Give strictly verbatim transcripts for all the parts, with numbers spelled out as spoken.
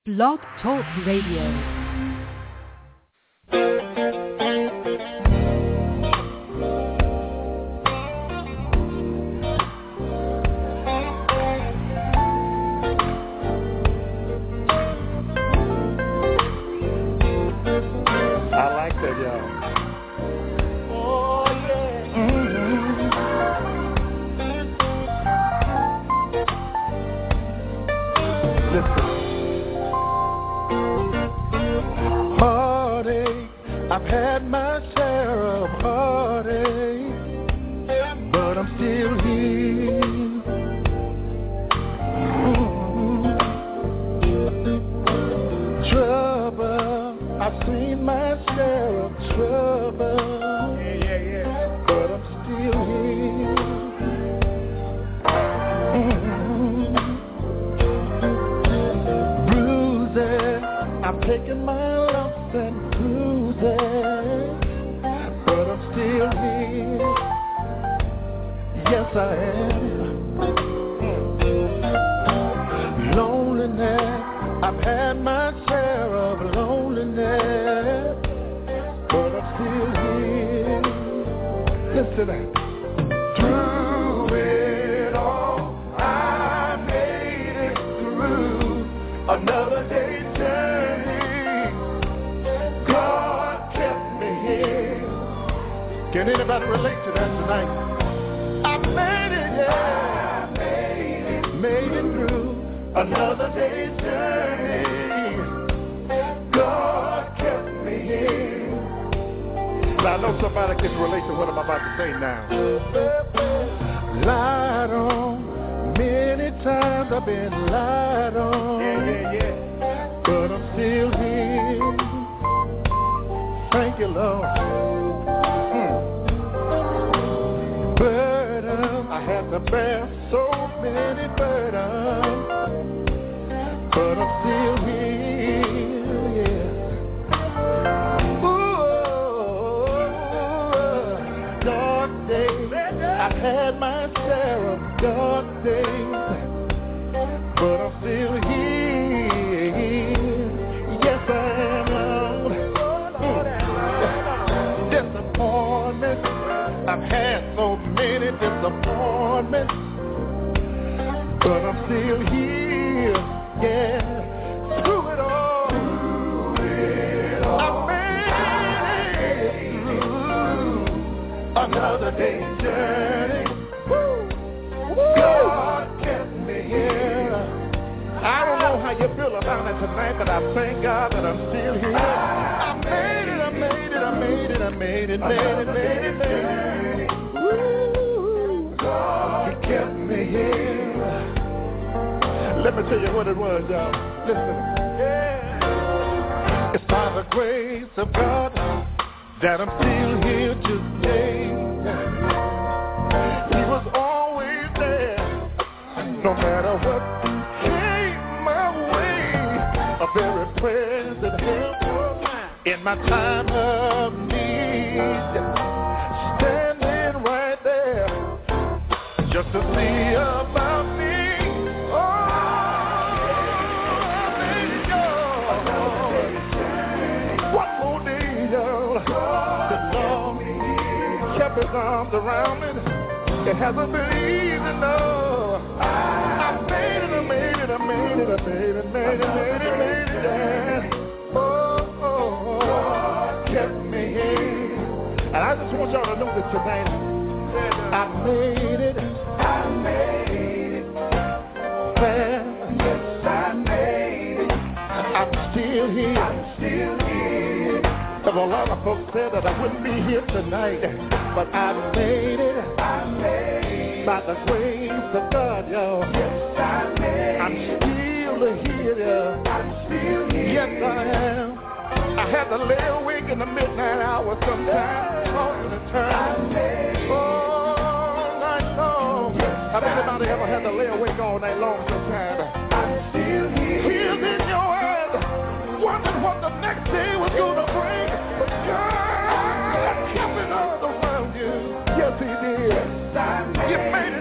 Blog Talk Radio.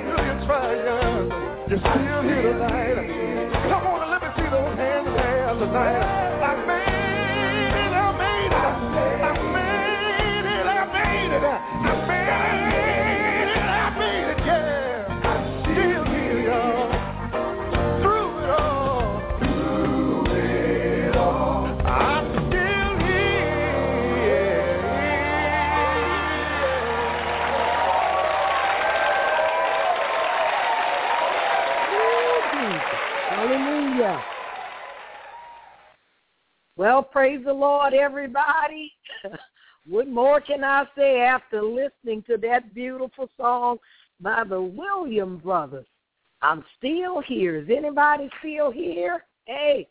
You're still here tonight. Come on and let me see those hands there. tonight. I made it, I made it, I made it, I made it, I made it, I made it, yeah. I'm still here, y'all. Through it all. Through it all. I'm still here. Hallelujah. Well, praise the Lord, everybody. What more can I say after listening to that beautiful song by the Williams Brothers? I'm still here. Is anybody still here? Hey,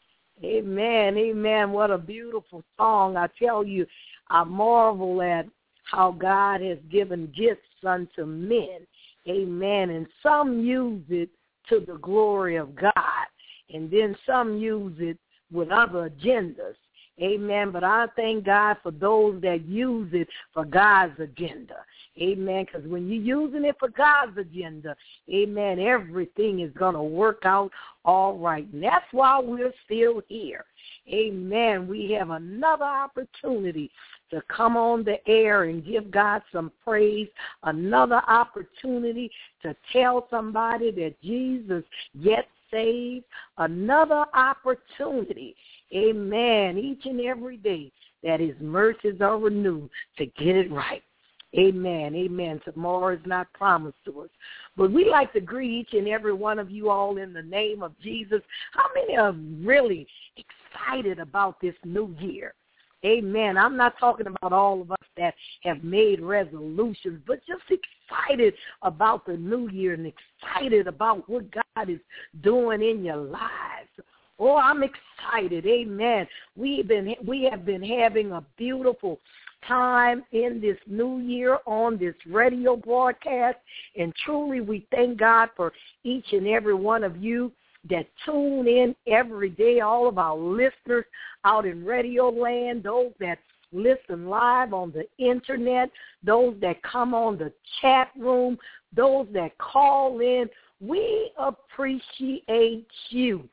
amen, amen. What a beautiful song. I tell you, I marvel at how God has given gifts unto men. Amen. And some use it to the glory of God, and then some use it with other agendas. Amen. But I thank God for those that use it for God's agenda. Amen. Because when you're using it for God's agenda, amen, everything is going to work out all right. And that's why we're still here. Amen. We have another opportunity to come on the air and give God some praise, another opportunity to tell somebody that Jesus yet saved, another opportunity, amen, each and every day that his mercies are renewed to get it right. Amen, amen. Tomorrow is not promised to us. But we like to greet each and every one of you all in the name of Jesus. How many are really excited about this new year? Amen. I'm not talking about all of us that have made resolutions, but just excited about the new year and excited about what God is doing in your lives. Oh, I'm excited. Amen. We've been we have been having a beautiful time in this new year on this radio broadcast, and truly we thank God for each and every one of you that tune in every day, all of our listeners out in radio land, those that listen live on the internet, those that come on the chat room, those that call in. We appreciate you.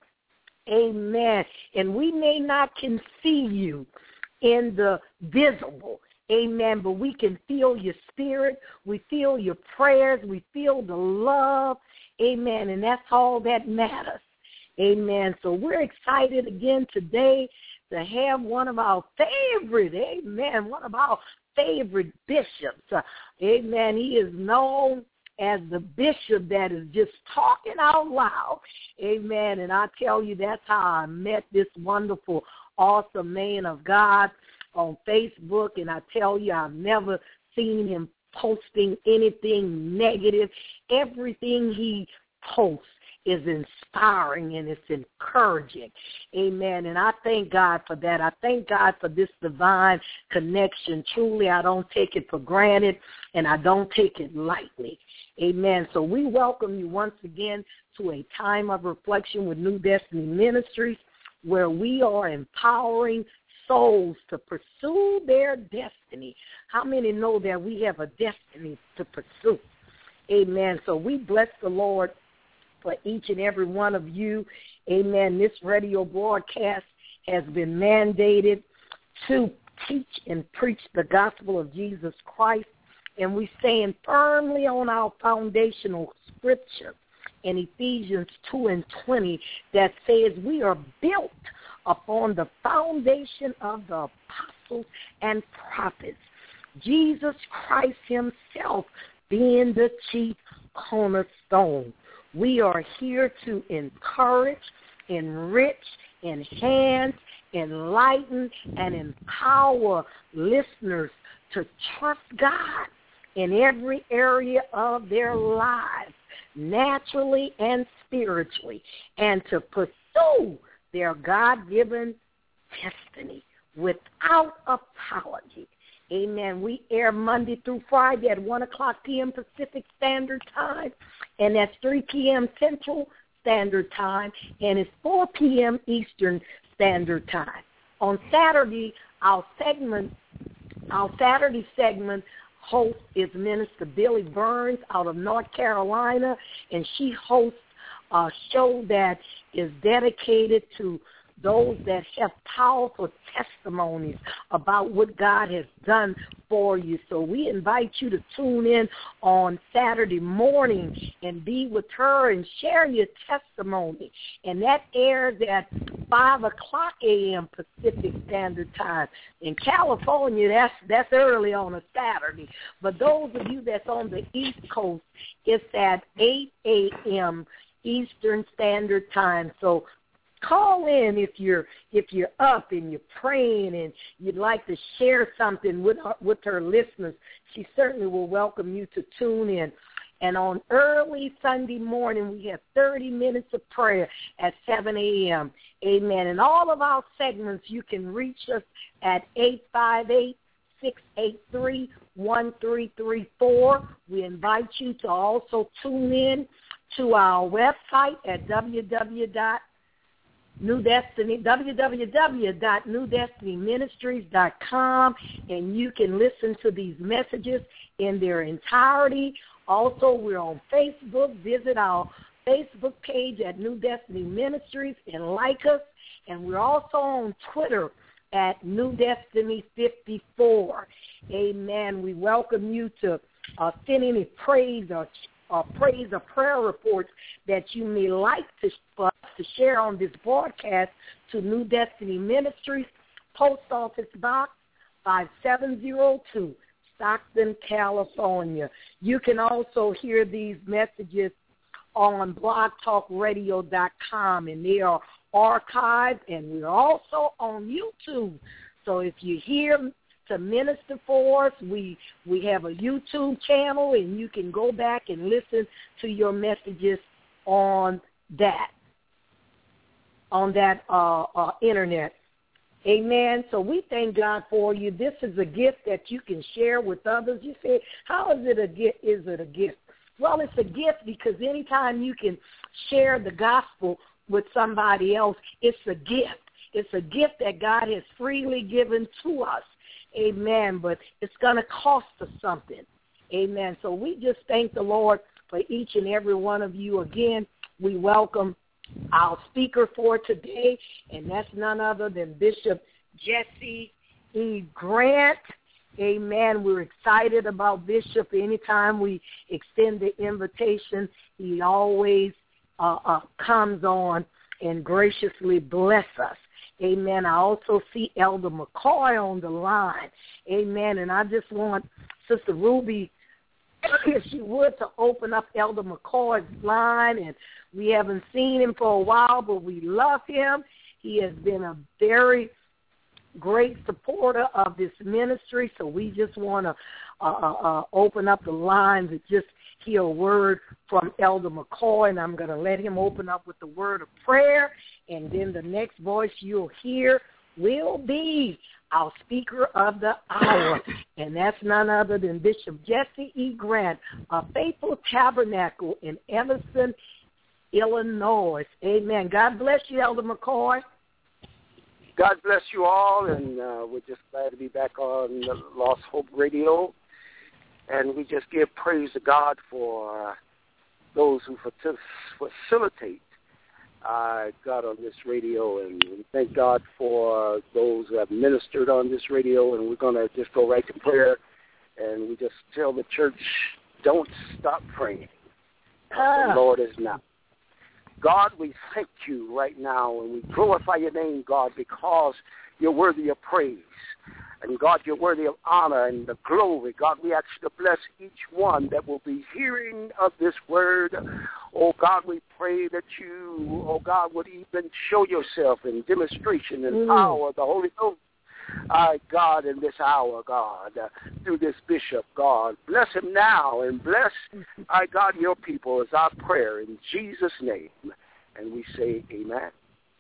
Amen. And we may not can see you in the visible, amen, but we can feel your spirit. We feel your prayers. We feel the love. Amen. And that's all that matters. Amen. So we're excited again today to have one of our favorite, amen, one of our favorite bishops. Uh, amen. He is known as the bishop that is just talking out loud. Amen. And I tell you, that's how I met this wonderful, awesome man of God on Facebook. And I tell you, I've never seen him posting anything negative. Everything he posts is inspiring and it's encouraging. Amen. And I thank God for that. I thank God for this divine connection. Truly, I don't take it for granted and I don't take it lightly. Amen. So we welcome you once again to a time of reflection with New Destiny Ministries, where we are empowering souls to pursue their destiny. How many know that we have a destiny to pursue? Amen. So we bless the Lord for each and every one of you. Amen. This radio broadcast has been mandated to teach and preach the gospel of Jesus Christ, and we stand firmly on our foundational scripture in Ephesians two and twenty that says we are built upon the foundation of the apostles and prophets, Jesus Christ himself being the chief cornerstone. We are here to encourage, enrich, enhance, enlighten, and empower listeners to trust God in every area of their lives, naturally and spiritually, and to pursue their God-given destiny without apology. Amen. We air Monday through Friday at one o'clock p.m. Pacific Standard Time, and that's three p.m. Central Standard Time, and it's four p.m. Eastern Standard Time. On Saturday, our segment, our Saturday segment host is Minister Billy Burns out of North Carolina, and she hosts a show that is dedicated to those that have powerful testimonies about what God has done for you. So we invite you to tune in on Saturday morning and be with her and share your testimony. And that airs at five o'clock a.m. Pacific Standard Time. In California, that's that's early on a Saturday. But those of you that's on the East Coast, it's at eight a.m. Eastern Standard Time. So call in if you're if you're up and you're praying and you'd like to share something with her, with her listeners. She certainly will welcome you to tune in. And on early Sunday morning, we have thirty minutes of prayer at seven a.m. Amen. And all of our segments, you can reach us at eight five eight, six eight three, one three three four. We invite you to also tune in to our website at w w w dot new destiny w w w dot new destiny ministries dot com, and you can listen to these messages in their entirety. Also, we're on Facebook. Visit our Facebook page at New Destiny Ministries and like us. And we're also on Twitter at New Destiny fifty-four. Amen. We welcome you to uh, send any praise or uh, praise or prayer reports that you may like to, for us to share on this broadcast to New Destiny Ministries, Post Office Box five seven zero two, Stockton, California. You can also hear these messages on blog talk radio dot com, and they are archived, and we're also on YouTube. So if you're here to minister for us, we we have a YouTube channel, and you can go back and listen to your messages on that, on that uh, uh, internet. Amen. So we thank God for you. This is a gift that you can share with others. You say, how is it a gift? Is it a gift? Well, it's a gift because anytime you can share the gospel with somebody else, it's a gift. It's a gift that God has freely given to us. Amen. But it's going to cost us something. Amen. So we just thank the Lord for each and every one of you. Again, we welcome our speaker for today, and that's none other than Bishop Jesse E. Grant. Amen. We're excited about Bishop. Anytime we extend the invitation, he always uh, uh, comes on and graciously bless us. Amen. I also see Elder McCoy on the line. Amen. And I just want Sister Ruby, if she would, to open up Elder McCoy's line. And we haven't seen him for a while, but we love him. He has been a very great supporter of this ministry, so we just want to uh, uh, open up the lines and just hear a word from Elder McCoy, and I'm going to let him open up with the word of prayer, and then the next voice you'll hear will be our speaker of the hour, and that's none other than Bishop Jesse E. Grant of Faithful Tabernacle in Evanston, Illinois. Amen. God bless you, Elder McCoy. God bless you all, and uh, we're just glad to be back on the Lost Hope Radio. And we just give praise to God for uh, those who facilitate uh, God on this radio. And we thank God for the who have ministered on this radio. And we're going to just go right to prayer. And we just tell the church, don't stop praying. Ah. The Lord is now. God, we thank you right now, and we glorify your name, God, because you're worthy of praise. And, God, you're worthy of honor and the glory. God, we ask you to bless each one that will be hearing of this word. Oh, God, we pray that you, oh, God, would even show yourself in demonstration and power of the Holy Ghost. Uh, God, in this hour, God, uh, through this bishop, God. Bless him now and bless, uh, God, your people is our prayer in Jesus' name. And we say amen.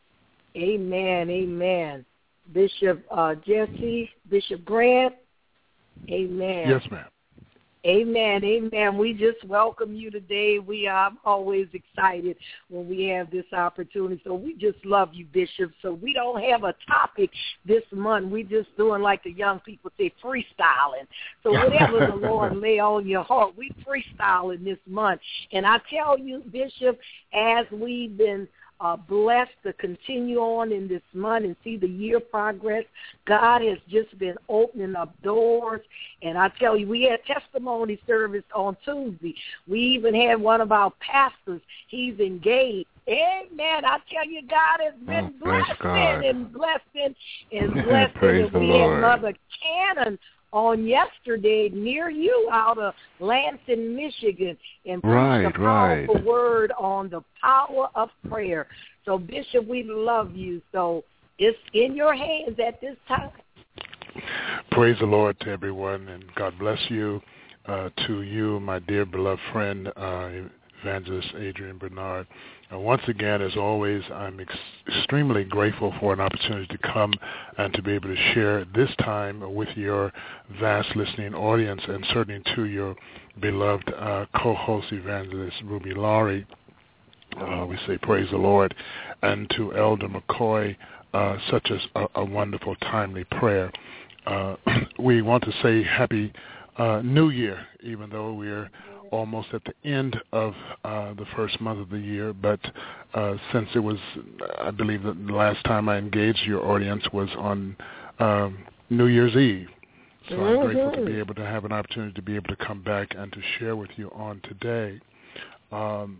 Amen, amen. Bishop uh, Jesse, Bishop Grant, amen. Yes, ma'am. Amen, amen. We just welcome you today. We are always excited when we have this opportunity. So we just love you, Bishop. So we don't have a topic this month. We're just doing like the young people say, freestyling. So whatever the Lord lay on your heart, we freestyling this month. And I tell you, Bishop, as we've been uh, blessed to continue on in this month and see the year progress. God has just been opening up doors. And I tell you, we had testimony service on Tuesday. We even had one of our pastors. He's engaged. Amen. I tell you, God has been oh, blessing and blessing and blessing. Praise and the we Lord. had Mother Cannon on yesterday near you out of Lansing, Michigan, and preached right, a powerful right. word on the power of prayer. So, Bishop, we love you. So it's in your hands at this time. Praise the Lord to everyone, and God bless you. Uh, to you, my dear beloved friend, uh, Evangelist Adrian Bernard. Uh, once again, as always, I'm ex- extremely grateful for an opportunity to come and to be able to share this time with your vast listening audience, and certainly to your beloved uh, co-host, Evangelist Ruby Laurie. Uh, we say praise the Lord. And to Elder McCoy, uh, such as a, a wonderful, timely prayer. Uh, we want to say happy uh, New Year, even though we're almost at the end of uh, the first month of the year, but uh, since it was, I believe that the last time I engaged your audience was on um, New Year's Eve. So mm-hmm. I'm grateful to be able to have an opportunity to be able to come back and to share with you on today. Um,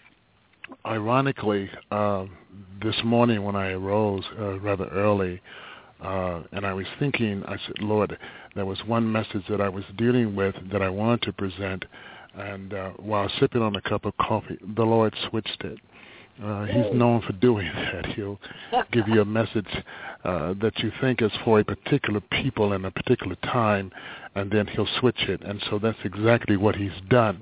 ironically, uh, this morning when I arose uh, rather early, Uh, and I was thinking, I said, Lord, there was one message that I was dealing with that I wanted to present, and uh, while sipping on a cup of coffee, the Lord switched it. Uh, he's known for doing that. He'll give you a message uh, that you think is for a particular people in a particular time, and then he'll switch it. And so that's exactly what he's done.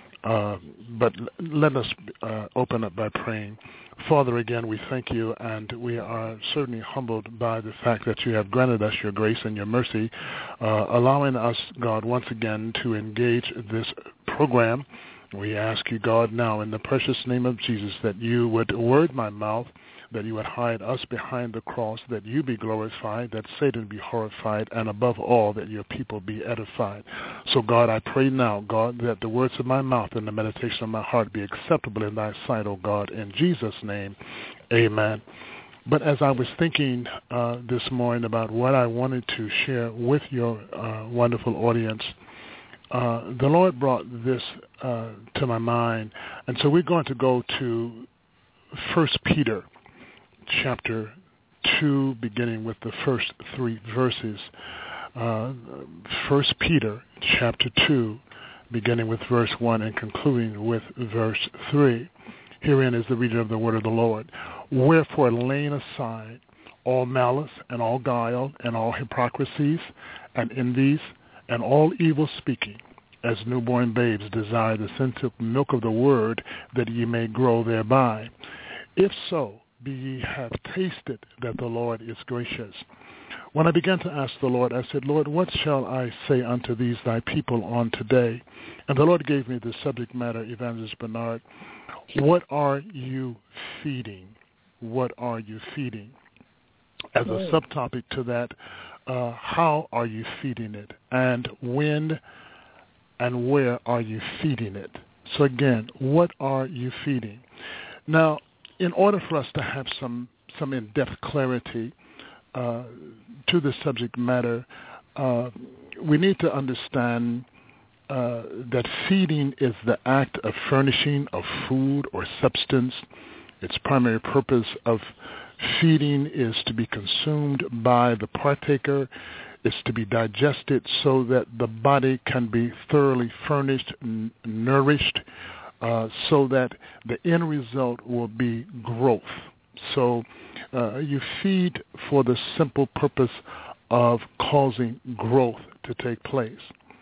Uh, but l- let us uh, open up by praying. Father, again, we thank you, and we are certainly humbled by the fact that you have granted us your grace and your mercy, uh, allowing us, God, once again to engage this program. We ask you, God, now in the precious name of Jesus, that you would word my mouth, that you would hide us behind the cross, that you be glorified, that Satan be horrified, and above all, that your people be edified. So, God, I pray now, God, that the words of my mouth and the meditation of my heart be acceptable in thy sight, O God. In Jesus' name, amen. But as I was thinking uh, this morning about what I wanted to share with your uh, wonderful audience, uh, the Lord brought this uh, to my mind. And so we're going to go to First Peter chapter two, beginning with the first three verses. Uh, First Peter chapter two, beginning with verse one and concluding with verse three. Herein is the reading of the word of the Lord. Wherefore, laying aside all malice and all guile and all hypocrisies and envies and all evil speaking, as newborn babes desire the sensitive milk of the word, that ye may grow thereby. If so, be ye have tasted that the Lord is gracious. When I began to ask the Lord, I said, Lord, what shall I say unto these thy people on today? And the Lord gave me the subject matter, Evangelist Bernard. What are you feeding? What are you feeding? As a subtopic to that, uh, how are you feeding it? And when and where are you feeding it? So again, what are you feeding? Now, in order for us to have some, some in-depth clarity uh, to the subject matter, uh, we need to understand uh, that feeding is the act of furnishing of food or substance. Its primary purpose of feeding is to be consumed by the partaker. It's to be digested so that the body can be thoroughly furnished, n- nourished, Uh, so that the end result will be growth. So uh, you feed for the simple purpose of causing growth to take place.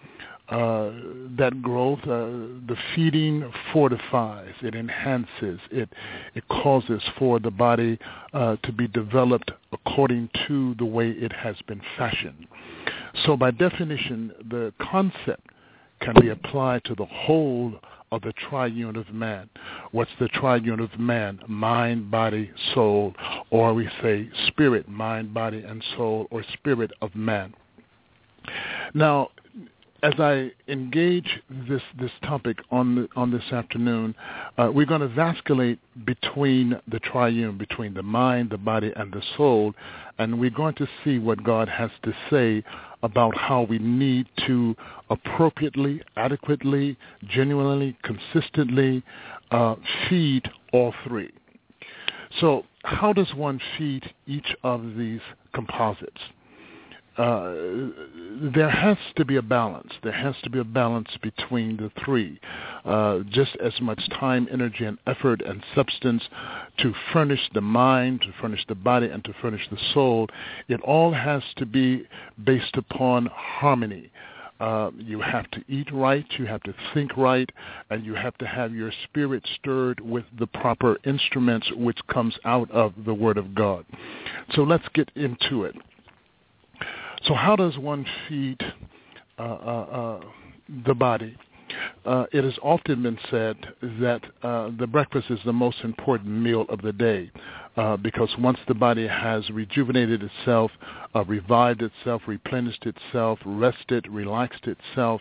Uh, that growth, uh, the feeding fortifies, it enhances, it it causes for the body uh, to be developed according to the way it has been fashioned. So by definition, the concept can be applied to the whole of the triune of man. What's the triune of man? Mind, body, soul, or we say spirit, mind, body, and soul, or spirit of man. Now, as I engage this, this topic on the, on this afternoon, uh, we're going to vasculate between the triune, between the mind, the body, and the soul, and we're going to see what God has to say about how we need to appropriately, adequately, genuinely, consistently uh, feed all three. So how does one feed each of these composites? Uh, there has to be a balance. There has to be a balance between the three. Uh, just as much time, energy, and effort and substance to furnish the mind, to furnish the body, and to furnish the soul, it all has to be based upon harmony. Uh, you have to eat right, you have to think right, and you have to have your spirit stirred with the proper instruments which comes out of the Word of God. So let's get into it. So how does one feed uh, uh, uh, the body? Uh, it has often been said that uh, the breakfast is the most important meal of the day uh, because once the body has rejuvenated itself, uh, revived itself, replenished itself, rested, relaxed itself,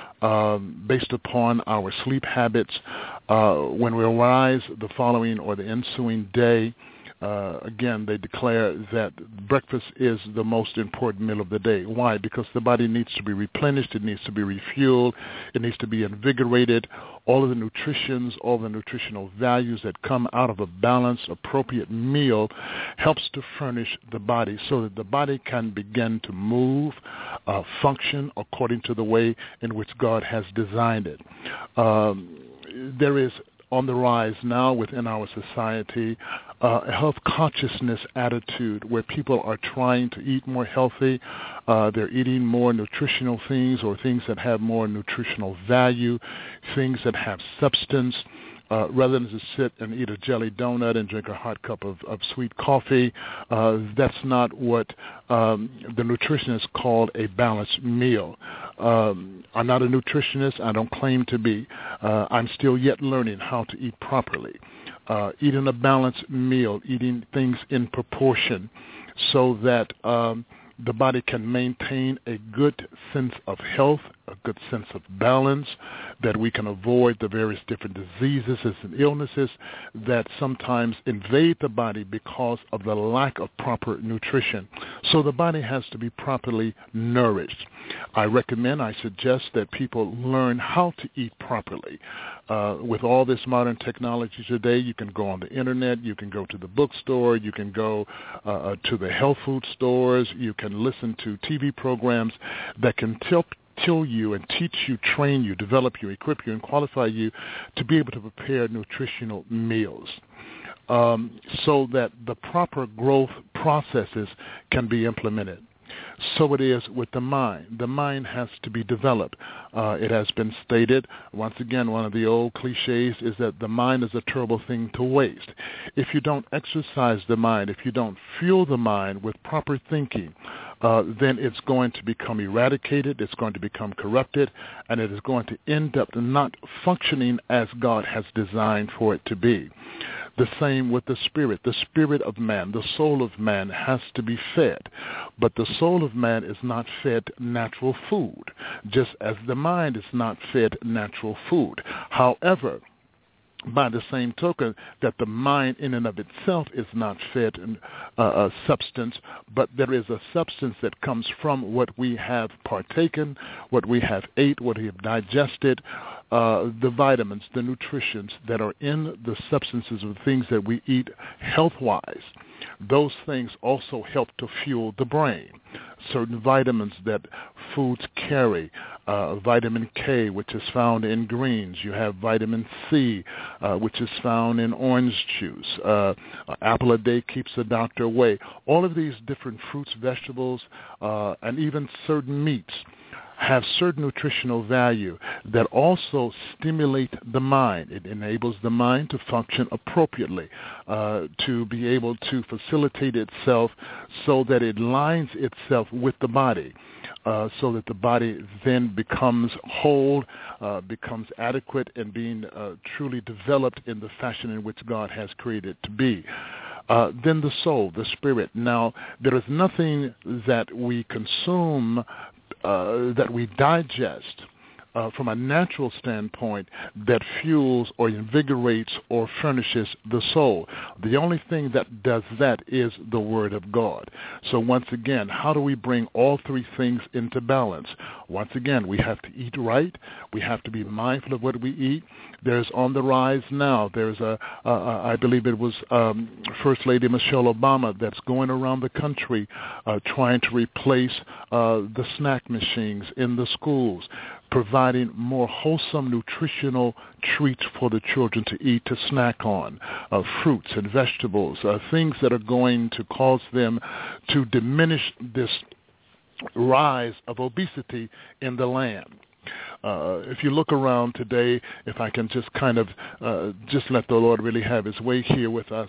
um, based upon our sleep habits, uh, when we arise the following or the ensuing day, Uh, again, they declare that breakfast is the most important meal of the day. Why? Because the body needs to be replenished, it needs to be refueled, it needs to be invigorated. All of the nutritions, all the nutritional values that come out of a balanced, appropriate meal helps to furnish the body so that the body can begin to move, uh, function according to the way in which God has designed it. Um, there is on the rise now within our society, uh, a health consciousness attitude where people are trying to eat more healthy. Uh, they're eating more nutritional things or things that have more nutritional value, things that have substance. Uh, rather than to sit and eat a jelly donut and drink a hot cup of, of sweet coffee, uh, that's not what um, the nutritionists call a balanced meal. Um, I'm not a nutritionist. I don't claim to be. Uh, I'm still yet learning how to eat properly. Uh, eating a balanced meal, eating things in proportion so that um, the body can maintain a good sense of health, a good sense of balance, that we can avoid the various different diseases and illnesses that sometimes invade the body because of the lack of proper nutrition. So the body has to be properly nourished. I recommend, I suggest that people learn how to eat properly. Uh, with all this modern technology today, you can go on the internet, you can go to the bookstore, you can go uh, to the health food stores, you can listen to T V programs that can tell Till you and teach you, train you, develop you, equip you, and qualify you to be able to prepare nutritional meals um, so that the proper growth processes can be implemented. So it is with the mind. The mind has to be developed. Uh, it has been stated, once again, one of the old cliches is that the mind is a terrible thing to waste. If you don't exercise the mind, if you don't fuel the mind with proper thinking, uh, then it's going to become eradicated, it's going to become corrupted, and it is going to end up not functioning as God has designed for it to be. The same with the spirit. The spirit of man, the soul of man has to be fed. But the soul of man is not fed natural food, just as the mind is not fed natural food. However, by the same token, that the mind in and of itself is not fed uh, a substance, but there is a substance that comes from what we have partaken, what we have ate, what we have digested, uh, the vitamins, the nutritions that are in the substances of the things that we eat health-wise. Those things also help to fuel the brain. Certain vitamins that foods carry, uh, vitamin K, which is found in greens. You have vitamin C, uh, which is found in orange juice. Uh, an apple a day keeps the doctor away. All of these different fruits, vegetables, uh, and even certain meats have certain nutritional value that also stimulate the mind. It enables the mind to function appropriately, uh, to be able to facilitate itself so that it lines itself with the body, uh, so that the body then becomes whole, uh, becomes adequate, and being uh, truly developed in the fashion in which God has created it to be. Uh, then the soul, the spirit. Now, there is nothing that we consume uh, that we digest uh, from a natural standpoint that fuels or invigorates or furnishes the soul. The only thing that does that is the Word of God. So once again, how do we bring all three things into balance? Once again, we have to eat right. We have to be mindful of what we eat. There's on the rise now. There's a, a, a I believe it was um, First Lady Michelle Obama that's going around the country uh, trying to replace uh, the snack machines in the schools, providing more wholesome nutritional treats for the children to eat, to snack on, uh, fruits and vegetables, uh, things that are going to cause them to diminish this rise of obesity in the land. Uh, if you look around today, if I can just kind of uh, just let the Lord really have his way here with us,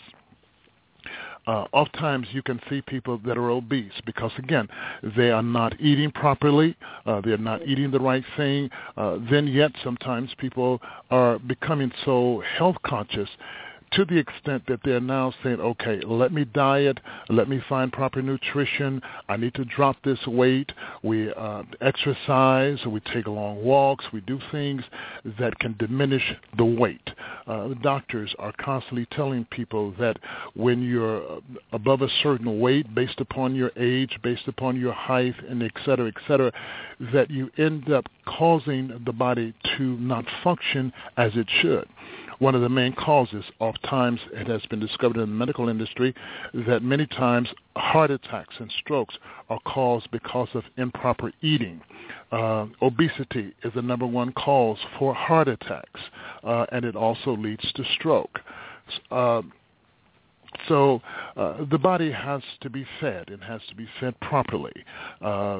uh, oftentimes you can see people that are obese because, again, they are not eating properly, uh, they're not eating the right thing, uh, then yet sometimes people are becoming so health conscious to the extent that they're now saying, okay, let me diet, let me find proper nutrition, I need to drop this weight, we uh, exercise, we take long walks, we do things that can diminish the weight. Uh, doctors are constantly telling people that when you're above a certain weight, based upon your age, based upon your height, and et cetera, et cetera, that you end up causing the body to not function as it should. One of the main causes, oftentimes it has been discovered in the medical industry, that many times heart attacks and strokes are caused because of improper eating. Uh, obesity is the number one cause for heart attacks, uh, and it also leads to stroke. Uh, So uh, the body has to be fed and has to be fed properly. Uh,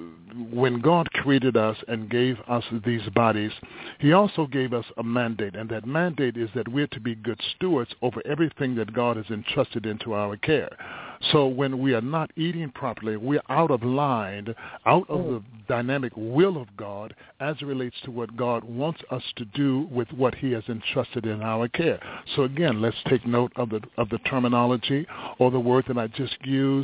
when God created us and gave us these bodies, he also gave us a mandate, and that mandate is that we're to be good stewards over everything that God has entrusted into our care. So when we are not eating properly, we're out of line, out of the dynamic will of God as it relates to what God wants us to do with what he has entrusted in our care. So again, let's take note of the of the terminology or the word that I just used,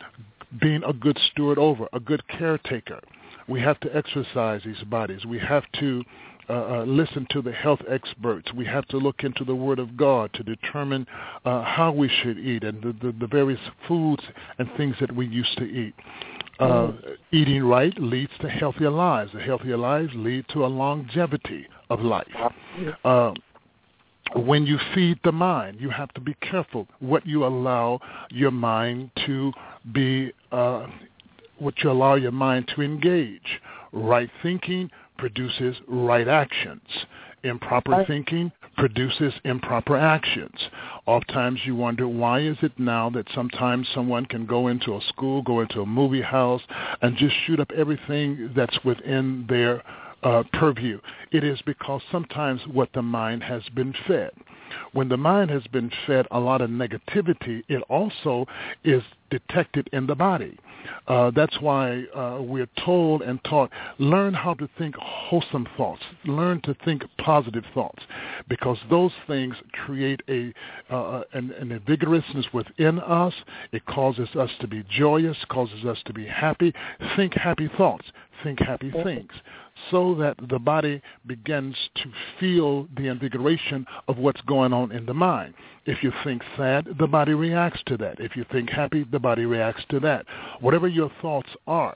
being a good steward over, a good caretaker. We have to exercise these bodies. We have to Uh, uh, listen to the health experts. We have to look into the Word of God to determine uh, how we should eat and the, the, the various foods and things that we used to eat. Uh, mm. Eating right leads to healthier lives. The healthier lives lead to a longevity of life. Uh, when you feed the mind, you have to be careful what you allow your mind to be, uh, what you allow your mind to engage. Right thinking produces right actions. Improper thinking produces improper actions. Oftentimes you wonder, why is it now that sometimes someone can go into a school, go into a movie house, and just shoot up everything that's within their uh, purview? It is because sometimes what the mind has been fed. When the mind has been fed a lot of negativity, it also is detected in the body. Uh, that's why uh, we're told and taught, learn how to think wholesome thoughts. Learn to think positive thoughts, because those things create a uh, an, an invigorousness within us. It causes us to be joyous, causes us to be happy. Think happy thoughts. Think happy things, so that the body begins to feel the invigoration of what's going on in the mind. If you think sad, the body reacts to that. If you think happy, the body reacts to that. Whatever your thoughts are,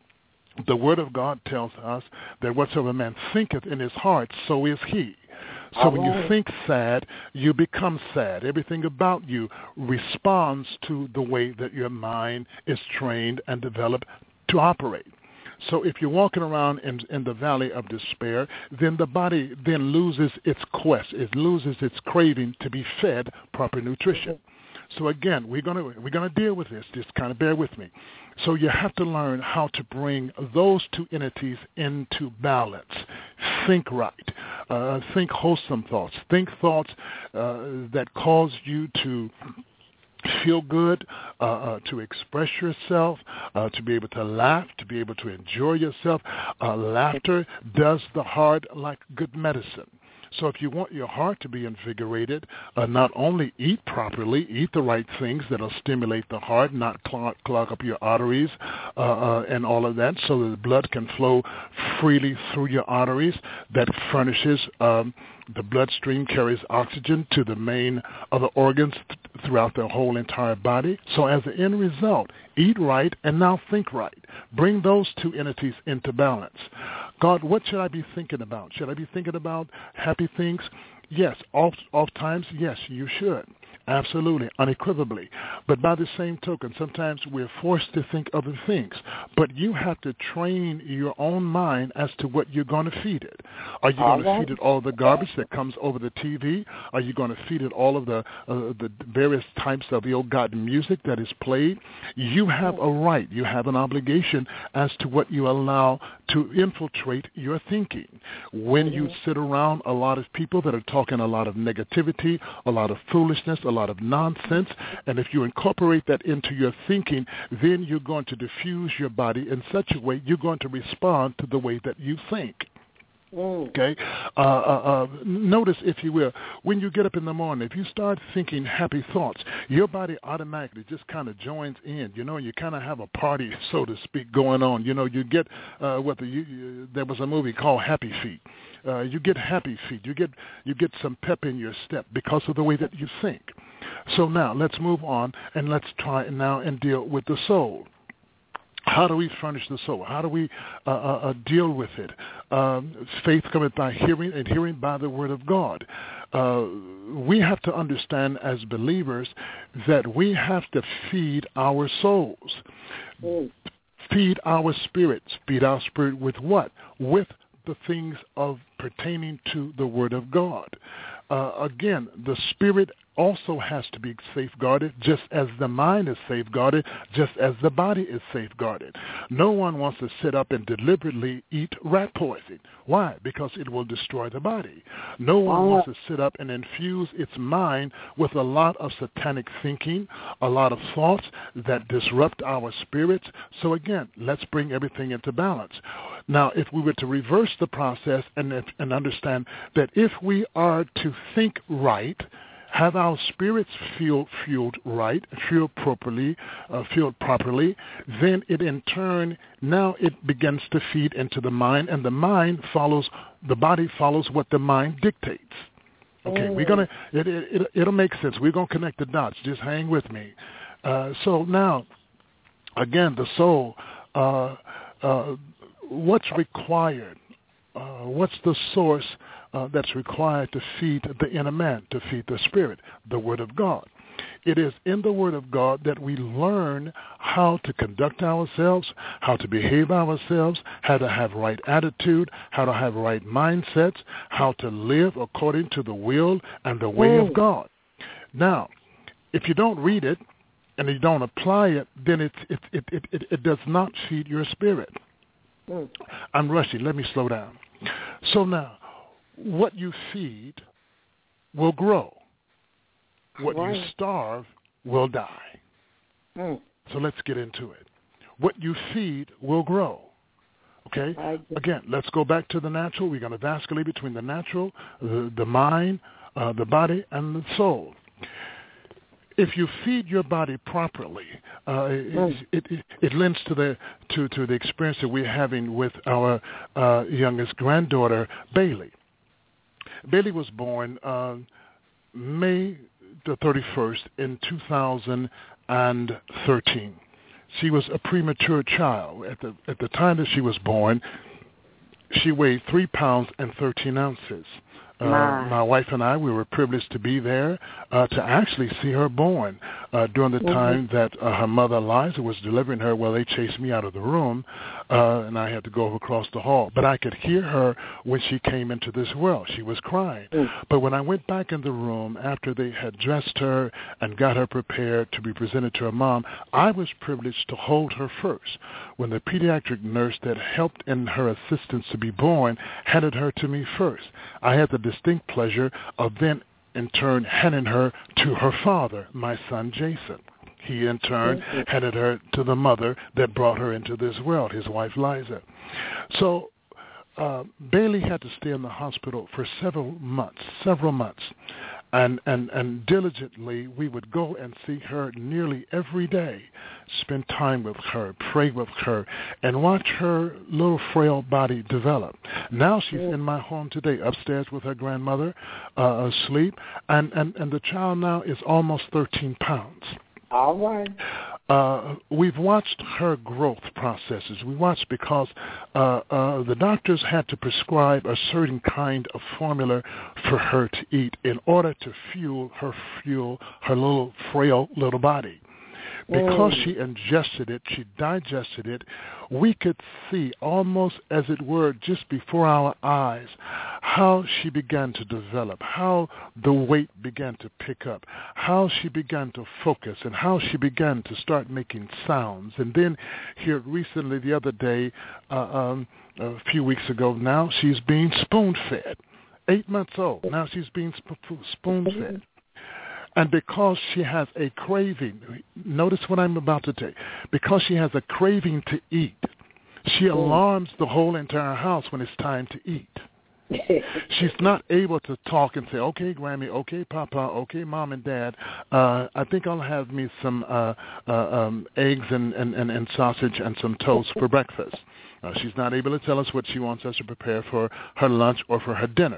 the Word of God tells us that whatsoever man thinketh in his heart, so is he. So when you think sad, you become sad. Everything about you responds to the way that your mind is trained and developed to operate. So if you're walking around in, in the valley of despair, then the body then loses its quest. It loses its craving to be fed proper nutrition. So again, we're going to we're going to deal with this. Just kind of bear with me. So you have to learn how to bring those two entities into balance. Think right. Uh, think wholesome thoughts. Think thoughts uh, that cause you to feel good, uh, uh, to express yourself, uh, to be able to laugh, to be able to enjoy yourself. Uh, laughter does the heart like good medicine. So if you want your heart to be invigorated, uh, not only eat properly, eat the right things that will stimulate the heart, not clog, clog up your arteries, uh, uh, and all of that, so that the blood can flow freely through your arteries. That furnishes um, the bloodstream, carries oxygen to the main other organs th- throughout the whole entire body. So as an end result, eat right and now think right. Bring those two entities into balance. God, what should I be thinking about? Should I be thinking about happy things? Yes. Oft, oft times, yes, you should. Absolutely, unequivocally. But by the same token, sometimes we're forced to think other things. But you have to train your own mind as to what you're going to feed it. Are you going to feed it all the garbage that comes over the T V? Are you going to feed it all of the uh, the various types of ill-gotten music that is played? You have a right, you have an obligation as to what you allow to infiltrate your thinking. When you sit around a lot of people that are talking a lot of negativity, a lot of foolishness, a lot of nonsense, and if you incorporate that into your thinking, then you're going to diffuse your body in such a way you're going to respond to the way that you think. Okay? Uh, uh, uh, notice, if you will, when you get up in the morning, if you start thinking happy thoughts, your body automatically just kind of joins in. You know, you kind of have a party, so to speak, going on. You know, you get uh, what the you, you, there was a movie called Happy Feet. Uh, you get happy feet. You get you get some pep in your step because of the way that you think. So now let's move on and let's try now and deal with the soul. How do we furnish the soul? How do we uh, uh, deal with it? Um, faith cometh by hearing, and hearing by the word of God. Uh, we have to understand as believers that we have to feed our souls. Mm. Feed our spirits. Feed our spirit with what? With the things of pertaining to the word of God. Uh, again, the spirit also has to be safeguarded, just as the mind is safeguarded, just as the body is safeguarded. No one wants to sit up and deliberately eat rat poison. Why? Because it will destroy the body. No one oh. wants to sit up and infuse its mind with a lot of satanic thinking, a lot of thoughts that disrupt our spirits. So again, let's bring everything into balance. Now, if we were to reverse the process and, if, and understand that if we are to think right, have our spirits feel fueled right, fueled properly, uh, fueled properly, then it in turn, now it begins to feed into the mind, and the mind follows, the body follows what the mind dictates. Okay, mm. we're gonna, it, it, it, it'll make sense. We're gonna connect the dots. Just hang with me. Uh, so now, again, the soul, uh, uh, what's required? Uh, what's the source uh, that's required to feed the inner man, to feed the spirit? The Word of God. It is in the Word of God that we learn how to conduct ourselves, how to behave ourselves, how to have right attitude, how to have right mindsets, how to live according to the will and the way mm. of God. Now, if you don't read it and you don't apply it, then it, it, it, it, it, it does not feed your spirit. Mm. I'm rushing. Let me slow down. So now, what you feed will grow. What right. you starve will die. Mm. So let's get into it. What you feed will grow. Okay? Again, let's go back to the natural. We're going to vasculate between the natural, the, the mind, uh, the body, and the soul. If you feed your body properly, uh, mm. it, it, it lends to the to, to the experience that we're having with our uh, youngest granddaughter, Bailey. Bailey was born uh, May the thirty-first in two thousand thirteen. She was a premature child. At the at the time that she was born, she weighed three pounds and thirteen ounces. Uh, my wife and I, we were privileged to be there uh, to actually see her born. Uh, during the mm-hmm. time that uh, her mother, Liza, was delivering her, well, they chased me out of the room, uh, and I had to go across the hall. But I could hear her when she came into this world. She was crying. Mm. But when I went back in the room after they had dressed her and got her prepared to be presented to her mom, I was privileged to hold her first. When the pediatric nurse that helped in her assistance to be born handed her to me first, I had the distinct pleasure of then in turn handing her to her father, my son Jason. He in turn handed her to the mother that brought her into this world, his wife Liza. So uh, Bailey had to stay in the hospital for several months, several months. And, and, and diligently we would go and see her nearly every day spend time with her, pray with her, and watch her little frail body develop. Now she's in my home today, upstairs with her grandmother, uh, asleep, and, and, and the child now is almost thirteen pounds. All right. Uh, we've watched her growth processes. We watched because uh, uh, the doctors had to prescribe a certain kind of formula for her to eat in order to fuel her fuel her little frail little body. Because mm. she ingested it, she digested it, we could see almost as it were just before our eyes how she began to develop, how the weight began to pick up, how she began to focus, and how she began to start making sounds. And then here recently, the other day, uh, um, a few weeks ago now, she's being spoon-fed. Eight months old. Now she's being sp- spoon-fed. And because she has a craving, notice what I'm about to tell you, because she has a craving to eat, she alarms the whole entire house when it's time to eat. She's not able to talk and say, okay, Grammy, okay, Papa, okay, Mom and Dad, uh, I think I'll have me some uh, uh, um, eggs and, and, and, and sausage and some toast for breakfast. Uh, she's not able to tell us what she wants us to prepare for her lunch or for her dinner.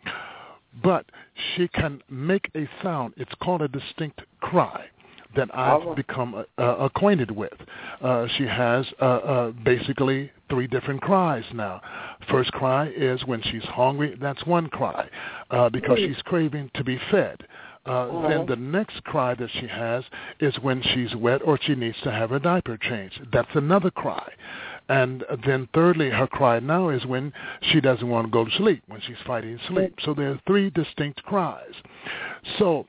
But she can make a sound. It's called a distinct cry that I've become uh, acquainted with. Uh, she has uh, uh, basically three different cries now. First cry is when she's hungry. That's one cry uh, because she's craving to be fed. Uh, uh-huh. Then the next cry that she has is when she's wet or she needs to have her diaper changed. That's another cry. And then thirdly, her cry now is when she doesn't want to go to sleep, when she's fighting sleep. So there are three distinct cries. So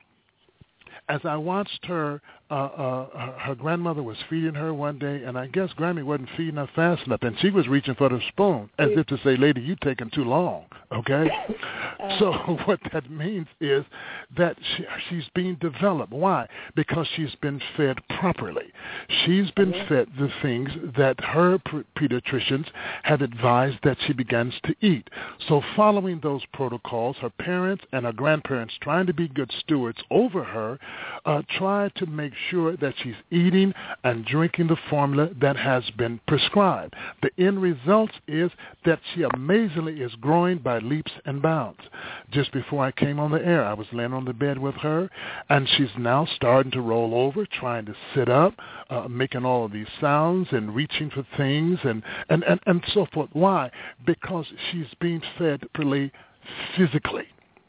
as I watched her, uh, uh, her grandmother was feeding her one day, and I guess Grammy wasn't feeding her fast enough, and she was reaching for the spoon as if to say, lady, you taking too long, okay? So what that means is that she, she's being developed. Why? Because she's been fed properly. She's been mm-hmm. fed the things that her pediatricians have advised that she begins to eat. So following those protocols, her parents and her grandparents, trying to be good stewards over her, uh, try to make sure that she's eating and drinking the formula that has been prescribed. The end result is that she amazingly is growing by leaps and bounds. Just before I came on the air, I was laying on the bed with her, and she's now starting to roll over, trying to sit up, uh, making all of these sounds and reaching for things and, and, and, and so forth. Why? Because she's being fed properly physically.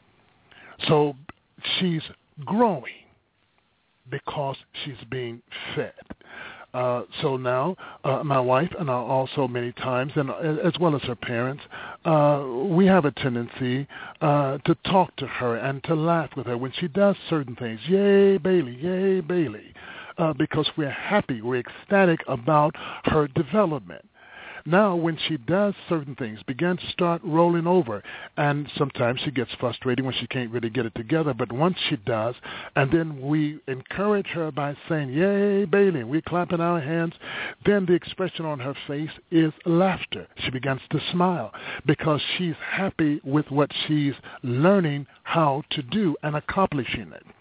So she's growing because she's being fed. Uh, so now, uh, my wife and I also many times, and as well as her parents, uh, we have a tendency uh, to talk to her and to laugh with her when she does certain things. Yay, Bailey, yay, Bailey, uh, because we're happy, we're ecstatic about her development. Now, when she does certain things, begin to start rolling over, and sometimes she gets frustrated when she can't really get it together, but once she does, and then we encourage her by saying, yay, Bailey, we're clapping our hands, then the expression on her face is laughter. She begins to smile because she's happy with what she's learning how to do and accomplishing it.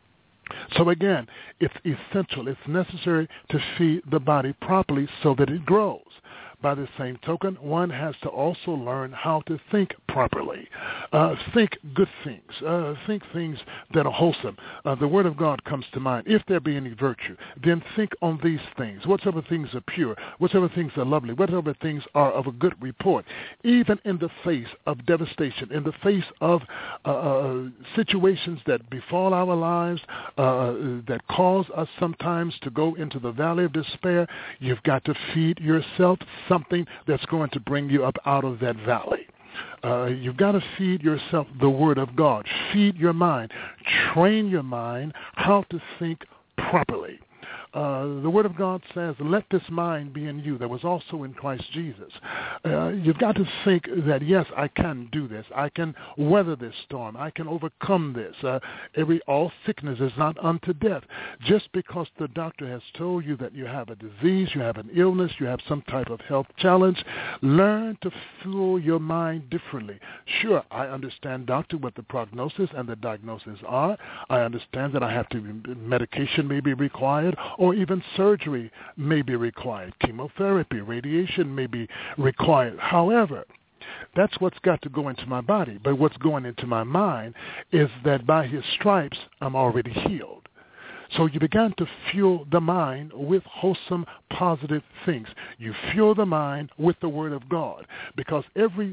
So again, it's essential, it's necessary to feed the body properly so that it grows. By the same token, one has to also learn how to think properly. Uh, think good things. Uh, think things that are wholesome. Uh, the Word of God comes to mind. If there be any virtue, then think on these things. Whatsoever things are pure, whatsoever things are lovely, whatever things are of a good report. Even in the face of devastation, in the face of uh, uh, situations that befall our lives, uh, that cause us sometimes to go into the valley of despair, you've got to feed yourself something that's going to bring you up out of that valley. Uh, you've got to feed yourself the Word of God. Feed your mind. Train your mind how to think properly. Uh, the Word of God says, let this mind be in you that was also in Christ Jesus. Uh, you've got to think that, yes, I can do this. I can weather this storm. I can overcome this. Uh, every all sickness is not unto death. Just because the doctor has told you that you have a disease, you have an illness, you have some type of health challenge, learn to fuel your mind differently. Sure, I understand, doctor, what the prognosis and the diagnosis are. I understand that I have to, medication may be required, or even surgery may be required. Chemotherapy, radiation may be required. However, that's what's got to go into my body. But what's going into my mind is that by his stripes, I'm already healed. So you began to fuel the mind with wholesome, positive things. You fuel the mind with the Word of God, because every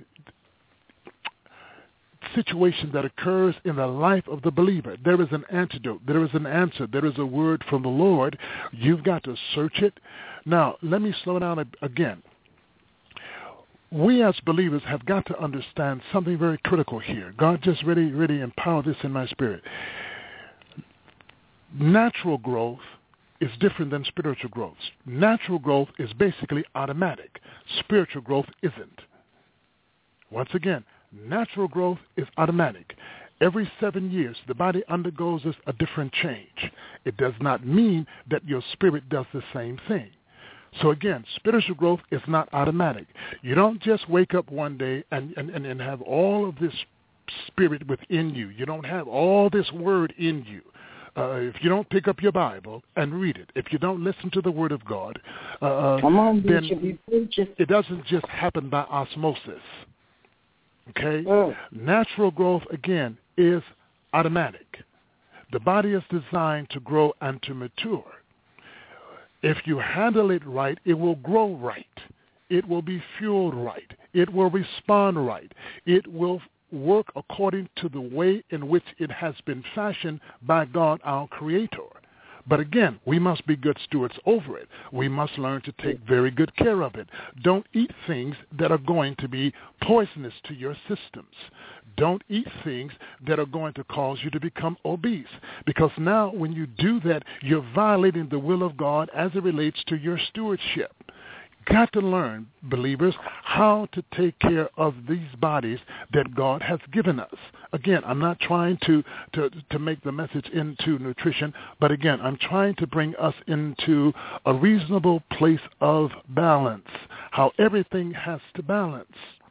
situation that occurs in the life of the believer, there is an antidote, there is an answer, there is a word from the Lord. You've got to search it. Now, let me slow down again. We as believers have got to understand something very critical here. God just really, really empowered this in my spirit. Natural growth is different than spiritual growth. Natural growth is basically automatic. Spiritual growth isn't. Once again, natural growth is automatic. Every seven years, the body undergoes a different change. It does not mean that your spirit does the same thing. So again, spiritual growth is not automatic. You don't just wake up one day and, and, and have all of this spirit within you. You don't have all this word in you. Uh, if you don't pick up your Bible and read it, if you don't listen to the Word of God, uh, Come on, then Bishop, it doesn't just happen by osmosis. Okay? Mm. Natural growth, again, is automatic. The body is designed to grow and to mature. If you handle it right, it will grow right. It will be fueled right. It will respond right. It will work according to the way in which it has been fashioned by God, our Creator. But again, we must be good stewards over it. We must learn to take very good care of it. Don't eat things that are going to be poisonous to your systems. Don't eat things that are going to cause you to become obese. Because now when you do that, you're violating the will of God as it relates to your stewardship. Got to learn, believers, how to take care of these bodies that God has given us. Again, I'm not trying to, to, to make the message into nutrition, but again, I'm trying to bring us into a reasonable place of balance, how everything has to balance.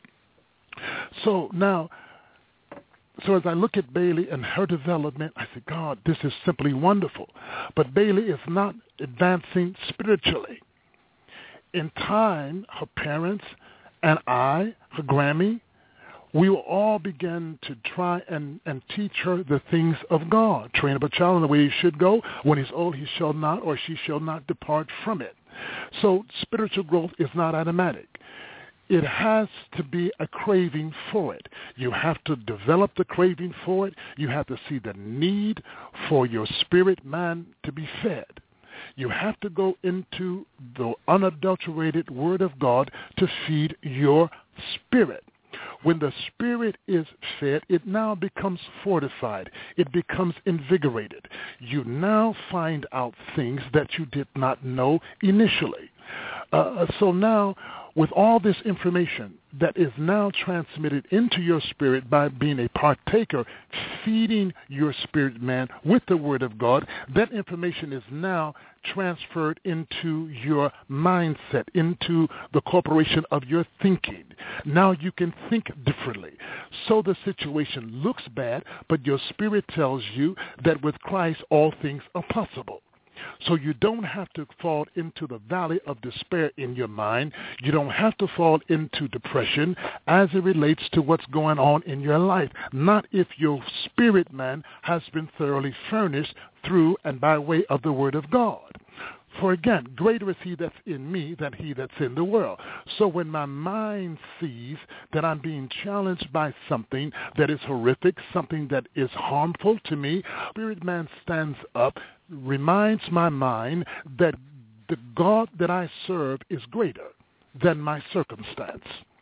So now, so as I look at Bailey and her development, I say, God, this is simply wonderful. But Bailey is not advancing spiritually. In time, her parents and I, her Grammy, we will all begin to try and, and teach her the things of God. Train up a child in the way he should go. When he's old, he shall not or she shall not depart from it. So spiritual growth is not automatic. It has to be a craving for it. You have to develop the craving for it. You have to see the need for your spirit man to be fed. You have to go into the unadulterated Word of God to feed your spirit. When the spirit is fed, it now becomes fortified. It becomes invigorated. You now find out things that you did not know initially. Uh, so now, with all this information that is now transmitted into your spirit by being a partaker, feeding your spirit man with the Word of God, that information is now transferred into your mindset, into the corporation of your thinking. Now you can think differently. So the situation looks bad, but your spirit tells you that with Christ all things are possible. So you don't have to fall into the valley of despair in your mind. You don't have to fall into depression as it relates to what's going on in your life. Not if your spirit man has been thoroughly furnished through and by way of the Word of God. For again, greater is he that's in me than he that's in the world. So when my mind sees that I'm being challenged by something that is horrific, something that is harmful to me, spirit man stands up, reminds my mind that the God that I serve is greater than my circumstance.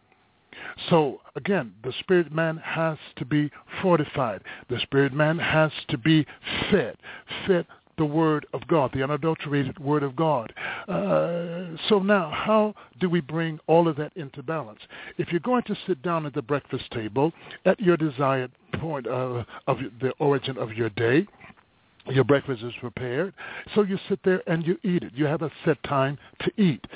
So, again, the spirit man has to be fortified. The spirit man has to be fed, fed the Word of God, the unadulterated Word of God. Uh, so now, how do we bring all of that into balance? If you're going to sit down at the breakfast table at your desired point uh, of the origin of your day, your breakfast is prepared, so you sit there and you eat it. You have a set time to eat.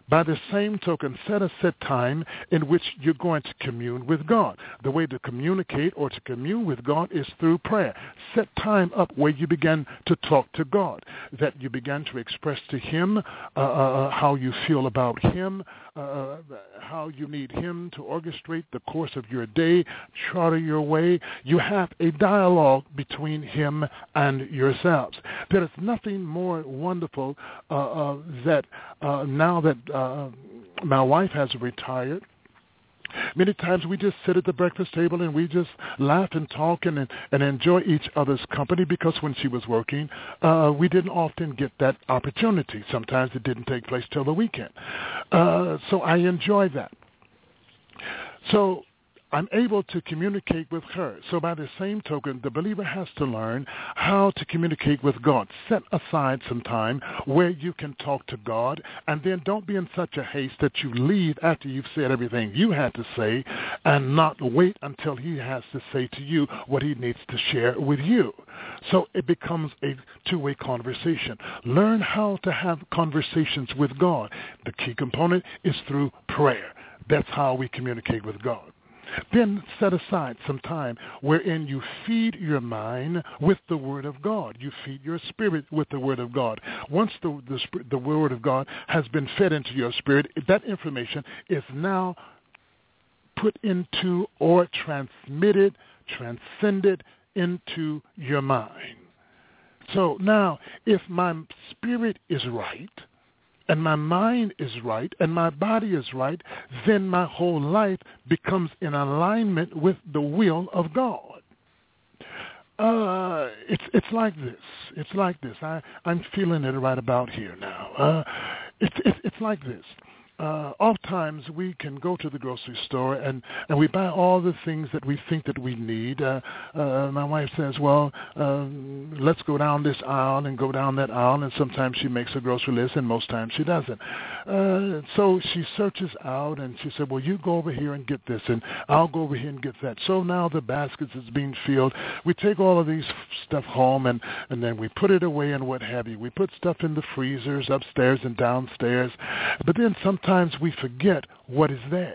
By the same token, set a set time in which you're going to commune with God. The way to communicate or to commune with God is through prayer. Set time up where you begin to talk to God, that you begin to express to him uh, uh, how you feel about him, uh, how you need him to orchestrate the course of your day, charter your way. You have a dialogue between him and yourselves. There is nothing more wonderful uh, uh, that uh, now that uh, my wife has retired, many times we just sit at the breakfast table and we just laugh and talk and, and enjoy each other's company, because when she was working, uh, we didn't often get that opportunity. Sometimes it didn't take place till the weekend. Uh, so I enjoy that. So I'm able to communicate with her. So by the same token, the believer has to learn how to communicate with God. Set aside some time where you can talk to God, and then don't be in such a haste that you leave after you've said everything you had to say and not wait until he has to say to you what he needs to share with you. So it becomes a two-way conversation. Learn how to have conversations with God. The key component is through prayer. That's how we communicate with God. Then set aside some time wherein you feed your mind with the Word of God. You feed your spirit with the Word of God. Once the, the, the Word of God has been fed into your spirit, that information is now put into or transmitted, transcended into your mind. So now, if my spirit is right, and my mind is right, and my body is right, then my whole life becomes in alignment with the will of God. Uh, it's it's like this. It's like this. I, I'm feeling it right about here now. Uh, it's, it's, it's like this. Uh, oftentimes we can go to the grocery store and, and we buy all the things that we think that we need. Uh, uh, my wife says, well, um, let's go down this aisle and go down that aisle, and sometimes she makes a grocery list and most times she doesn't. Uh, so she searches out and she said, well, you go over here and get this, and I'll go over here and get that. So now the baskets is being filled. We take all of these stuff home and, and then we put it away and what have you. We put stuff in the freezers upstairs and downstairs, but then sometimes Sometimes we forget what is there.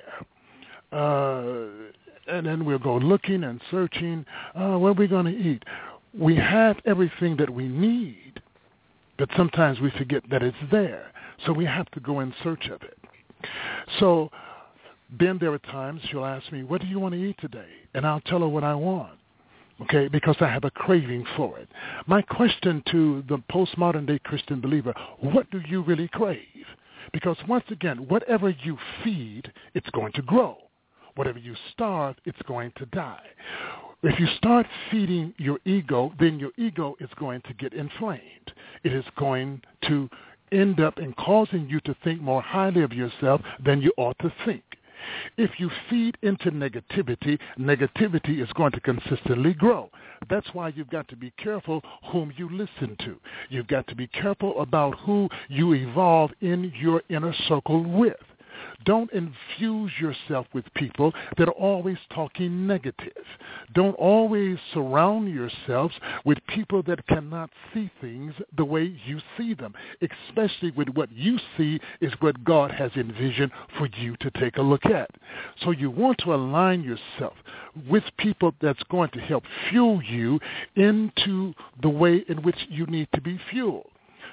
Uh, and then we'll go looking and searching. Uh, what are we going to eat? We have everything that we need, but sometimes we forget that it's there. So we have to go in search of it. So then there are times she'll ask me, what do you want to eat today? And I'll tell her what I want. Okay, because I have a craving for it. My question to the postmodern day Christian believer, what do you really crave? Because once again, whatever you feed, it's going to grow. Whatever you starve, it's going to die. If you start feeding your ego, then your ego is going to get inflamed. It is going to end up in causing you to think more highly of yourself than you ought to think. If you feed into negativity, negativity is going to consistently grow. That's why you've got to be careful whom you listen to. You've got to be careful about who you evolve in your inner circle with. Don't infuse yourself with people that are always talking negative. Don't always surround yourselves with people that cannot see things the way you see them, especially with what you see is what God has envisioned for you to take a look at. So you want to align yourself with people that's going to help fuel you into the way in which you need to be fueled.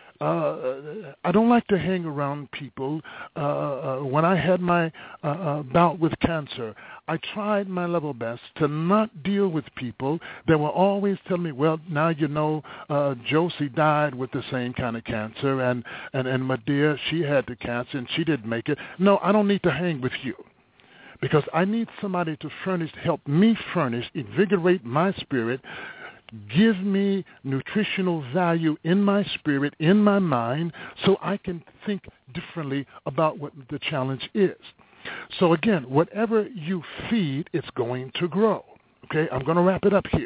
Uh, I don't like to hang around people. Uh, uh, when I had my uh, uh, bout with cancer, I tried my level best to not deal with people that were always telling me, well, now you know uh, Josie died with the same kind of cancer, and, and, and Medea, she had the cancer, and she didn't make it. No, I don't need to hang with you. Because I need somebody to furnish, help me furnish, invigorate my spirit, give me nutritional value in my spirit, in my mind, so I can think differently about what the challenge is. So again, whatever you feed, it's going to grow. Okay, I'm going to wrap it up here.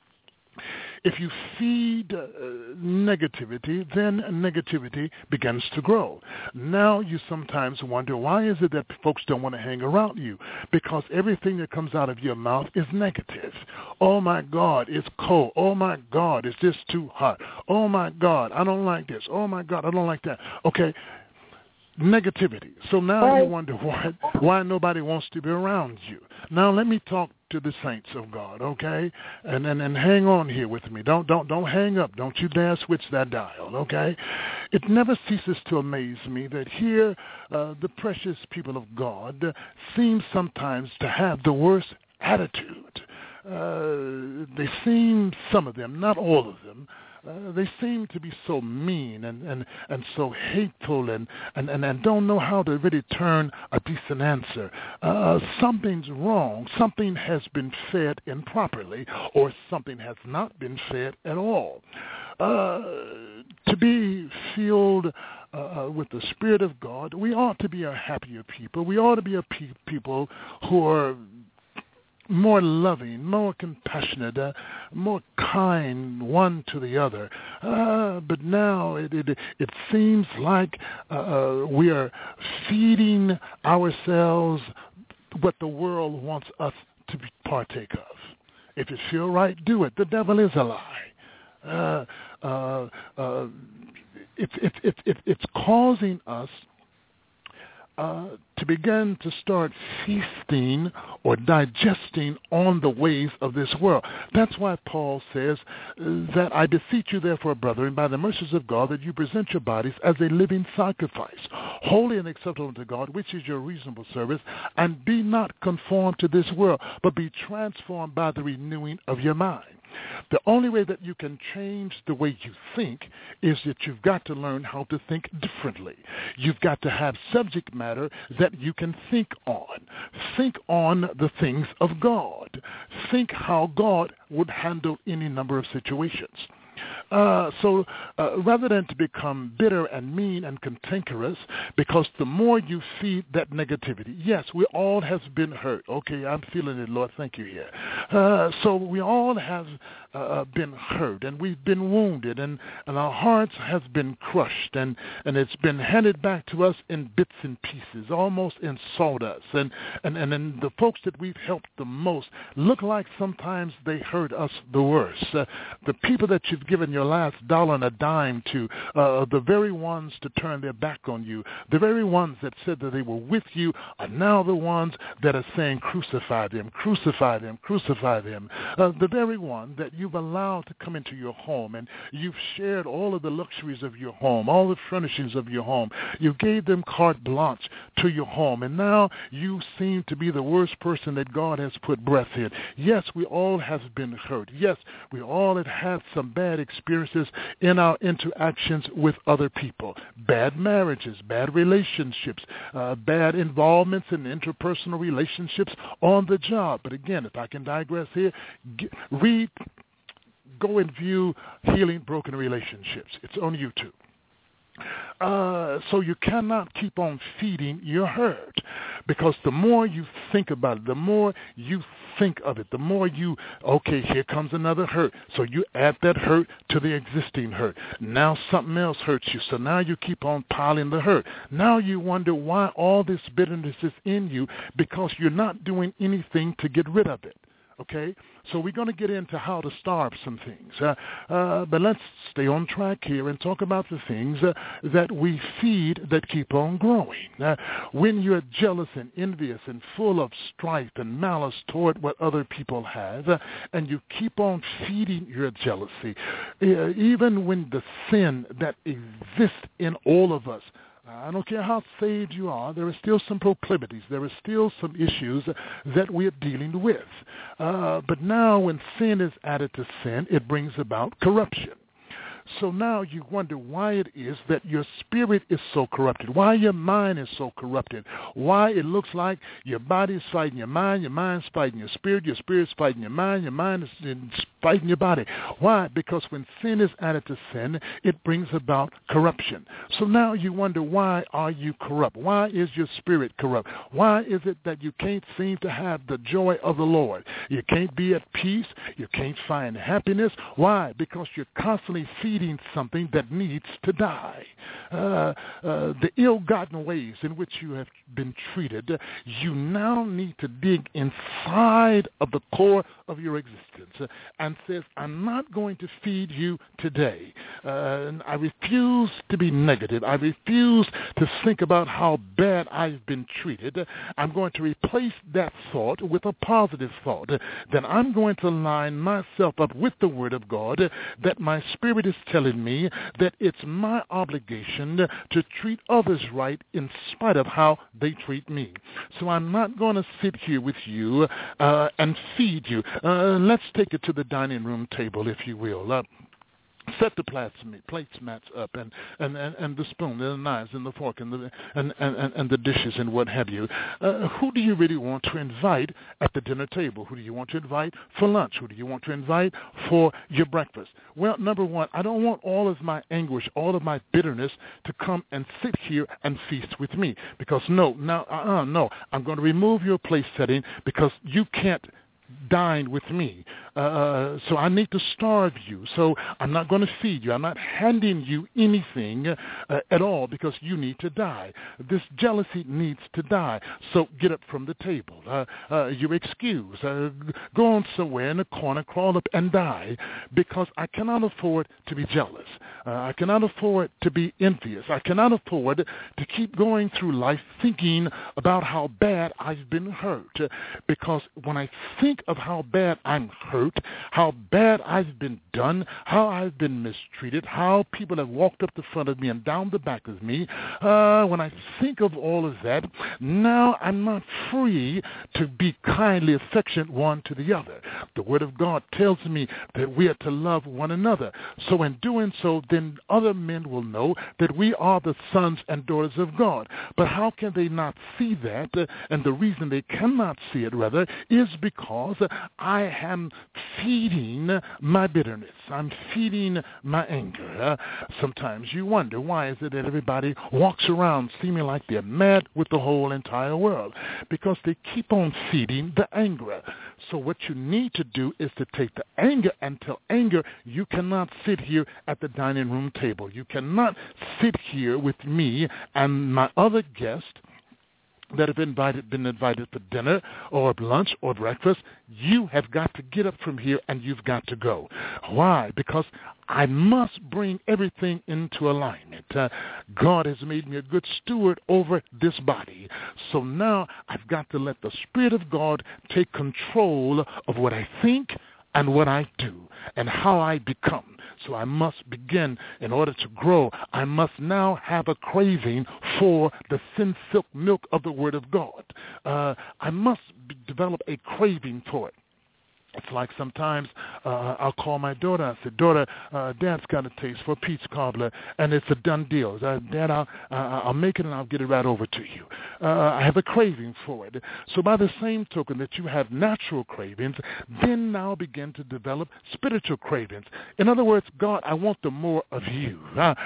If you feed uh, negativity, then negativity begins to grow. Now you sometimes wonder, why is it that folks don't want to hang around you? Because everything that comes out of your mouth is negative. Oh, my God, it's cold. Oh, my God, it's just too hot. Oh, my God, I don't like this. Oh, my God, I don't like that. Okay, negativity. So now Right. you wonder why why nobody wants to be around you. Now let me talk to the saints of God, okay? And and, and hang on here with me. Don't don't don't hang up. Don't you dare switch that dial, okay? It never ceases to amaze me that here uh, the precious people of God seem sometimes to have the worst attitude. Uh, they seem, some of them, not all of them, Uh, they seem to be so mean and, and, and so hateful and, and, and, and don't know how to really turn a decent answer. Uh, something's wrong. Something has been fed improperly, or something has not been fed at all. Uh, to be filled uh, with the Spirit of God, we ought to be a happier people. We ought to be a pe- people who are more loving, more compassionate, uh, more kind one to the other. Uh, but now it, it it seems like uh, we are feeding ourselves what the world wants us to be partake of. If you feel right, do it. The devil is a lie. Uh, uh, uh, it's it, it, it, it's causing us Uh, to begin to start feasting or digesting on the ways of this world. That's why Paul says that I beseech you therefore, brethren, by the mercies of God, that you present your bodies as a living sacrifice, holy and acceptable unto God, which is your reasonable service, and be not conformed to this world, but be transformed by the renewing of your mind. The only way that you can change the way you think is that you've got to learn how to think differently. You've got to have subject matter that you can think on. Think on the things of God. Think how God would handle any number of situations. Uh, so uh, rather than to become bitter and mean and cantankerous, because the more you feed that negativity, yes, we all have been hurt. Okay, I'm feeling it, Lord. Thank you here. Uh, so we all have uh, been hurt, and we've been wounded, and, and our hearts have been crushed, and, and it's been handed back to us in bits and pieces, almost in sawdust. And, and, and then the folks that we've helped the most look like sometimes they hurt us the worst. Uh, the people that you've given your last dollar and a dime to, uh, the very ones to turn their back on you, the very ones that said that they were with you are now the ones that are saying, crucify them, crucify them, crucify them. Uh, the very one that you've allowed to come into your home, and you've shared all of the luxuries of your home, all the furnishings of your home. You gave them carte blanche to your home, and now you seem to be the worst person that God has put breath in. Yes, we all have been hurt. Yes, we all have had some bad experiences in our interactions with other people. Bad marriages, bad relationships, uh, bad involvements in interpersonal relationships on the job. But again, if I can digress here, get, read, go and view Healing Broken Relationships. It's on YouTube. Uh, so you cannot keep on feeding your hurt, because the more you think about it, the more you think of it, the more you, okay, here comes another hurt. So you add that hurt to the existing hurt. Now something else hurts you, so now you keep on piling the hurt. Now you wonder why all this bitterness is in you, because you're not doing anything to get rid of it. Okay, so we're going to get into how to starve some things, uh, uh, but let's stay on track here and talk about the things uh, that we feed that keep on growing. Uh, when you're jealous and envious and full of strife and malice toward what other people have, uh, and you keep on feeding your jealousy, uh, even when the sin that exists in all of us, I don't care how saved you are, there are still some proclivities. There are still some issues that we're dealing with. Uh, but now when sin is added to sin, it brings about corruption. So now you wonder why it is that your spirit is so corrupted, why your mind is so corrupted, why it looks like your body's fighting your mind, your mind's fighting your spirit, your spirit's fighting your mind, your mind is fighting your body. Why? Because when sin is added to sin, it brings about corruption. So now you wonder, why are you corrupt? Why is your spirit corrupt? Why is it that you can't seem to have the joy of the Lord? You can't be at peace. You can't find happiness. Why? Because you're constantly feeding feeding something that needs to die. Uh, uh, the ill-gotten ways in which you have been treated, you now need to dig inside of the core of your existence and says, I'm not going to feed you today. Uh, I refuse to be negative. I refuse to think about how bad I've been treated. I'm going to replace that thought with a positive thought. Then I'm going to line myself up with the Word of God that my spirit is telling me that it's my obligation to treat others right in spite of how they treat me. So I'm not going to sit here with you uh, and feed you. Uh, let's take it to the dining room table, if you will. Uh, Set the plates, placemats up, and, and, and, and the spoon, and the knives, and the fork, and the and, and, and the dishes, and what have you. Uh, who do you really want to invite at the dinner table? Who do you want to invite for lunch? Who do you want to invite for your breakfast? Well, number one, I don't want all of my anguish, all of my bitterness to come and sit here and feast with me. Because no, now, uh-uh, no, I'm going to remove your place setting because you can't dine with me. Uh, so I need to starve you. So I'm not going to feed you. I'm not handing you anything uh, at all because you need to die. This jealousy needs to die. So get up from the table. Uh, uh, you're excused. Uh, go on somewhere in a corner, crawl up and die because I cannot afford to be jealous. Uh, I cannot afford to be envious. I cannot afford to keep going through life thinking about how bad I've been hurt because when I think of how bad I'm hurt, how bad I've been done, how I've been mistreated, how people have walked up the front of me and down the back of me, uh, when I think of all of that, now I'm not free to be kindly affectionate one to the other. The Word of God tells me that we are to love one another. So in doing so, then other men will know that we are the sons and daughters of God. But how can they not see that? Uh, and the reason they cannot see it, rather, is because I am feeding my bitterness. I'm feeding my anger. Uh, sometimes you wonder, why is it that everybody walks around seeming like they're mad with the whole entire world? Because they keep on feeding the anger. So what you need to do is to take the anger and tell anger, you cannot sit here at the dining room table. You cannot sit here with me and my other guest that have invited, been invited for dinner or lunch or breakfast. You have got to get up from here and you've got to go. Why? Because I must bring everything into alignment. Uh, God has made me a good steward over this body. So now I've got to let the Spirit of God take control of what I think and what I do and how I become. So I must begin, in order to grow, I must now have a craving for the sin-silk milk of the Word of God. Uh, I must be, develop a craving for it. It's like sometimes uh, I'll call my daughter. I say, daughter, uh, Dad's got a taste for peach cobbler, and it's a done deal. Uh, Dad, I'll, uh, I'll make it and I'll get it right over to you. Uh, I have a craving for it. So by the same token that you have natural cravings, then now begin to develop spiritual cravings. In other words, God, I want the more of you. Uh,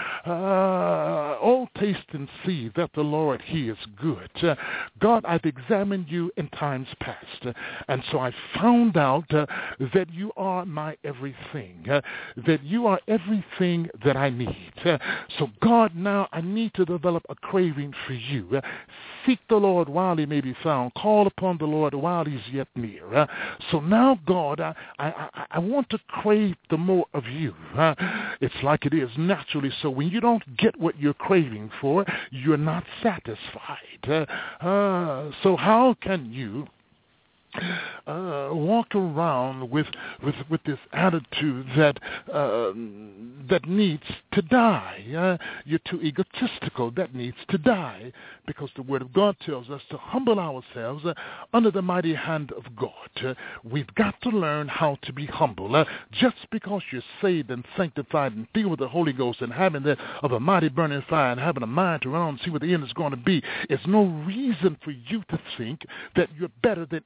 uh, oh, taste and see that the Lord, He is good. Uh, God, I've examined you in times past, uh, and so I found out uh, Uh, that you are my everything, uh, that you are everything that I need. Uh, so, God, now I need to develop a craving for you. Uh, seek the Lord while He may be found. Call upon the Lord while He's yet near. Uh, so now, God, I, I, I want to crave the more of you. Uh, it's like it is naturally. So when you don't get what you're craving for, you're not satisfied. Uh, uh, so how can you Uh, walk around with with with this attitude that uh, that needs to die? Uh, you're too egotistical. That needs to die, because the Word of God tells us to humble ourselves uh, under the mighty hand of God. Uh, we've got to learn how to be humble. Uh, just because you're saved and sanctified and filled with the Holy Ghost and having the of a mighty burning fire and having a mind to run on and see what the end is going to be, is no reason for you to think that you're better than anybody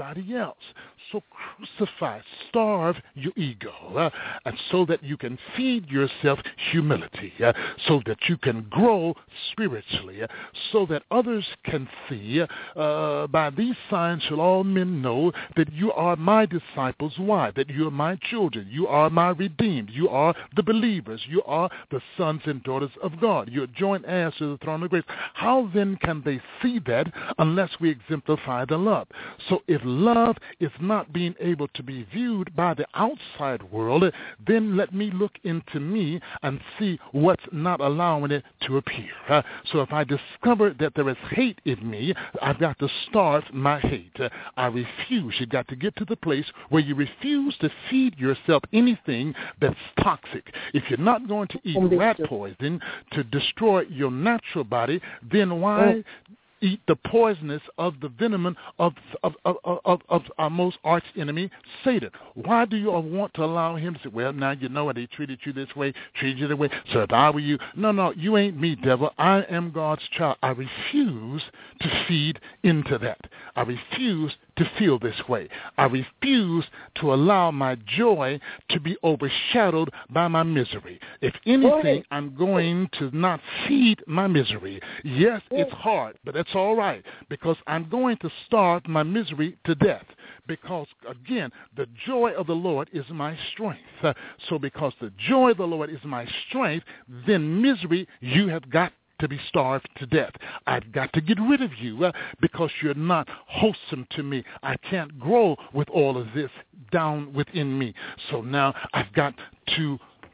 everybody else. So crucify, starve your ego, uh, and so that you can feed yourself humility, uh, so that you can grow spiritually, uh, so that others can see, uh, by these signs shall all men know that you are my disciples. Why? That you are my children. You are my redeemed. You are the believers. You are the sons and daughters of God. You're joint heirs to the throne of grace. How then can they see that unless we exemplify the love? So if love is not being able to be viewed by the outside world, then let me look into me and see what's not allowing it to appear. Uh, so if I discover that there is hate in me, I've got to starve my hate. Uh, I refuse. You've got to get to the place where you refuse to feed yourself anything that's toxic. If you're not going to eat rat poison to destroy your natural body, then why eat the poisonous of the venom of of, of, of, of our most arch enemy, Satan? Why do you want to allow him to say, well, now you know what, they treated you this way, treated you that way, so if I were you, no, no, you ain't me, devil. I am God's child. I refuse to feed into that. I refuse to feel this way. I refuse to allow my joy to be overshadowed by my misery. If anything, I'm going to not feed my misery. Yes, it's hard, but that's all right, because I'm going to starve my misery to death. Because, again, the joy of the Lord is my strength. Uh, so because the joy of the Lord is my strength, then misery, you have got to be starved to death. I've got to get rid of you uh, because you're not wholesome to me. I can't grow with all of this down within me. So now I've got to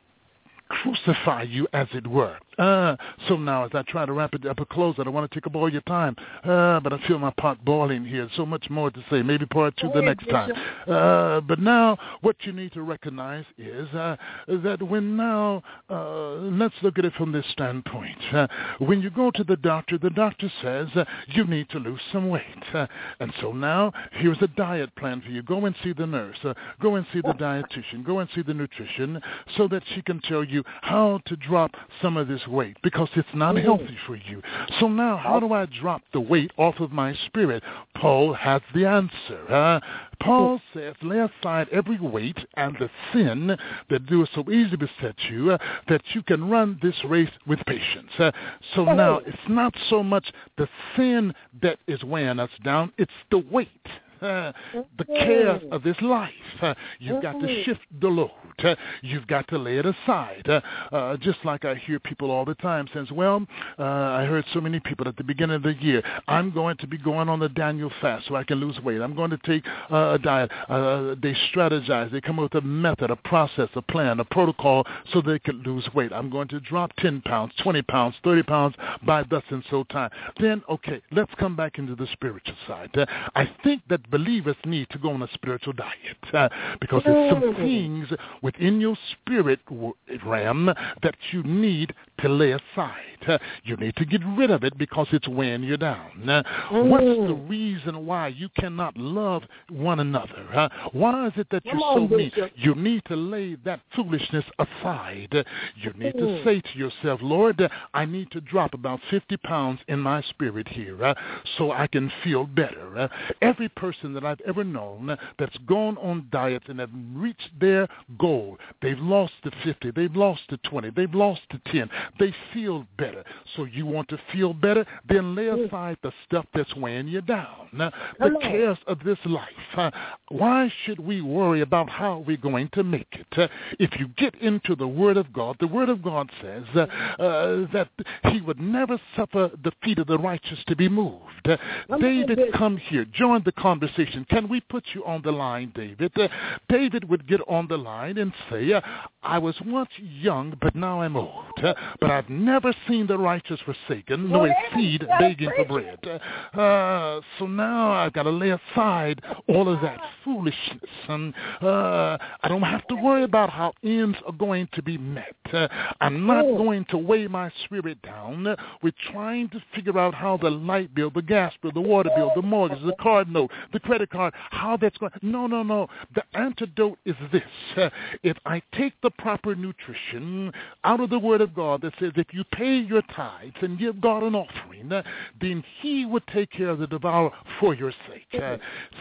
crucify you, as it were. Uh, so now, as I try to wrap it up a close, I don't want to take up all your time, uh, but I feel my pot boiling here. So much more to say. Maybe part two the next time. Uh, but now, what you need to recognize is uh, that when now, uh, let's look at it from this standpoint. Uh, when you go to the doctor, the doctor says uh, you need to lose some weight. Uh, and so now, here's a diet plan for you. Go and see the nurse. Uh, go and see the dietitian. Go and see the nutrition so that she can tell you how to drop some of this weight, because it's not healthy for you. So now, how do I drop the weight off of my spirit? Paul has the answer. Uh, Paul says, lay aside every weight and the sin that doeth so easily beset you, uh, that you can run this race with patience. Uh, so now, it's not so much the sin that is weighing us down, it's the weight. Uh, the cares of this life. Uh, you've got to shift the load. Uh, you've got to lay it aside. Uh, uh, just like I hear people all the time saying, well, uh, I heard so many people at the beginning of the year, I'm going to be going on the Daniel fast so I can lose weight. I'm going to take uh, a diet. Uh, they strategize. They come up with a method, a process, a plan, a protocol so they can lose weight. I'm going to drop ten pounds, twenty pounds, thirty pounds by thus and so time. Then, okay, let's come back into the spiritual side. Uh, I think that believers need to go on a spiritual diet uh, because there's some things within your spirit realm that you need to lay aside. Uh, you need to get rid of it because it's weighing you down. Uh, what's the reason why you cannot love one another? Uh, why is it that you're so mean? You need to lay that foolishness aside. Uh, you need to say to yourself, Lord, uh, I need to drop about fifty pounds in my spirit here uh, so I can feel better. Uh, every person that I've ever known that's gone on diets and have reached their goal, they've lost to fifty, they've lost to twenty, they've lost to ten, they feel better. So you want to feel better? Then lay aside the stuff that's weighing you down, the cares of this life. Uh, why should we worry about how we're going to make it? Uh, if you get into the Word of God, the Word of God says uh, uh, that he would never suffer the feet of the righteous to be moved. Uh, David, come here. Join the conversation. Can we put you on the line, David? Uh, David would get on the line and say, uh, I was once young, but now I'm old. Uh, but I've never seen the righteous forsaken, nor his seed begging for bread. Uh, so now I've got to lay aside all of that foolishness. And uh, I don't have to worry about how ends are going to be met. Uh, I'm not going to weigh my spirit down uh, with trying to figure out how the light bill, the gas bill, the water bill, the mortgage, the card note, the credit card, how that's going. No, no, no. The antidote is this. Uh, if I take the proper nutrition out of the Word of God that says if you pay your tithes and give God an offering, uh, then he would take care of the devourer for your sake. Uh,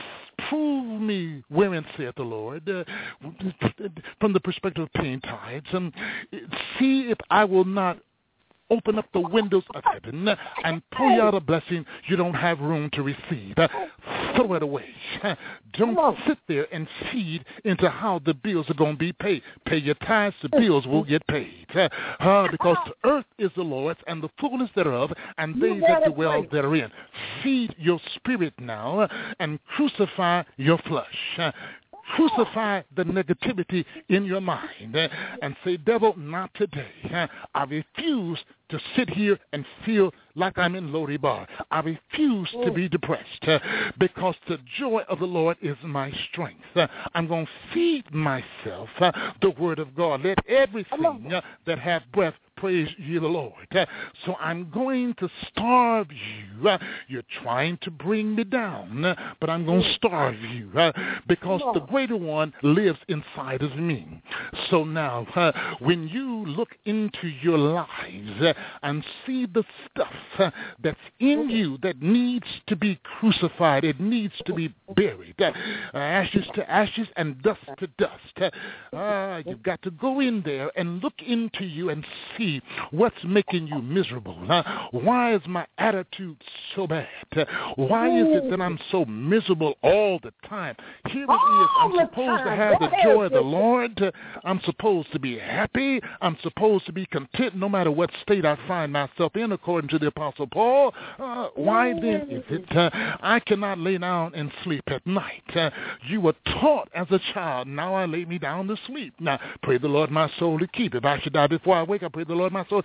prove me wherein saith the Lord, uh, from the perspective of paying tithes, and see if I will not open up the windows of heaven and pour you out a blessing you don't have room to receive. Throw it away. Don't sit there and feed into how the bills are going to be paid. Pay your tithes, the bills will get paid. Uh, because the earth is the Lord's and the fullness thereof, and they that dwell therein. Feed your spirit now and crucify your flesh. Crucify the negativity in your mind uh, and say, devil, not today. Uh, I refuse to sit here and feel like I'm in Lo-Debar. I refuse to be depressed uh, because the joy of the Lord is my strength. Uh, I'm going to feed myself uh, the word of God. Let everything uh, that have breath praise ye the Lord. Uh, so I'm going to starve you. Uh, you're trying to bring me down, uh, but I'm going to starve you uh, because the greater one lives inside of me. So now, uh, when you look into your lives uh, and see the stuff uh, that's in you that needs to be crucified, it needs to be buried, uh, ashes to ashes and dust to dust. Uh, uh, you've got to go in there and look into you and see what's making you miserable. Uh, why is my attitude so bad? Uh, why is it that I'm so miserable all the time? Here it is. I'm supposed to have the joy of the Lord. Uh, I'm supposed to be happy. I'm supposed to be content no matter what state I find myself in, according to the Apostle Paul. Uh, why then is it uh, I cannot lay down and sleep at night? Uh, you were taught as a child, now I lay me down to sleep. Now, pray the Lord my soul to keep. If I should die before I wake up, pray the Lord my soul.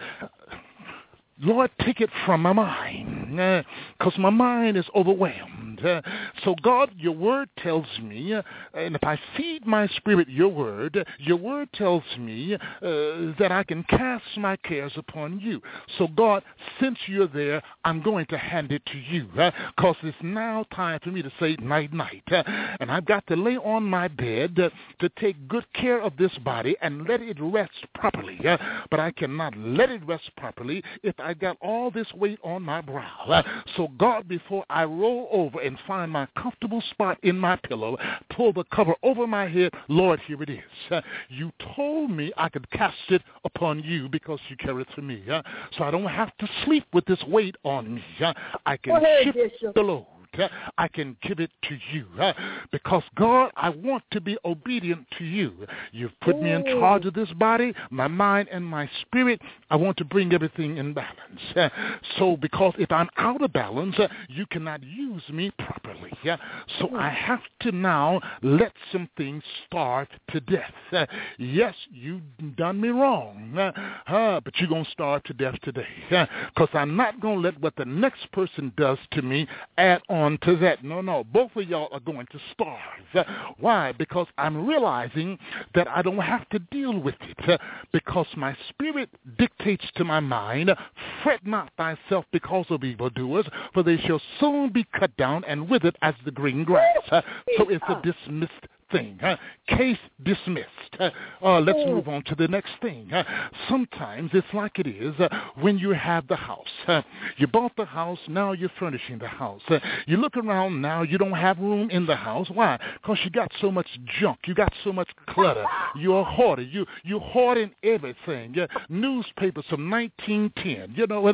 Lord, take it from my mind, because uh, my mind is overwhelmed. Uh, so, God, your word tells me, uh, and if I feed my spirit your word, your word tells me uh, that I can cast my cares upon you. So, God, since you're there, I'm going to hand it to you, because uh, it's now time for me to say night-night. Uh, and I've got to lay on my bed uh, to take good care of this body and let it rest properly. Uh, but I cannot let it rest properly if I I got all this weight on my brow. Uh, so, God, before I roll over and find my comfortable spot in my pillow, pull the cover over my head, Lord, here it is. Uh, you told me I could cast it upon you because you care it for me. Uh, so I don't have to sleep with this weight on me. Uh, I can ahead, shift Bishop. the load. I can give it to you uh, because, God, I want to be obedient to you. You've put me in charge of this body, my mind, and my spirit. I want to bring everything in balance. Uh, so because if I'm out of balance, uh, you cannot use me properly. Uh, so I have to now let some things starve to death. Uh, yes, you've done me wrong, uh, uh, but you're going to starve to death today because uh, I'm not going to let what the next person does to me add on to that. No, no. Both of y'all are going to starve. Why? Because I'm realizing that I don't have to deal with it because my spirit dictates to my mind, fret not thyself because of evildoers, for they shall soon be cut down and withered as the green grass. So it's a dismissed thing. Uh, case dismissed. Uh, uh, let's move on to the next thing. Uh, sometimes it's like it is uh, when you have the house. Uh, you bought the house, now you're furnishing the house. Uh, you look around now, you don't have room in the house. Why? Because you got so much junk. You got so much clutter. You're a hoarder. You, you're hoarding everything. Uh, newspapers from nineteen ten. You know, it,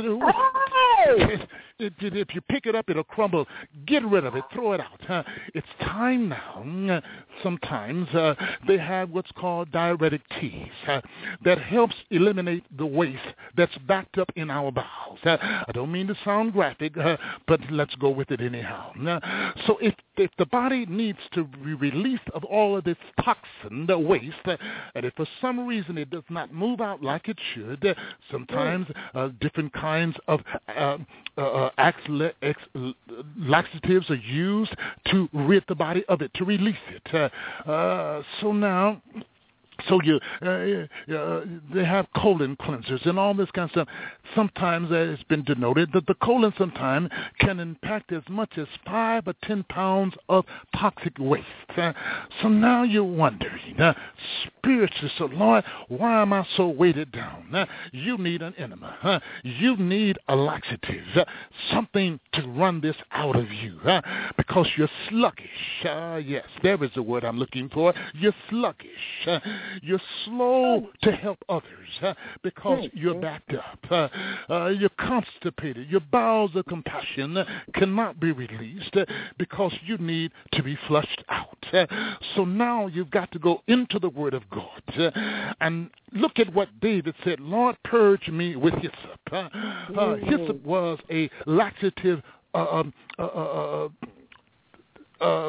it, it, it, if you pick it up, it'll crumble. Get rid of it. Throw it out. Uh, it's time now. Uh, Sometimes uh, they have what's called diuretic teas uh, that helps eliminate the waste that's backed up in our bowels. Uh, I don't mean to sound graphic, uh, but let's go with it anyhow. Uh, so if, if the body needs to be released of all of this toxin, the waste, uh, and if for some reason it does not move out like it should, uh, sometimes uh, different kinds of uh, uh, laxatives are used to rid the body of it, to release it. Uh, Uh, so now, so you, uh, uh, they have colon cleansers and all this kind of stuff. Sometimes uh, it's been denoted that the colon sometimes can impact as much as five or ten pounds of toxic waste. Uh, so now you're wondering, uh, spiritually, so Lord, why am I so weighted down? Uh, you need an enema. Uh, you need a laxative, uh, something to run this out of you, uh, because you're sluggish. Uh, yes, there is the word I'm looking for. You're sluggish. Uh, you're slow to help others uh, because you're backed up. Uh, uh, you're constipated. Your bowels of compassion uh, cannot be released uh, because you need to be flushed out. Uh, so now you've got to go into the Word of God uh, and look at what David said. Lord, purge me with hyssop. Uh, uh, hyssop was a laxative uh, um, uh, uh, uh, uh,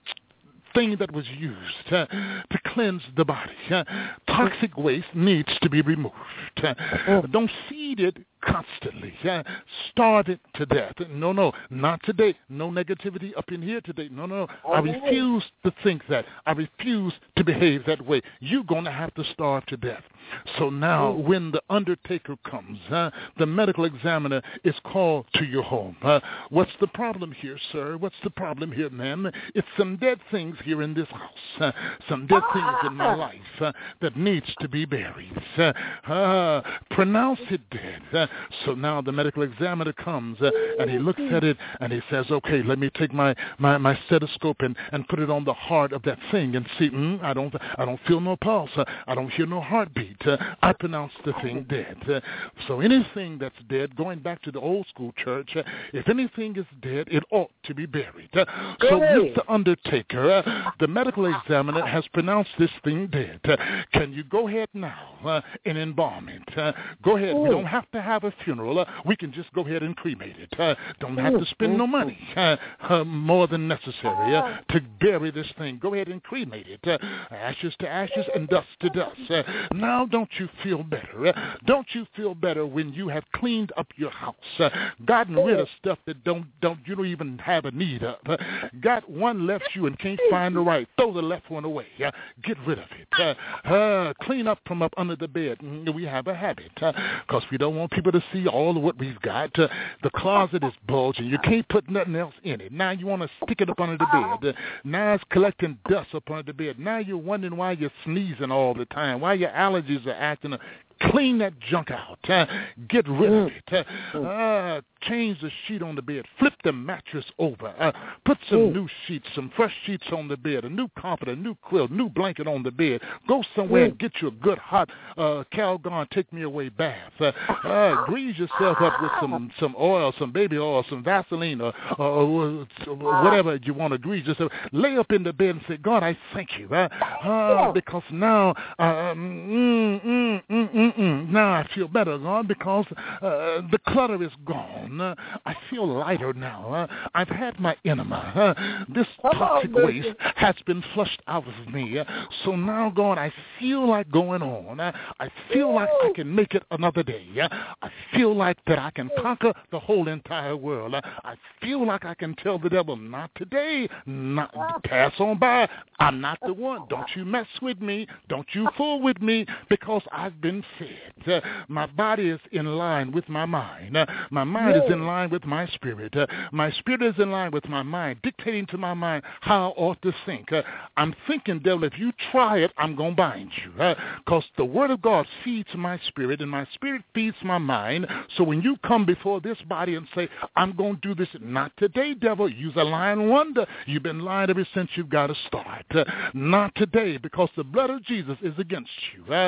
thing that was used uh, to cleanse the body. Uh, toxic waste needs to be removed. Uh, don't feed it constantly. Uh, starve it to death. No, no, not today. No negativity up in here today. No, no, no. I refuse to think that. I refuse to behave that way. You're going to have to starve to death. So now when the undertaker comes, uh, the medical examiner is called to your home. Uh, what's the problem here, sir? What's the problem here, ma'am? It's some dead things here in this house. Uh, some dead things in my life uh, that needs to be buried. Uh, uh, pronounce it dead. Uh, so now the medical examiner comes uh, and he looks at it and he says, okay, let me take my, my, my stethoscope and, and put it on the heart of that thing and see, mm, I don't I don't feel no pulse. Uh, I don't hear no heartbeat. Uh, I pronounce the thing dead. Uh, so anything that's dead, going back to the old school church, uh, if anything is dead, it ought to be buried. Uh, so with the undertaker, uh, the medical examiner has pronounced this thing dead. Uh, can you go ahead now uh, and embalm it? Uh, go ahead. We don't have to have a funeral. Uh, we can just go ahead and cremate it. Uh, don't have to spend no money uh, uh, more than necessary uh, to bury this thing. Go ahead and cremate it. Uh, ashes to ashes and dust to dust. Uh, now don't you feel better? Uh, don't you feel better when you have cleaned up your house, uh, gotten rid of stuff that don't don't you don't even have a need of, uh, got one left you and can't find the right, throw the left one away, uh, get rid of it, uh, uh, clean up from up under the bed. Mm, we have a habit because uh, we don't want people to see all of what we've got. Uh, the closet is bulging. You can't put nothing else in it. Now you want to stick it up under the bed. Uh, now it's collecting dust up under the bed. Now you're wondering why you're sneezing all the time, why your allergies are acting up. Clean that junk out. Uh, get rid of it. Uh, uh, change the sheet on the bed. Flip the mattress over. Uh, put some new sheets, some fresh sheets on the bed, a new carpet, a new quilt, new blanket on the bed. Go somewhere and get you a good hot uh, Calgon take me away bath. Uh, uh, grease yourself up with some, some oil, some baby oil, some Vaseline, or, or, or whatever you want to grease yourself. Lay up in the bed and say, God, I thank you. Uh, uh, because now, uh, mm, mm, mm, mm, Mm-mm. Now I feel better, God, because uh, the clutter is gone. Uh, I feel lighter now. Uh, I've had my enema. Uh, this toxic waste has been flushed out of me. Uh, so now, God, I feel like going on. Uh, I feel like I can make it another day. Uh, I feel like that I can conquer the whole entire world. Uh, I feel like I can tell the devil, not today, not pass on by. I'm not the one. Don't you mess with me. Don't you fool with me, because I've been fed. Uh, my body is in line with my mind. Uh, my mind is in line with my spirit. Uh, my spirit is in line with my mind, dictating to my mind how I ought to think. Uh, I'm thinking, devil, if you try it, I'm going to bind you. Because uh, the word of God feeds my spirit, and my spirit feeds my mind. So when you come before this body and say, I'm going to do this, not today, devil. Use a lying wonder. You've been lying ever since you've got to start. Uh, not today, because the blood of Jesus is against you. Uh,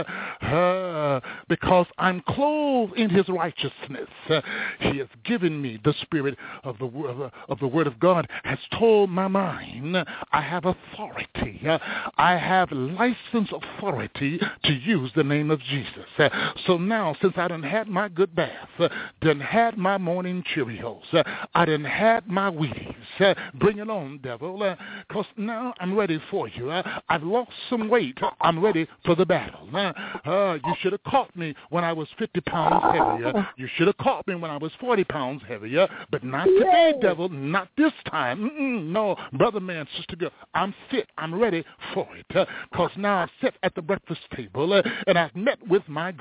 uh, because I'm clothed in his righteousness. Uh, he has given me the spirit of the, of, of the word of God, has told my mind I have authority. Uh, I have license authority to use the name of Jesus. Uh, so now, since I done had my good bath, uh, done had my morning Cheerios, uh, I done had my Wheaties, uh, bring it on, devil, because uh, now I'm ready for you. Uh, I've lost some weight. I'm ready for the battle. Uh, uh, you should have caught me when I was fifty pounds heavier. You should have caught me when I was forty pounds heavier, but not today, devil, not this time. Mm-mm, no, brother, man, sister, girl, I'm fit. I'm ready for it, because uh, now I've sat at the breakfast table uh, and I've met with my God.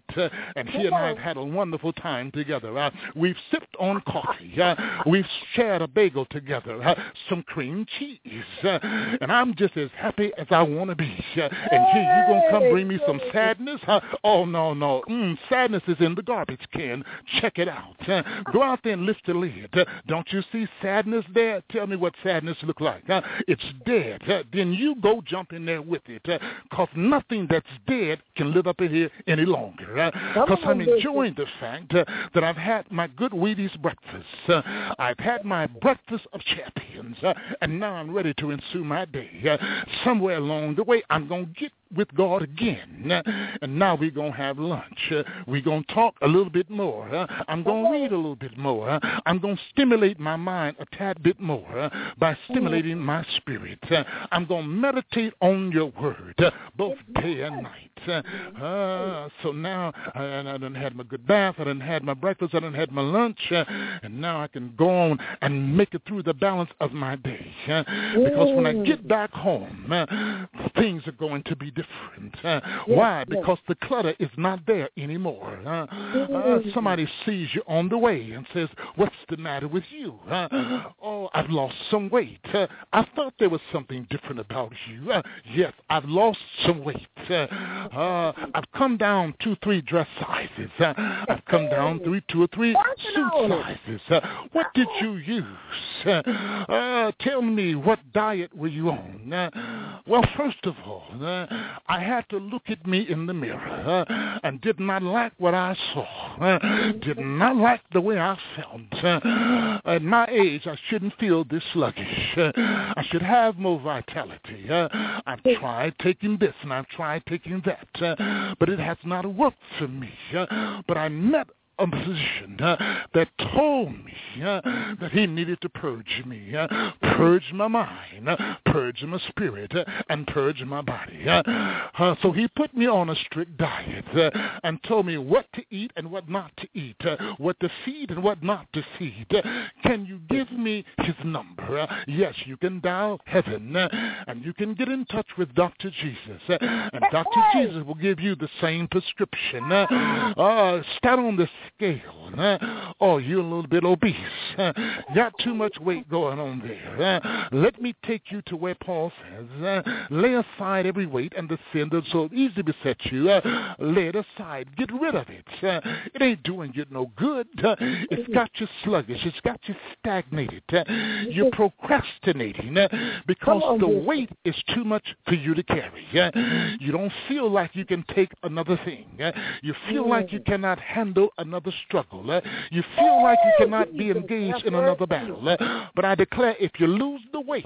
uh, and he and I have had a wonderful time together. Uh, we've sipped on coffee. Uh, we've shared a bagel together, uh, some cream cheese, uh, and I'm just as happy as I want to be. Uh, and here you gonna come bring me some sadness? Huh? Oh, no, no. Mm, sadness is in the garbage can. Check it out. Uh, go out there and lift the lid. Uh, don't you see sadness there? Tell me what sadness look like. Uh, it's dead. Uh, then you go jump in there with it, because uh, nothing that's dead can live up in here any longer. Because uh, I'm enjoying the fact uh, that I've had my good Wheaties breakfast. Uh, I've had my breakfast of champions, uh, and now I'm ready to ensue my day. Uh, somewhere along the way, I'm going to get with God again, uh, and now we're going to have lunch. Uh, we're going to talk a little bit more. Uh, I'm going to read a little bit more. Uh, I'm going to stimulate my mind a tad bit more uh, by stimulating my spirit. Uh, I'm going to meditate on your word uh, both day and night. Uh, uh, so now, uh, and I done had my good bath, I done had my breakfast, I done had my lunch, uh, and now I can go on and make it through the balance of my day. Uh, because when I get back home, uh, things are going to be different. Uh, why? Because the clutter is not there anymore. Uh, uh, somebody sees you on the way and says, what's the matter with you? Uh, oh, I've lost some weight. Uh, I thought there was something different about you. Uh, yes, I've lost some weight. Uh, uh, I've come down two, three dress sizes. Uh, I've come down three, two or three suit sizes. Uh, what did you use? Uh, uh, tell me, what diet were you on? Uh, well, first of all, uh, I had to look at me in the mirror uh, and did not like what I saw. Uh, did not like the way I felt. Uh, at my age, I shouldn't feel this sluggish. Uh, I should have more vitality. Uh, I've tried taking this and I've tried taking that, uh, but it has not worked for me. Uh, but I met a physician uh, that told me uh, that he needed to purge me, uh, purge my mind, uh, purge my spirit, uh, and purge my body. Uh, uh, so he put me on a strict diet uh, and told me what to eat and what not to eat, uh, what to feed and what not to feed. Uh, can you give me his number? Uh, yes, you can dial heaven, uh, and you can get in touch with Doctor Jesus, uh, and Doctor Jesus will give you the same prescription. Uh, uh, start on the scale. Uh, oh, you're a little bit obese. Uh, got too much weight going on there. Uh, let me take you to where Paul says, uh, lay aside every weight and the sin that so easily beset you. Uh, lay it aside. Get rid of it. Uh, it ain't doing you no good. Uh, it's got you sluggish. It's got you stagnated. Uh, you're procrastinating uh, because the weight is too much for you to carry. Uh, you don't feel like you can take another thing. Uh, you feel like you cannot handle another struggle. Uh, you feel like you cannot be engaged in another battle. Uh, but I declare, if you lose the weight,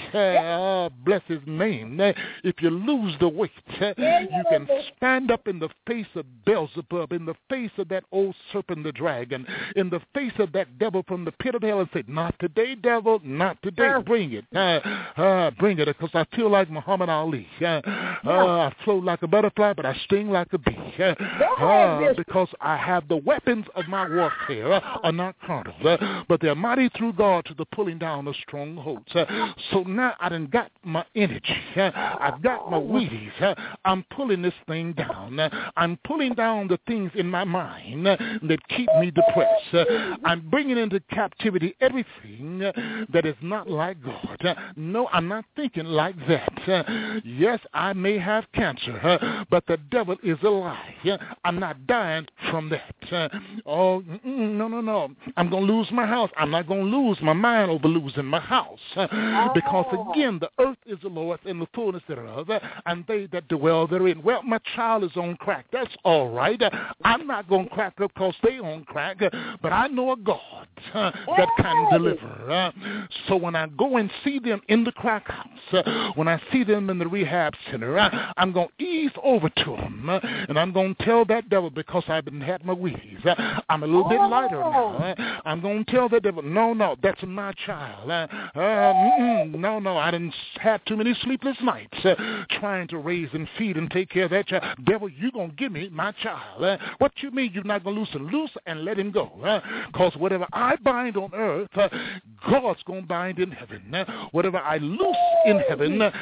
uh, bless his name, uh, if you lose the weight, uh, you can stand up in the face of Beelzebub, in the face of that old serpent, the dragon, in the face of that devil from the pit of hell and say, not today, devil, not today. Bring it. Uh, uh, bring it, because I feel like Muhammad Ali. Uh, uh, I float like a butterfly, but I sting like a bee. Uh, uh, because I have the weapons of my warfare uh, are not carnal, uh, but they're mighty through God to the pulling down of strongholds. Uh, so now I done got my energy. Uh, I've got my Wheaties. Uh, I'm pulling this thing down. Uh, I'm pulling down the things in my mind uh, that keep me depressed. Uh, I'm bringing into captivity everything uh, that is not like God. Uh, no, I'm not thinking like that. Uh, yes, I may have cancer, uh, but the devil is a lie. Uh, I'm not dying from that. Uh, oh, no, no, no. I'm going to lose my house. I'm not going to lose my mind over losing my house. Uh, because, again, the earth is the Lord's and the fullness thereof, uh, and they that dwell therein. Well, my child is on crack. That's all right. Uh, I'm not going to crack up because they on crack, uh, but I know a God uh, that can deliver. Uh, so when I go and see them in the crack house, uh, when I see them in the rehab center, uh, I'm going to ease over to them, uh, and I'm going to tell that devil, because I've been had my Wheaties, uh, I'm a little bit lighter now. Uh, I'm going to tell the devil, no, no, that's my child. Uh, uh, no, no, I didn't have too many sleepless nights uh, trying to raise and feed and take care of that child. Devil, you're going to give me my child. Uh, what you mean you're not going to loose him? Loose and let him go. Because uh, whatever I bind on earth, uh, God's going to bind in heaven. Uh, whatever I loose in heaven, uh,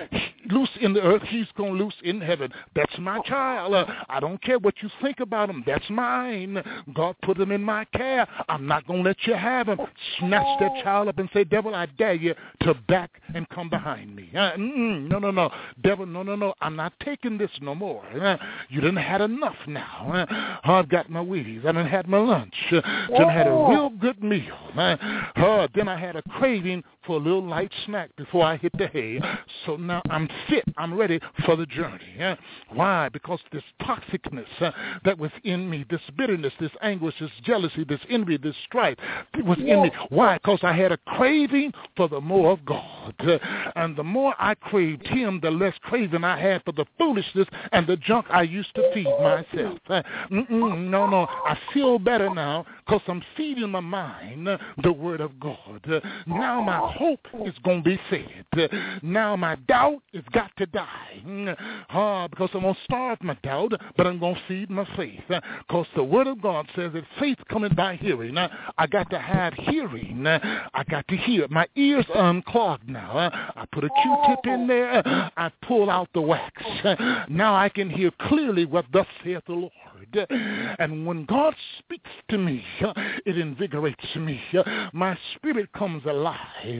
loose in the earth, he's going to loose in heaven. That's my child. Uh, I don't care what you think about him. That's mine. God put him in my care. I'm not going to let you have him. Snatch that child up and say, devil, I dare you to back and come behind me. Uh, no, no, no. Devil, no, no, no. I'm not taking this no more. Uh, you done had enough now. Uh, I've got my Wheaties. I done had my lunch. Uh, done had a real good meal. Uh, uh, then I had a craving for a little light snack before I hit the hay. So now I'm fit. I'm ready for the journey. Uh, why? Because this toxicness uh, that was in me, this bitterness, this anguish, this jealousy, this envy, this strife, it was in me. Why? Because I had a craving for the more of God. Uh, and the more I craved him, the less craving I had for the foolishness and the junk I used to feed myself. Uh, mm-mm, no, no. I feel better now because I'm feeding my mind uh, the word of God. Uh, now my hope is going to be fed. Uh, now my doubt has got to die. Uh, because I'm going to starve my doubt, but I'm going to feed my faith. Because uh, the word of God says that faith cometh by hearing. Uh, I got to have hearing. Uh, I got to hear. My ears are unclogged now. Uh, I put a Q-tip in there. Uh, I pull out the wax. Uh, now I can hear clearly what thus saith the Lord. And when God speaks to me, uh, it invigorates me. Uh, my spirit comes alive.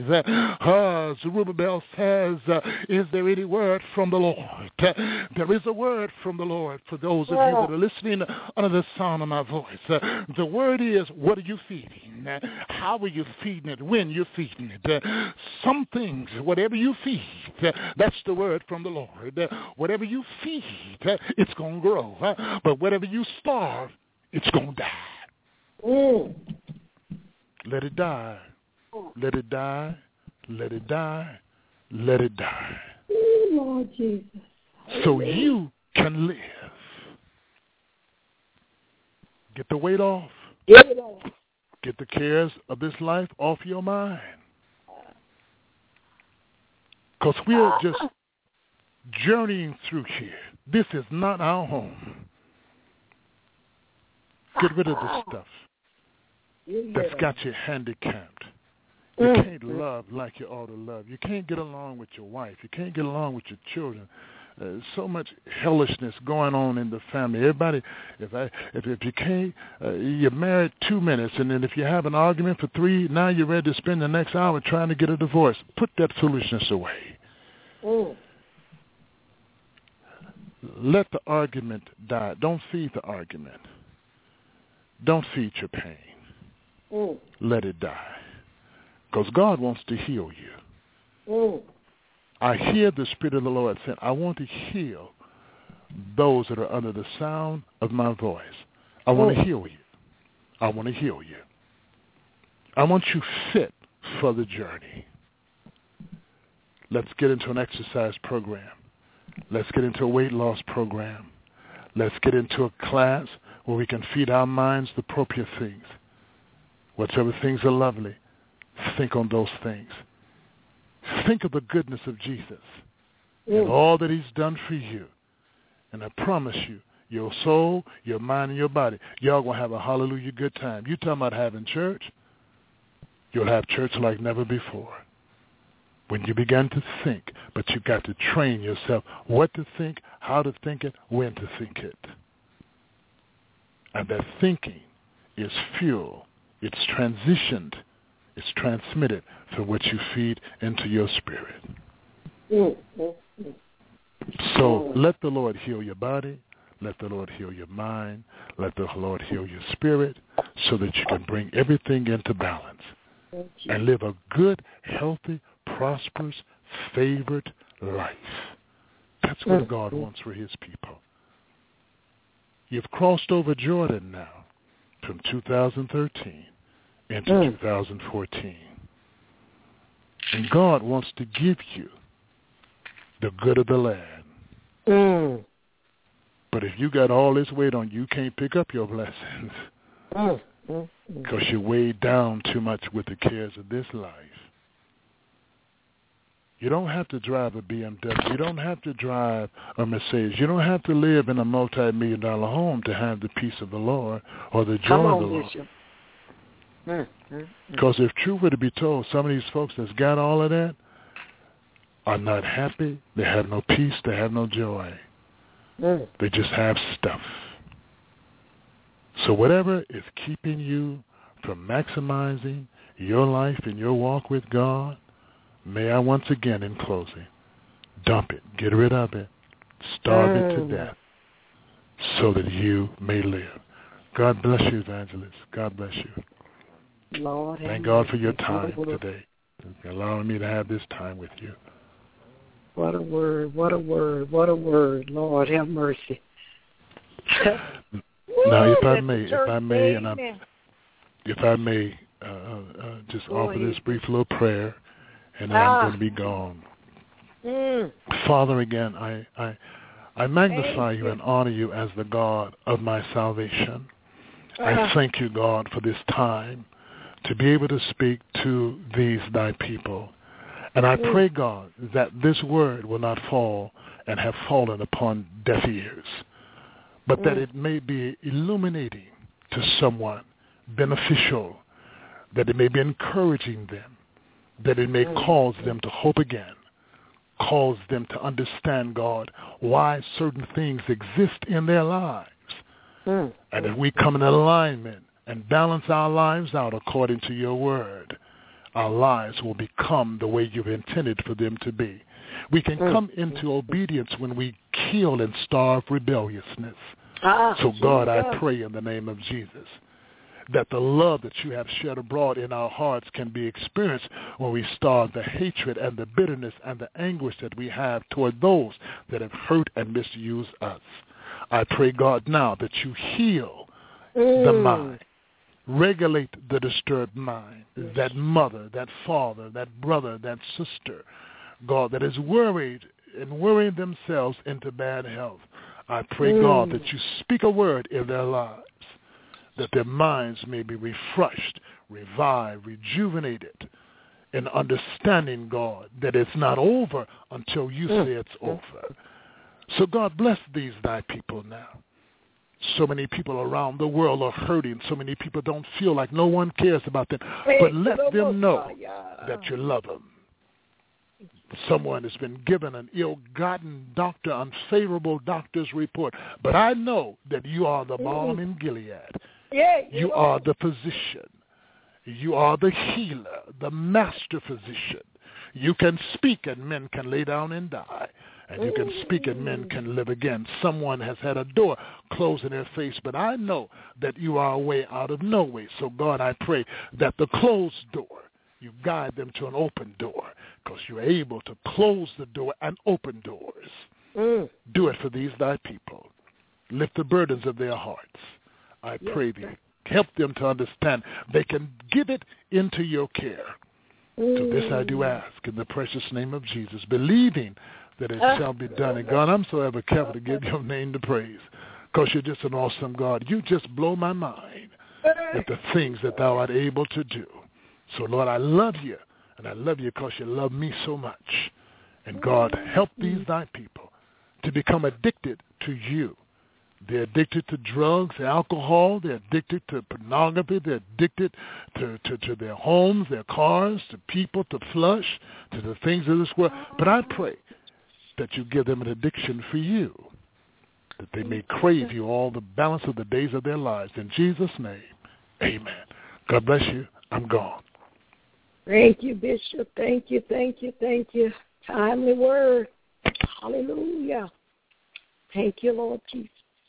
Uh, Zerubbabel says, uh, is there any word from the Lord? Uh, there is a word from the Lord for those of you that are listening under the sound of my voice. Uh, the word is, what are you feeding? Uh, how are you feeding it? When you're feeding it? Uh, some things, whatever you feed, uh, that's the word from the Lord. Uh, whatever you feed, uh, it's going to grow. Uh, but whatever you starve, it's going to die. Mm. Let it die. Let it die. Let it die. Let it die. Oh, Lord Jesus. So you can live. Get the weight off. Get it off. Get the cares of this life off your mind. Because we're just journeying through here. This is not our home. Get rid of the stuff that's got you handicapped. You can't love like you ought to love. You can't get along with your wife. You can't get along with your children. Uh, so much hellishness going on in the family. Everybody, if I, if, if you can't, uh, you're married two minutes, and then if you have an argument for three, now you're ready to spend the next hour trying to get a divorce. Put that foolishness away. Mm. Let the argument die. Don't feed the argument. Don't feed your pain. Mm. Let it die. Because God wants to heal you. Mm. I hear the Spirit of the Lord saying, I want to heal those that are under the sound of my voice. I want Mm. to heal you. I want to heal you. I want you fit for the journey. Let's get into an exercise program. Let's get into a weight loss program. Let's get into a class where we can feed our minds the appropriate things. Whatsoever things are lovely, think on those things. Think of the goodness of Jesus mm. and all that he's done for you. And I promise you, your soul, your mind, and your body, y'all going to have a hallelujah good time. You talking about having church? You'll have church like never before. When you begin to think, but you got to train yourself what to think, how to think it, when to think it. And that thinking is fuel. It's transitioned. It's transmitted from what you feed into your spirit. Mm-hmm. So let the Lord heal your body. Let the Lord heal your mind. Let the Lord heal your spirit so that you can bring everything into balance and live a good, healthy, prosperous, favored life. That's what God wants for his people. You've crossed over Jordan now from two thousand thirteen into mm. two thousand fourteen. And God wants to give you the good of the land. Mm. But if you got all this weight on you, you can't pick up your blessings because mm. mm. you're weighed down too much with the cares of this life. You don't have to drive a B M W. You don't have to drive a Mercedes. You don't have to live in a multi-million dollar home to have the peace of the Lord or the joy of the Lord. Because mm, mm, mm. if truth were to be told, some of these folks that's got all of that, are not happy. They have no peace. They have no joy. Mm. They just have stuff. So whatever is keeping you from maximizing your life and your walk with God, may I once again, in closing, dump it, get rid of it, starve mm. it to death, so that you may live. God bless you, Evangelist. God bless you. Lord, thank God for your time today, allowing me to have this time with you. What a word, what a word, what a word. Lord, have mercy. Now, if I may, if I may, and I'm, if I may, uh, uh, just Go offer ahead. This brief little prayer, and then ah. I'm going to be gone. Mm. Father, again, I, I, I magnify thank you you and honor you as the God of my salvation. Uh. I thank you, God, for this time to be able to speak to these thy people. And I pray, God, that this word will not fall and have fallen upon deaf ears, but that it may be illuminating to someone, beneficial, that it may be encouraging them, that it may cause them to hope again, cause them to understand, God, why certain things exist in their lives. And if we come in alignment and balance our lives out according to your word, our lives will become the way you've intended for them to be. We can come into obedience when we kill and starve rebelliousness. Ah, so, God, I pray in the name of Jesus that the love that you have shed abroad in our hearts can be experienced when we starve the hatred and the bitterness and the anguish that we have toward those that have hurt and misused us. I pray, God, now that you heal mm. the mind. Regulate the disturbed mind, yes. that mother, that father, that brother, that sister, God, that is worried and worrying themselves into bad health. I pray, mm. God, that you speak a word in their lives, that their minds may be refreshed, revived, rejuvenated, in understanding, God, that it's not over until you mm. say it's over. So, God, bless these thy people now. So many people around the world are hurting. So many people don't feel like no one cares about them. But let them know that you love them. Someone has been given an ill-gotten doctor, unfavorable doctor's report. But I know that you are the balm in Gilead. You are the physician. You are the healer, the master physician. You can speak and men can lay down and die. And you can speak and men can live again. Someone has had a door closed in their face, but I know that you are a way out of no way. So, God, I pray that the closed door, you guide them to an open door, because you're able to close the door and open doors. Mm. Do it for these thy people. Lift the burdens of their hearts. I yes, pray thee. Help them to understand they can give it into your care. Mm. So this I do ask in the precious name of Jesus, believing that it uh, shall be done. And God, I'm so ever careful to give your name the praise, because you're just an awesome God. You just blow my mind at the things that thou art able to do. So, Lord, I love you, and I love you because you love me so much. And God, help these thy people to become addicted to you. They're addicted to drugs, alcohol. They're addicted to pornography. They're addicted to, to, to their homes, their cars, to people, to flush, to the things of this world. But I pray that you give them an addiction for you, that they may crave you all the balance of the days of their lives. In Jesus' name, amen. God bless you. I'm gone. Thank you, Bishop. Thank you, thank you, thank you. Timely word. Hallelujah. Thank you, Lord Jesus.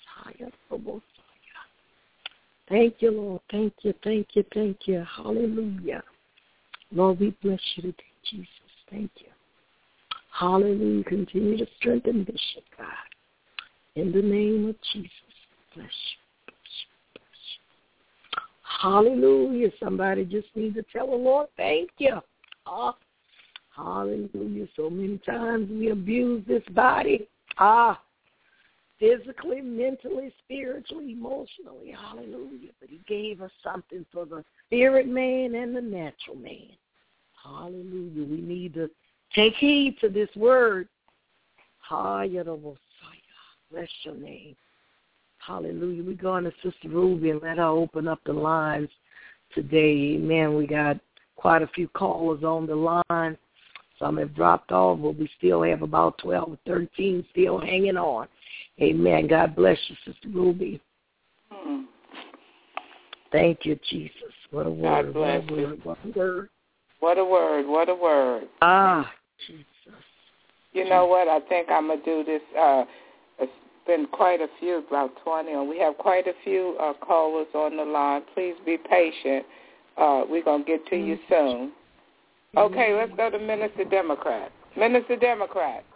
Thank you, Lord. Thank you, thank you, thank you. Hallelujah. Lord, we bless you today, Jesus. Thank you. Hallelujah. Continue to strengthen Bishop, God. In the name of Jesus. Bless you. Bless you. Bless you. Hallelujah. Somebody just needs to tell the Lord, thank you. Ah, hallelujah. So many times we abuse this body. Ah, physically, mentally, spiritually, emotionally. Hallelujah. But he gave us something for the spirit man and the natural man. Hallelujah. We need to take heed to this word. Hallelujah. Bless your name. Hallelujah. We're going to Sister Ruby and let her open up the lines today. Amen. We got quite a few callers on the line. Some have dropped off, but we still have about twelve or thirteen still hanging on. Amen. God bless you, Sister Ruby. Hmm. Thank you, Jesus. What a word. God bless what a word. What a word. What a word. What a word. Ah, Jesus. You know what? I think I'm going to do this. Uh, it's been quite a few, about twenty, and we have quite a few uh, callers on the line. Please be patient. Uh, we're going to get to you soon. Okay, let's go to Minister Democrat. Minister Democrat.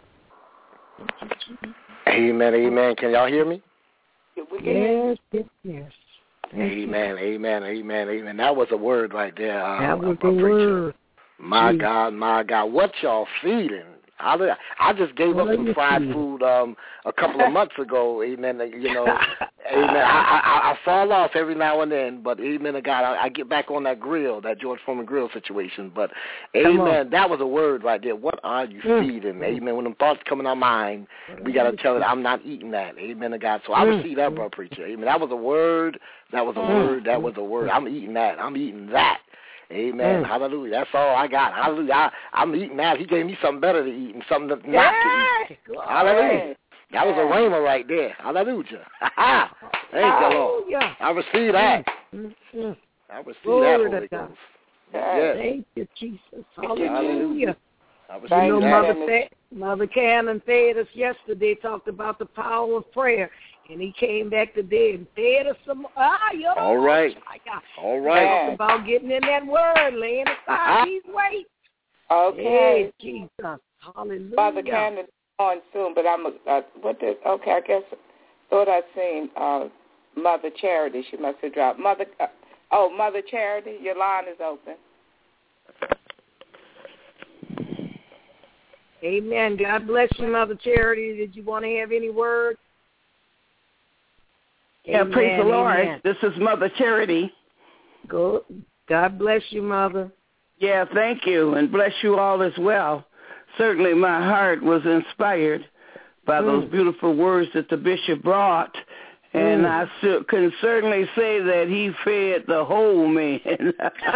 Amen, amen. Can y'all hear me? We can hear Yes, yes, yes. Amen, amen, amen, amen. That was a word right there. Uh, That was a a preacher. word. My Jesus. God, my God. What y'all feeding? I, I just gave What up are some you fried feeding? food um, a couple of months ago. Amen. You know, amen. I, I, I fall off every now and then, but amen to God, I, I get back on that grill, that George Foreman grill situation. But amen, that was a word right there. What are you Mm. feeding? Amen. When them thoughts come in our mind, we got to tell it, I'm not eating that. Amen to God. So I Mm. receive that, brother preacher. Amen. That was a word. That was a word. That was a word. I'm eating that. I'm eating that. Amen. Mm. Hallelujah. That's all I got. Hallelujah. I, I'm eating that. He gave me something better to eat and something not Yeah. to eat. Hallelujah. That was a rhema right there. Hallelujah. Thank you, Lord. Hallelujah. I receive that. Mm, mm, I receive Glory that, to Holy God. Ghost. Yes. Thank you, Jesus. Hallelujah. Hallelujah. I You receive know, that. Mother, Fa- Mother Cannon fed us yesterday, talked about the power of prayer, and he came back today and fed us some. Ah, you know, All right. All right. Talked about getting in that word, laying aside these weights. Okay. Hey, Jesus. Hallelujah. Father Cannon on soon, but I'm uh, what did okay? I guess thought I seen uh, Mother Charity. She must have dropped. Mother, uh, oh, Mother Charity, your line is open. Amen. God bless you, Mother Charity. Did you want to have any words? Yeah, Amen, praise the Lord. amen. This is Mother Charity. Go. God bless you, Mother. Yeah, thank you, and bless you all as well. Certainly my heart was inspired by Mm. those beautiful words that the bishop brought, and Mm. I su- can certainly say that he fed the whole man,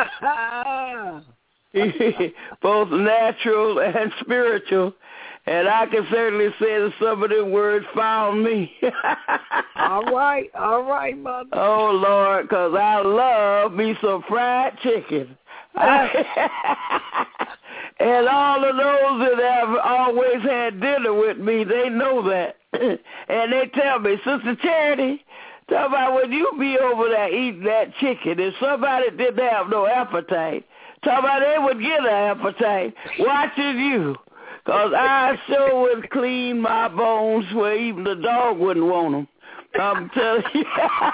both natural and spiritual, and I can certainly say that some of the words found me. All right, all right, Mother. Oh, Lord, because I love me some fried chicken. And all of those that have always had dinner with me, they know that. And they tell me, Sister Charity, talk about when you be over there eating that chicken, if somebody didn't have no appetite, talk about they would get an appetite watching you. Because I sure would clean my bones where even the dog wouldn't want them. I'm telling you.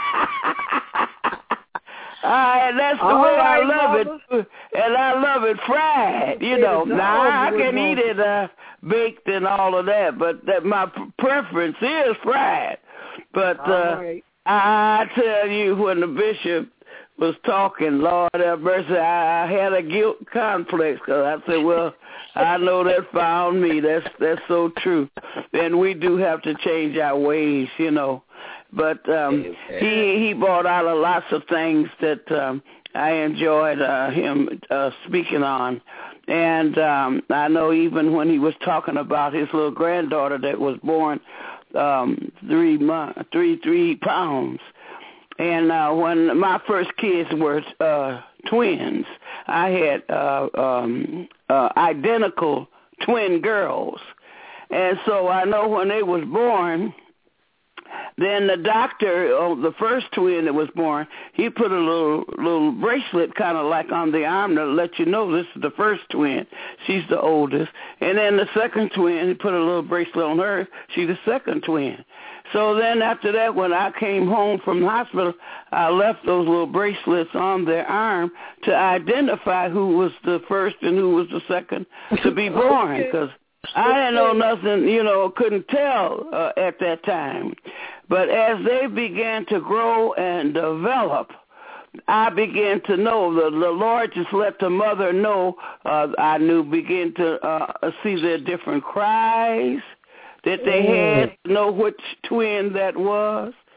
Uh, and that's the All way right, I love Mama. it, and I love it fried. You know, The now I dog would can want eat it uh, baked and all of that, but that my p- preference is fried. But All uh, right. I tell you, when the bishop was talking, Lord have mercy, I, I had a guilt complex because I said, well, I know that found me. That's that's so true, and we do have to change our ways, you know. But um, he he brought out a lots of things that um, I enjoyed uh, him uh, speaking on, and um, I know even when he was talking about his little granddaughter that was born um, three months, three three pounds, and uh, when my first kids were uh, twins, I had uh, um, uh, identical twin girls, and so I know when they was born. Then the doctor, oh, the first twin that was born, he put a little little bracelet kind of like on the arm to let you know this is the first twin. She's the oldest. And then the second twin, he put a little bracelet on her. She's the second twin. So then after that, when I came home from the hospital, I left those little bracelets on their arm to identify who was the first and who was the second to be born, because I didn't know nothing, you know, couldn't tell uh, at that time. But as they began to grow and develop, I began to know. The, the Lord just let the mother know. Uh, I knew, begin to uh, see their different cries, that they had to know which twin that was.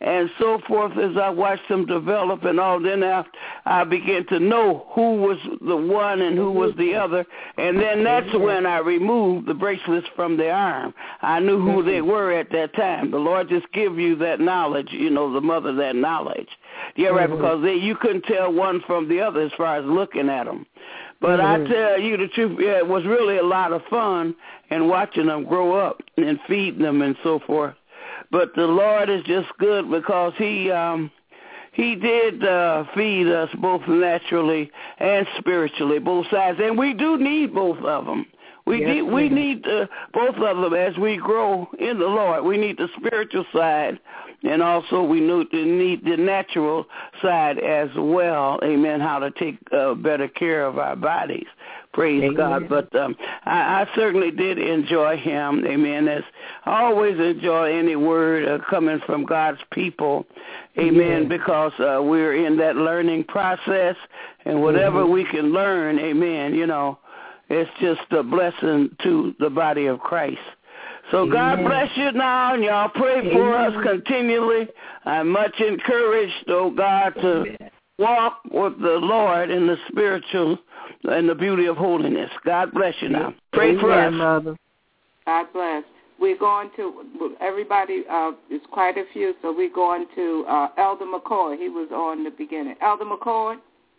and so forth as I watched them develop and all. Then after I began to know who was the one and who was the other, and then that's when I removed the bracelets from their arm. I knew who they were at that time. The Lord just give you that knowledge, you know, the mother that knowledge. Yeah, right, mm-hmm. because they, you couldn't tell one from the other as far as looking at them. But mm-hmm. I tell you the truth, yeah, it was really a lot of fun and watching them grow up and feeding them and so forth. But the Lord is just good because he um, he did uh, feed us both naturally and spiritually, both sides. And we do need both of them. We yes, need, we need uh, both of them as we grow in the Lord. We need the spiritual side, and also we need the natural side as well. Amen. How to take uh, better care of our bodies. Praise Amen. God. But um, I, I certainly did enjoy him. Amen. As I always enjoy any word uh, coming from God's people. Amen. Yeah. Because uh, we're in that learning process, and whatever mm-hmm. we can learn, amen, you know, it's just a blessing to the body of Christ. So God Amen. Bless you now, and y'all pray Amen. For us continually. I'm much encouraged, oh God, to Amen. Walk with the Lord in the spiritual and the beauty of holiness. God bless you now. Pray Amen, for us. Mother. God bless. We're going to, everybody, uh, it's quite a few, so we're going to uh, Elder McCoy. He was on the beginning. Elder McCoy?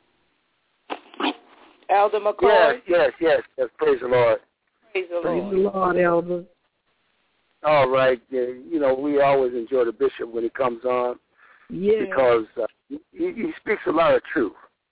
Elder McCoy? Yes, yes, yes, yes. Praise the Lord. Praise the Praise Lord. the Lord, Elder. All right. Uh, you know, we always enjoy the bishop when he comes on. Yeah. Because uh, he, he speaks a lot of truth.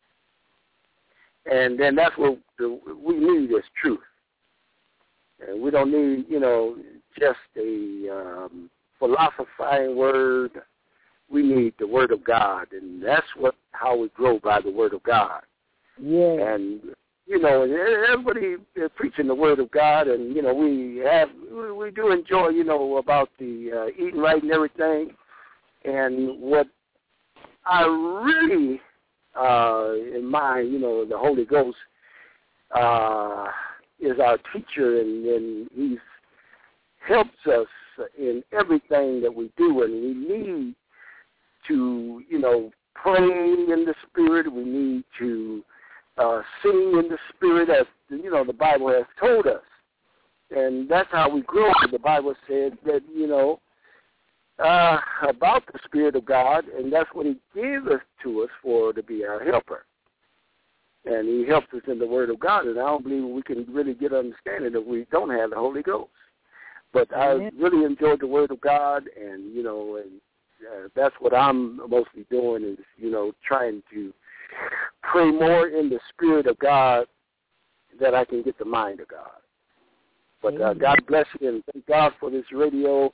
And then that's what the, we need is truth. And we don't need, you know, just a um, philosophizing word. We need the Word of God. And that's what how we grow, by the Word of God. Yeah. And, you know, everybody is preaching the Word of God, and, you know, we have, we do enjoy, you know, about the uh, eating right and everything. And what I really, uh, in mind, you know, the Holy Ghost uh, is our teacher, and, and he helps us in everything that we do, and we need to, you know, pray in the Spirit. We need to Uh, sing in the Spirit, as you know, the Bible has told us, and that's how we grow. The Bible said that, you know, uh, about the Spirit of God, and that's what He gave us to us for to be our helper, and He helps us in the Word of God. And I don't believe we can really get understanding if we don't have the Holy Ghost. But mm-hmm. I really enjoyed the Word of God, and you know, and uh, that's what I'm mostly doing is, you know, trying to pray more in the Spirit of God that I can get the mind of God. But uh, God bless you, and thank God for this radio,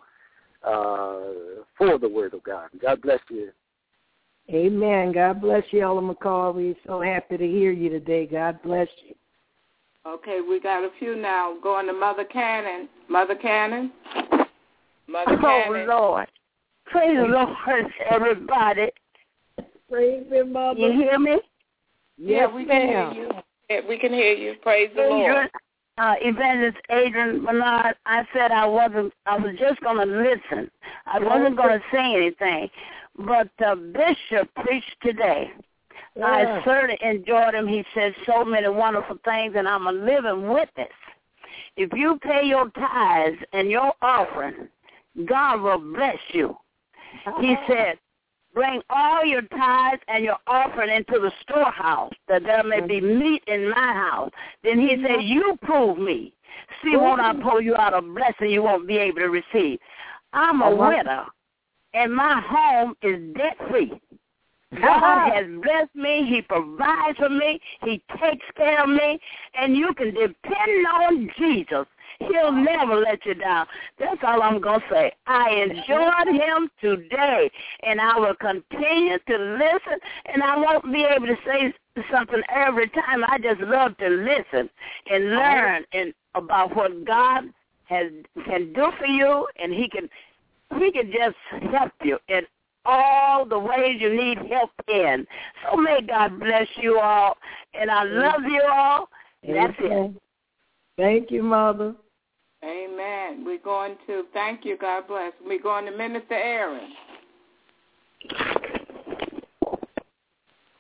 uh, for the Word of God. God bless you. Amen. God bless you, Elder McCall. We're so happy to hear you today. God bless you. Okay, we got a few now. Going to Mother Cannon. Mother Cannon? Mother Cannon. Oh, Lord. Praise the Lord, everybody. Praise Him, Mother. You hear me? Yes, yeah, we can hear you. Yeah, we can hear you. Praise the Lord. Uh, Evangelist Adrian Bernard, I said I wasn't, I was just going to listen. I wasn't going to say anything. But the bishop preached today. Yeah. I certainly enjoyed him. He said so many wonderful things, and I'm a living witness. If you pay your tithes and your offering, God will bless you. Uh-huh. He said, bring all your tithes and your offering into the storehouse, that there may be meat in my house. Then he said, you prove me. See, won't I pour you out a blessing you won't be able to receive? I'm a widow, and my home is debt-free. God has blessed me. He provides for me. He takes care of me. And you can depend on Jesus. He'll never let you down. That's all I'm going to say. I enjoyed him today, and I will continue to listen, and I won't be able to say something every time. I just love to listen and learn and about what God has can do for you, and he can he can just help you in all the ways you need help in. So may God bless you all, and I love you all. That's it. Thank you, Mother. Amen. We're going to, thank you, God bless. We're going to Minister Aaron.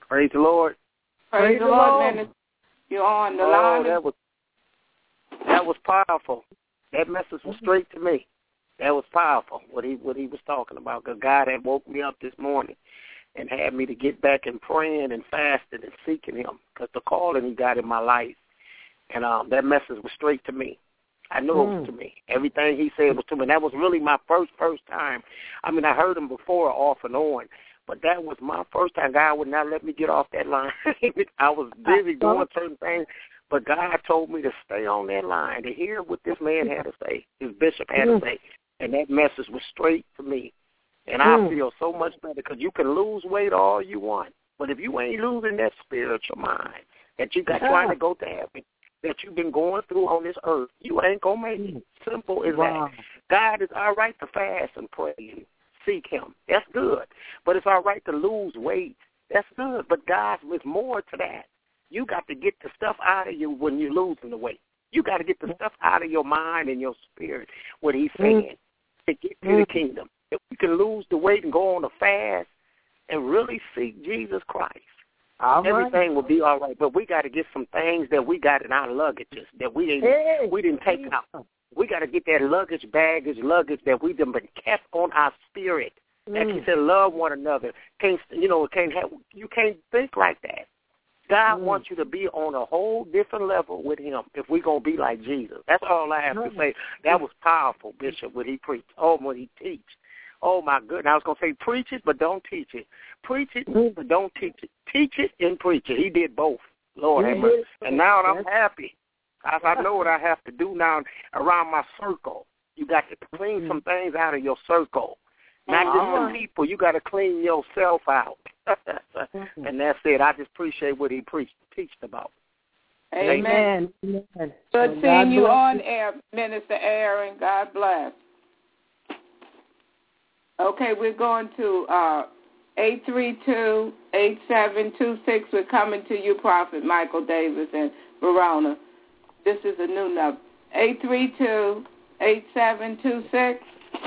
Praise the Lord. Praise, Praise the Lord, Lord. Man. You're on the oh, line. That was, that was powerful. That message was straight to me. That was powerful, what he what he was talking about, because God had woke me up this morning and had me to get back and praying and fasting and seeking him, because the calling he got in my life. And um, that message was straight to me. I knew mm. it was to me. Everything he said was to me. And that was really my first, first time. I mean, I heard him before off and on, but that was my first time. God would not let me get off that line. I was busy doing certain things, but God told me to stay on that line, to hear what this man had to say, his bishop had mm. to say. And that message was straight to me. And mm. I feel so much better, because you can lose weight all you want, but if you ain't losing that spiritual mind that you got yeah. trying to go to heaven, that you've been going through on this earth, you ain't going to make it. Simple as wow. that. God, is all right to fast and pray and seek him. That's good. But it's all right to lose weight. That's good. But God, there's more to that. You got to get the stuff out of you when you're losing the weight. You got to get the stuff out of your mind and your spirit, what he's saying, mm. to get to mm. the kingdom. If we can lose the weight and go on a fast and really seek Jesus Christ, all everything right. will be all right. But we got to get some things that we got in our luggages that we didn't hey, we didn't take hey. out. We got to get that luggage, baggage, luggage that we've been kept on our spirit. Mm. Like he said, love one another. Can't you know? Can't have you can't think like that. God mm. wants you to be on a whole different level with him if we're going to be like Jesus. That's all I have mm. to say. That was powerful, Bishop, what he preached. Oh, what he teach. Oh, my goodness. I was going to say preach it, but don't teach it. Preach it, mm. but don't teach it. Teach it and preach it. He did both. Lord have mercy. And now I'm happy. I, I know what I have to do now around my circle. You got to clean some things out of your circle. Not just some people. You got to clean yourself out. And that's it. I just appreciate what he preached, teached about. Amen. Amen. Good seeing you on air, Minister Aaron. God bless. Okay, we're going to uh, eight three two, eight seven two six. We're coming to you, Prophet Michael Davis and Verona. This is a new number. eight three two, eight seven two six.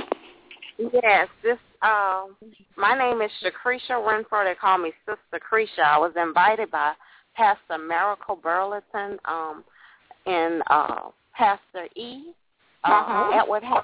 Yes, this um, my name is Shakrisha Renfro. They call me Sister Krisha. I was invited by Pastor Miracle Burleson um, and uh, Pastor E. Uh, uh-huh. Edward Harris.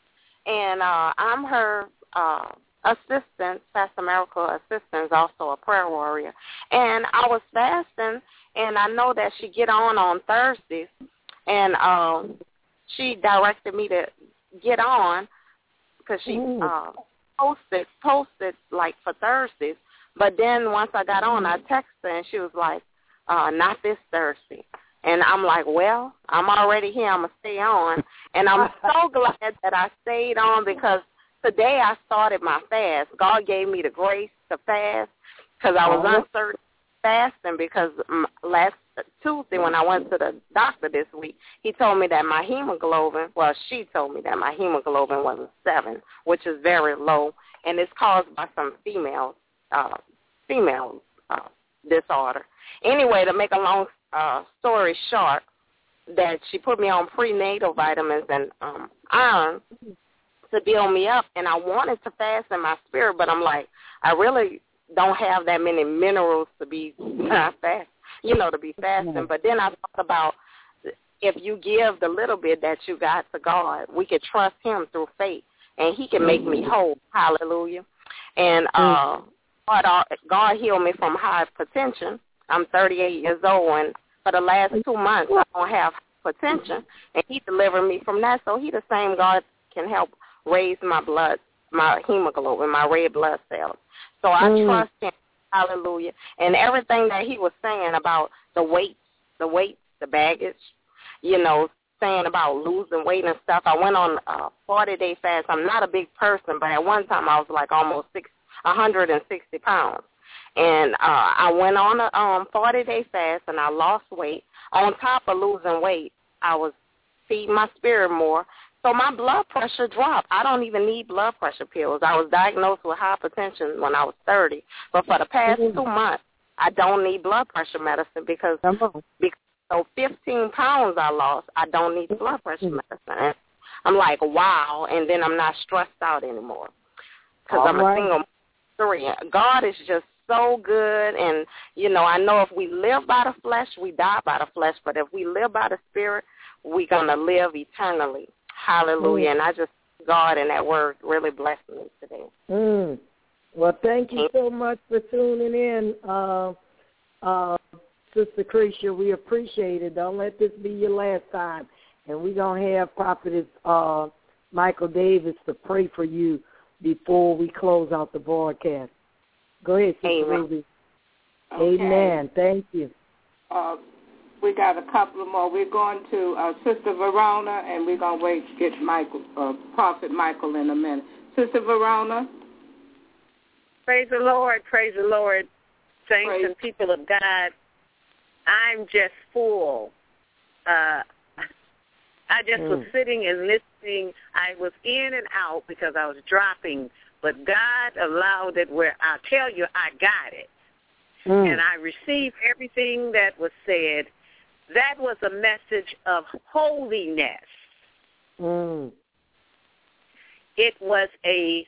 And uh, I'm her uh, assistant, Pastor Miracle assistant, is also a prayer warrior. And I was fasting, and I know that she get on on Thursdays, and um, she directed me to get on because she uh, posted, posted like for Thursdays. But then once I got on, I texted her, and she was like, uh, not this Thursday. And I'm like, well, I'm already here. I'm going to stay on. And I'm so glad that I stayed on because today I started my fast. God gave me the grace to fast because I was uncertain fasting because last Tuesday when I went to the doctor this week, he told me that my hemoglobin, well, she told me that my hemoglobin was a seven, which is very low, and it's caused by some female, uh, female uh, disorder. Anyway, to make a long uh, story short, that she put me on prenatal vitamins and um, iron to build me up, and I wanted to fast in my spirit, but I'm like, I really don't have that many minerals to be uh, fast, you know, to be fasting. But then I thought about if you give the little bit that you got to God, we could trust him through faith, and he can make me whole. Hallelujah. And uh, God, God healed me from hypertension. I'm thirty-eight years old, and for the last two months, I don't have hypertension, and he delivered me from that. So he the same God can help raise my blood, my hemoglobin, my red blood cells. So I mm. trust him. Hallelujah. And everything that he was saying about the weight, the weight, the baggage, you know, saying about losing weight and stuff. I went on a forty-day fast. I'm not a big person, but at one time I was like almost six, one hundred sixty pounds. And uh, I went on a um, forty-day fast, and I lost weight. On top of losing weight, I was feeding my spirit more. So my blood pressure dropped. I don't even need blood pressure pills. I was diagnosed with hypertension when I was thirty. But for the past mm-hmm. two months, I don't need blood pressure medicine because, because so fifteen pounds I lost, I don't need blood pressure medicine. And I'm like, wow, and then I'm not stressed out anymore because I'm right. a single three. God is just so good. And, you know, I know if we live by the flesh, we die by the flesh. But if we live by the Spirit, we're going to live eternally. Hallelujah. Mm. And I just, God and that word really blessed me today. Mm. Well, thank you so much for tuning in, uh, uh, Sister Cretia. We appreciate it. Don't let this be your last time. And we're going to have Prophetess uh, Michael Davis to pray for you before we close out the broadcast. Go ahead, Sister Amen. Ruby. Okay. Amen. Thank you. Uh, we got a couple of more. We're going to uh, Sister Verona, and we're going to wait to get Michael, uh, Prophet Michael in a minute. Sister Verona. Praise the Lord. Praise the Lord, saints praise. And people of God. I'm just full. Uh, I just mm. was sitting and listening. I was in and out because I was dropping, but God allowed it where I tell you I got it. Mm. And I received everything that was said. That was a message of holiness. Mm. It was a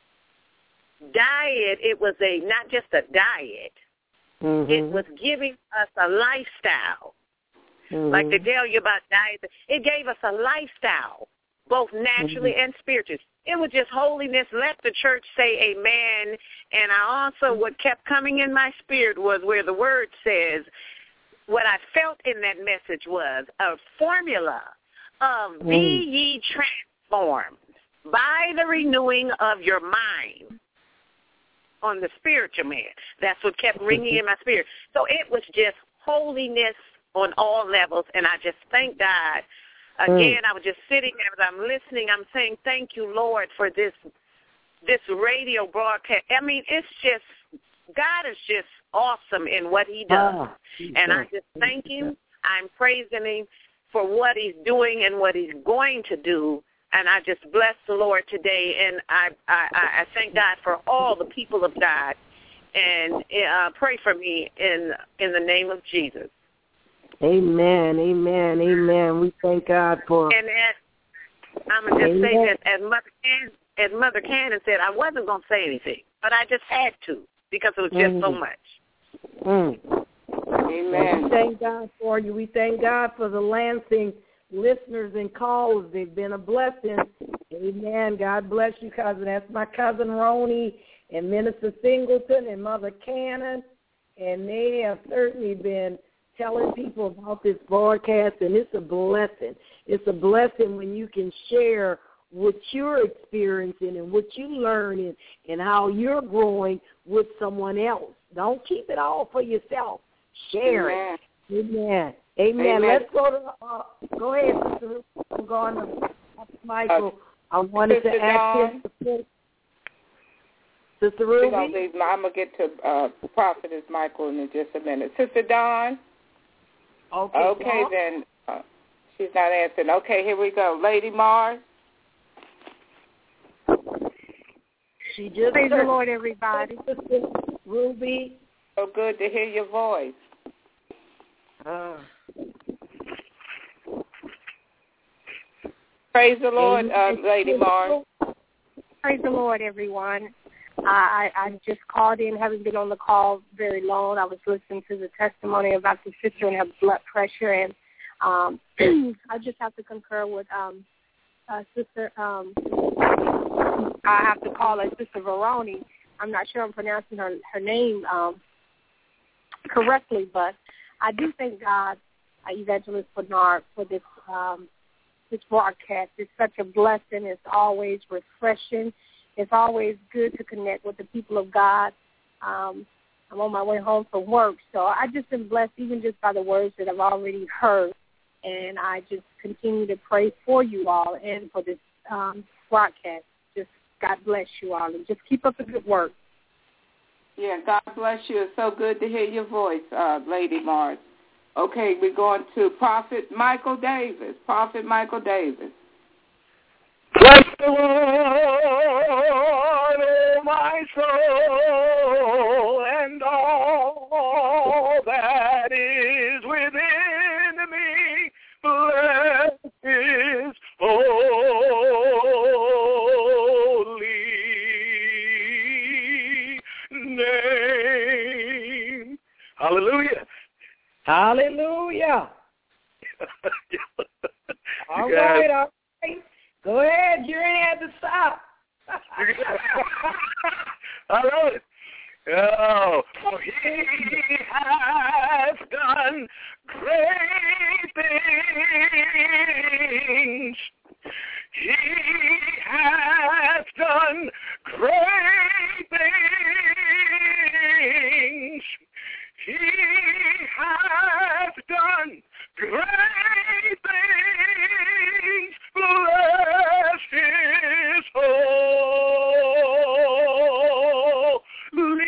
diet. It was a not just a diet. Mm-hmm. It was giving us a lifestyle. Mm-hmm. Like they tell you about diet. It gave us a lifestyle, both naturally mm-hmm. and spiritually. It was just holiness. Let the church say amen. And I also, what kept coming in my spirit was where the word says, what I felt in that message was a formula of mm. be ye transformed by the renewing of your mind on the spiritual man. That's what kept ringing in my spirit. So it was just holiness on all levels, and I just thank God. Again, I was just sitting there as I'm listening. I'm saying, thank you, Lord, for this this radio broadcast. I mean, it's just, God is just awesome in what he does. Oh, and I just thank him. I'm praising him for what he's doing and what he's going to do. And I just bless the Lord today. And I, I, I thank God for all the people of God. And uh, pray for me in in the name of Jesus. Amen, amen, amen. We thank God for. And as, I'm gonna just amen. say this, as Mother Cannon, as Mother Cannon said, I wasn't gonna say anything, but I just had to because it was just mm. so much. Mm. Amen. We thank God for you. We thank God for the Lansing listeners and callers. They've been a blessing. Amen. God bless you, cousin. That's my cousin Roni and Minister Singleton and Mother Cannon, and they have certainly been telling people about this broadcast, and it's a blessing. It's a blessing when you can share what you're experiencing and what you're learning and how you're growing with someone else. Don't keep it all for yourself. Share Amen. it. Amen. Amen. Amen. Let's go to, uh, go ahead, Sister. I'm going to Michael. Uh, I wanted Sister to ask him. Sister Ruby? We're gonna leave, I'm going to get to uh, Prophetess Michael in just a minute. Sister Dawn? Okay, okay then. Uh, she's not answering. Okay, here we go. Lady Mars? She just Praise the Lord, everybody. Sister Ruby? So good to hear your voice. Uh. Praise the Lord, uh, Lady Mars. Praise the Lord, everyone. I, I just called in, haven't been on the call very long. I was listening to the testimony about the sister and her blood pressure, and um, I just have to concur with um, uh, Sister, um, I have to call her Sister Veroni. I'm not sure I'm pronouncing her, her name um, correctly, but I do thank God, uh, Evangelist Bernard, for this um, this broadcast. It's such a blessing. It's always refreshing. It's always good to connect with the people of God. Um, I'm on my way home from work, so I just been blessed even just by the words that I've already heard. And I just continue to pray for you all and for this um, broadcast. Just God bless you all, and just keep up the good work. Yeah, God bless you. It's so good to hear your voice, uh, Lady Mars. Okay, we're going to Prophet Michael Davis. Prophet Michael Davis. Bless the Lord, oh my soul, and all that is within me. Bless His holy name. Hallelujah. All guys, right, all right. Go ahead. You ain't had to stop. All right. Oh, for he has done great things. He has done great things. He has done great things. Bless his holy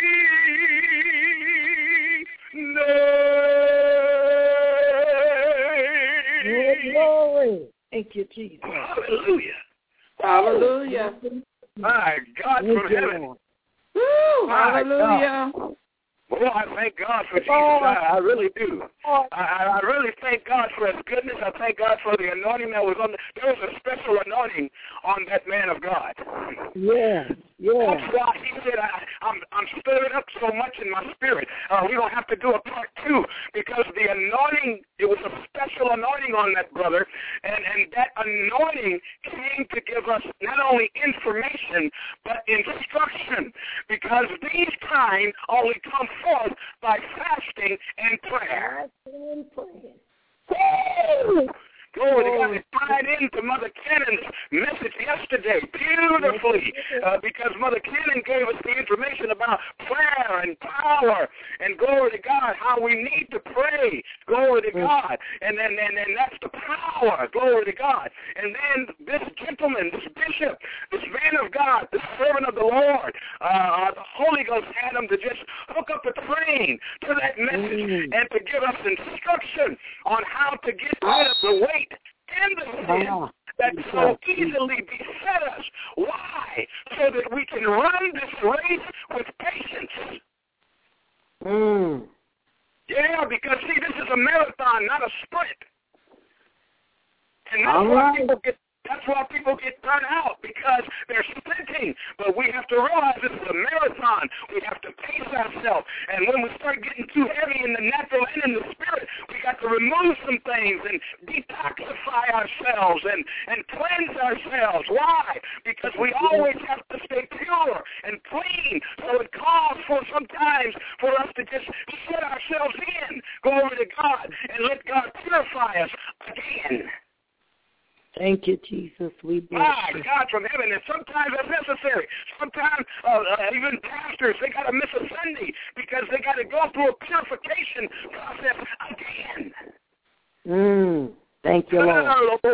name. Glory. Thank you, Jesus. Hallelujah. Hallelujah. My God Thank from you, heaven. Lord. Woo, My hallelujah. God. Well, I thank God for Jesus. I, I really do. I, I really thank God for his goodness. I thank God for the anointing that was on the, there was a special anointing on that man of God. Yeah, yeah. That's why he said, I, I'm, I'm stirred up so much in my spirit. Uh, we're going to have to do a part two because the anointing, it was a special anointing on that brother, and, and that anointing came to give us not only information, but instruction, because these times only come forth by fasting and prayer. Fasting and praying. Woo! Glory to God. It tied into Mother Cannon's message yesterday beautifully uh, because Mother Cannon gave us the information about prayer and power and glory to God, how we need to pray. Glory to God. And then and, and that's the power. Glory to God. And then this gentleman, this bishop, this man of God, this servant of the Lord, uh, the Holy Ghost had him to just hook up the train to that message mm. and to give us instruction on how to get rid of the weight and the sin that so easily beset us. Why? So that we can run this race with patience. Mm. Yeah, because, see, this is a marathon, not a sprint. And that's All why right. people get That's why people get burnt out, because they're sprinting. But we have to realize this is a marathon. We have to pace ourselves. And when we start getting too heavy in the natural and in the spirit, we got to remove some things and detoxify ourselves and, and cleanse ourselves. Why? Because we always have to stay pure and clean. So it calls for sometimes for us to just shut ourselves in, glory to God, and let God purify us again. Thank you, Jesus. We bless My you. God from heaven, and sometimes that's necessary. Sometimes uh, uh, even pastors, they got to miss a Sunday because they got to go through a purification process again. Mm. Thank you, Lord. And,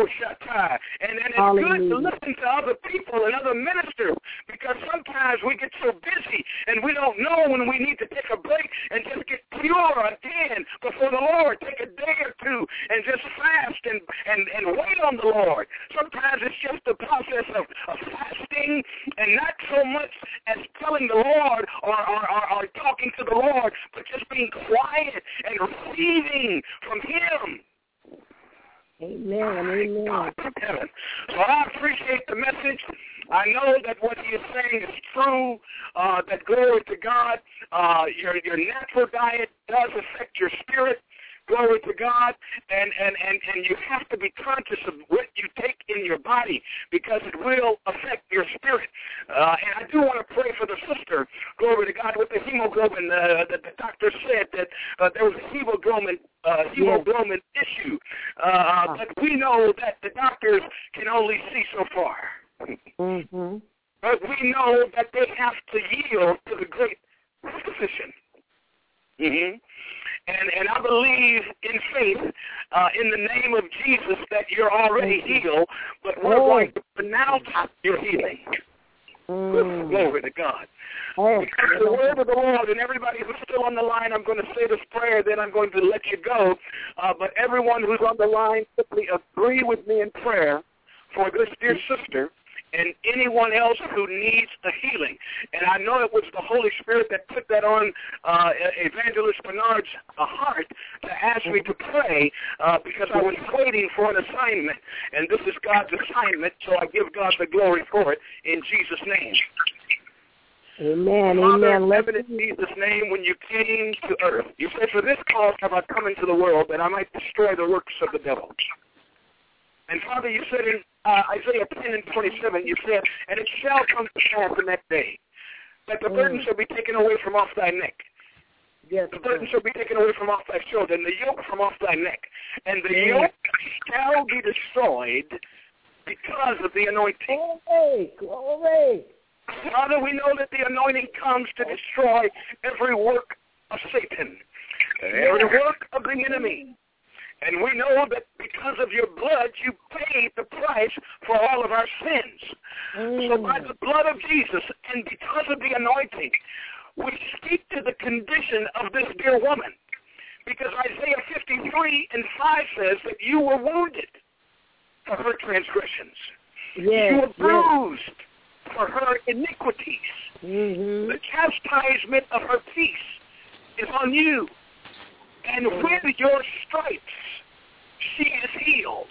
and it's Hallelujah. Good to listen to other people and other ministers, because sometimes we get so busy and we don't know when we need to take a break and just get pure again before the Lord. Take a day or two and just fast and, and, and wait on the Lord. Sometimes it's just the process of, of fasting and not so much as telling the Lord or, or, or, or talking to the Lord, but just being quiet and receiving from Him. Amen, amen. God from heaven. So I appreciate the message. I know that what he is saying is true, uh, that glory to God, uh, your your natural diet does affect your spirit. Glory to God, and, and, and, and you have to be conscious of what you take in your body, because it will affect your spirit. Uh, and I do want to pray for the sister, glory to God, with the hemoglobin. Uh, that the doctor said that uh, there was a hemoglobin uh, hemoglobin yes. issue, uh, but we know that the doctors can only see so far. Mm-hmm. But we know that they have to yield to the great physician. Mm-hmm. And and I believe in faith, uh, in the name of Jesus, that you're already healed, but we're oh. going to pronounce your healing. Mm. Glory to God. Oh. Because the word of the Lord, and everybody who's still on the line, I'm going to say this prayer, then I'm going to let you go. Uh, but everyone who's on the line, simply agree with me in prayer for this dear sister and anyone else who needs a healing. And I know it was the Holy Spirit that put that on uh, Evangelist Bernard's uh, heart to ask me to pray uh, because I was waiting for an assignment. And this is God's assignment, so I give God the glory for it in Jesus' name. Amen. Father, Amen. Let's in Jesus' name, when you came to earth, you said, for this cause have I come into the world, that I might destroy the works of the devil. And Father, you said in uh, Isaiah ten and twenty-seven, you said, and it shall come to pass in that day, that the mm. burden shall be taken away from off thy neck. Yes, the burden shall be taken away from off thy shoulder, and the yoke from off thy neck. And the mm. yoke shall be destroyed because of the anointing. Glory, glory. Father, we know that the anointing comes to destroy every work of Satan, every work of the enemy. And we know that because of your blood, you paid the price for all of our sins. Mm. So by the blood of Jesus and because of the anointing, we speak to the condition of this dear woman. Because Isaiah fifty-three and five says that you were wounded for her transgressions. Yes, you were bruised yes. for her iniquities. Mm-hmm. The chastisement of her peace is on you. And with your stripes, she is healed.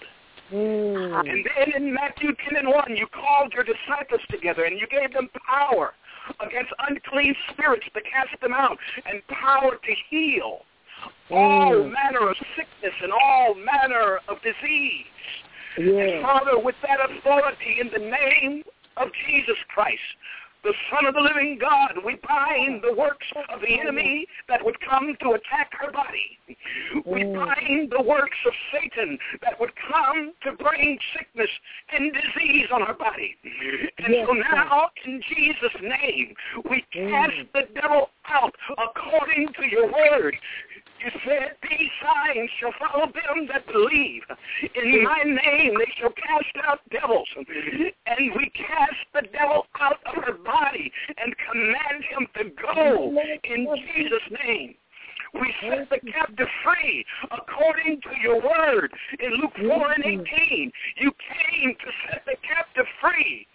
Mm. And then in Matthew ten and one, you called your disciples together and you gave them power against unclean spirits to cast them out and power to heal mm. all manner of sickness and all manner of disease. Yeah. And Father, with that authority in the name of Jesus Christ, the Son of the living God, we bind the works of the enemy that would come to attack her body. We bind the works of Satan that would come to bring sickness and disease on her body. And yes, so now, in Jesus' name, we cast the devil out according to your word. You said, these signs shall follow them that believe. In my name they shall cast out devils. And we cast the devil out of her body and command him to go in Jesus' name. We set the captive free according to your word. In Luke four and eighteen, you came to set the captive free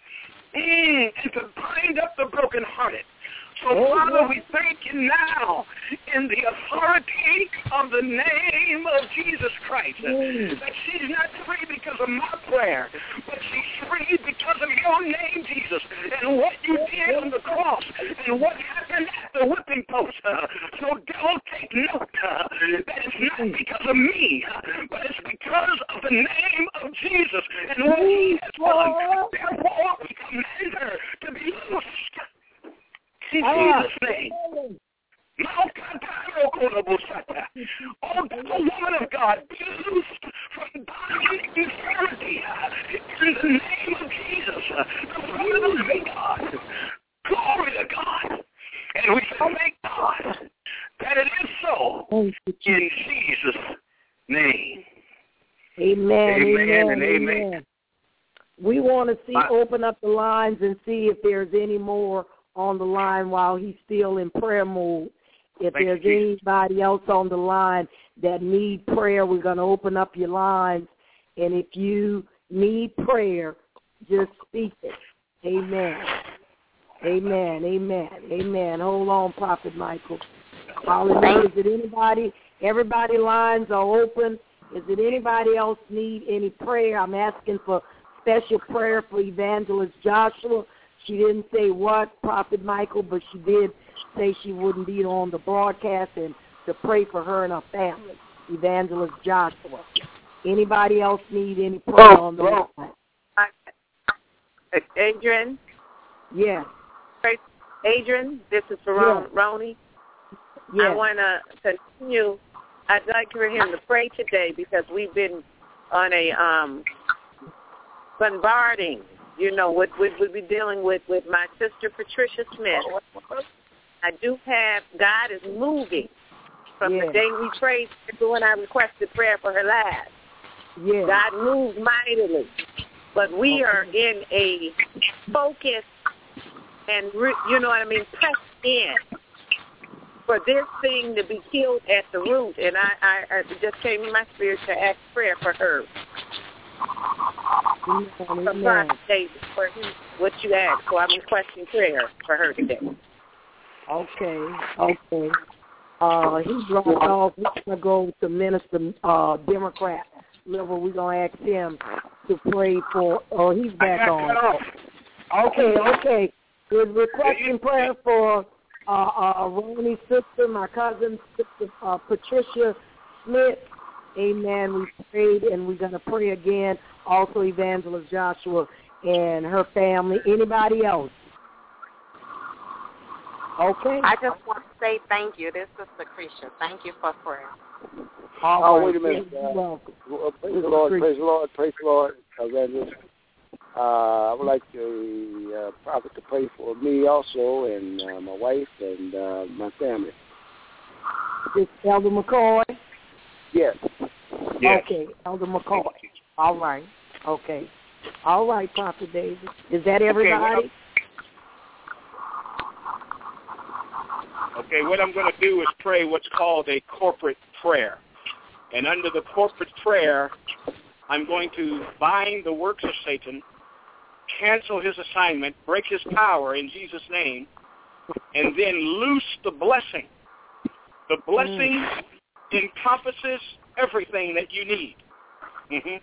mm, and to bind up the brokenhearted. So, Father, we thank you now in the authority of the name of Jesus Christ mm. that she's not free because of my prayer, but she's free because of your name, Jesus, and what you did on the cross and what happened at the whipping post. Uh, so, devil, take note uh, that it's not because of me, uh, but it's because of the name of Jesus and what he has done. Therefore, we command her to be loosed. In Jesus' name. Oh, the woman of God, be loosed from bodily infirmity in the name of Jesus, the Son of the living God. Glory to God. And we say, thank God that it is so in Jesus' name. Amen. Amen, amen and amen. amen. We want to see, open up the lines and see if there's any more on the line while he's still in prayer mode. If Thank there's you, anybody else on the line that need prayer, we're going to open up your lines. And if you need prayer, just speak it. Amen. Amen. Amen. Amen. Hold on, Prophet Michael. Hallelujah. Is it anybody? Everybody lines are open. Is it anybody else need any prayer? I'm asking for special prayer for Evangelist Joshua. She didn't say what, Prophet Michael, but she did say she wouldn't be on the broadcast and to pray for her and her family, Evangelist Joshua. Anybody else need any prayer oh, on the well, line? Adrian? Yes. Adrian, this is for Ron, yes. Ronnie. Yes. I want to continue. I'd like for him to pray today because we've been on a um, bombarding. You know, what we would be dealing with with my sister Patricia Smith. I do have, God is moving from yes. the day we prayed to when I requested prayer for her last. Yes. God moved mightily. But we okay. are in a focus and, you know what I mean, press in for this thing to be killed at the root. And I, I, I just came in my spirit to ask prayer for her. Amen. For what you asked, so I'm requesting prayer for her today. Okay, okay. Uh, he dropped off. We're going to go to Minister uh, Democrat level. We're going to ask him to pray for, oh, he's back on. Okay, okay. We're requesting prayer for uh, uh, Ronnie's sister, my cousin, sister uh, Patricia Smith. Amen. We prayed, and we're going to pray again. Also, Evangelist Joshua and her family. Anybody else? Okay. I just want to say thank you. This is Sister Cretia. Thank you for prayer. All oh, right. wait a minute. Uh, well, praise the Lord, praise the Lord, praise the Lord. Uh, I would like the uh, prophet to pray for me also, and uh, my wife, and uh, my family. This Elder McCoy? Yes. yes. Okay, Elder McCoy. All right. Okay. All right, Prophet David. Is that everybody? Okay, Okay, what I'm going to do is pray what's called a corporate prayer. And under the corporate prayer, I'm going to bind the works of Satan, cancel his assignment, break his power in Jesus' name, and then loose the blessing. The blessing mm. encompasses everything that you need. Mm-hmm.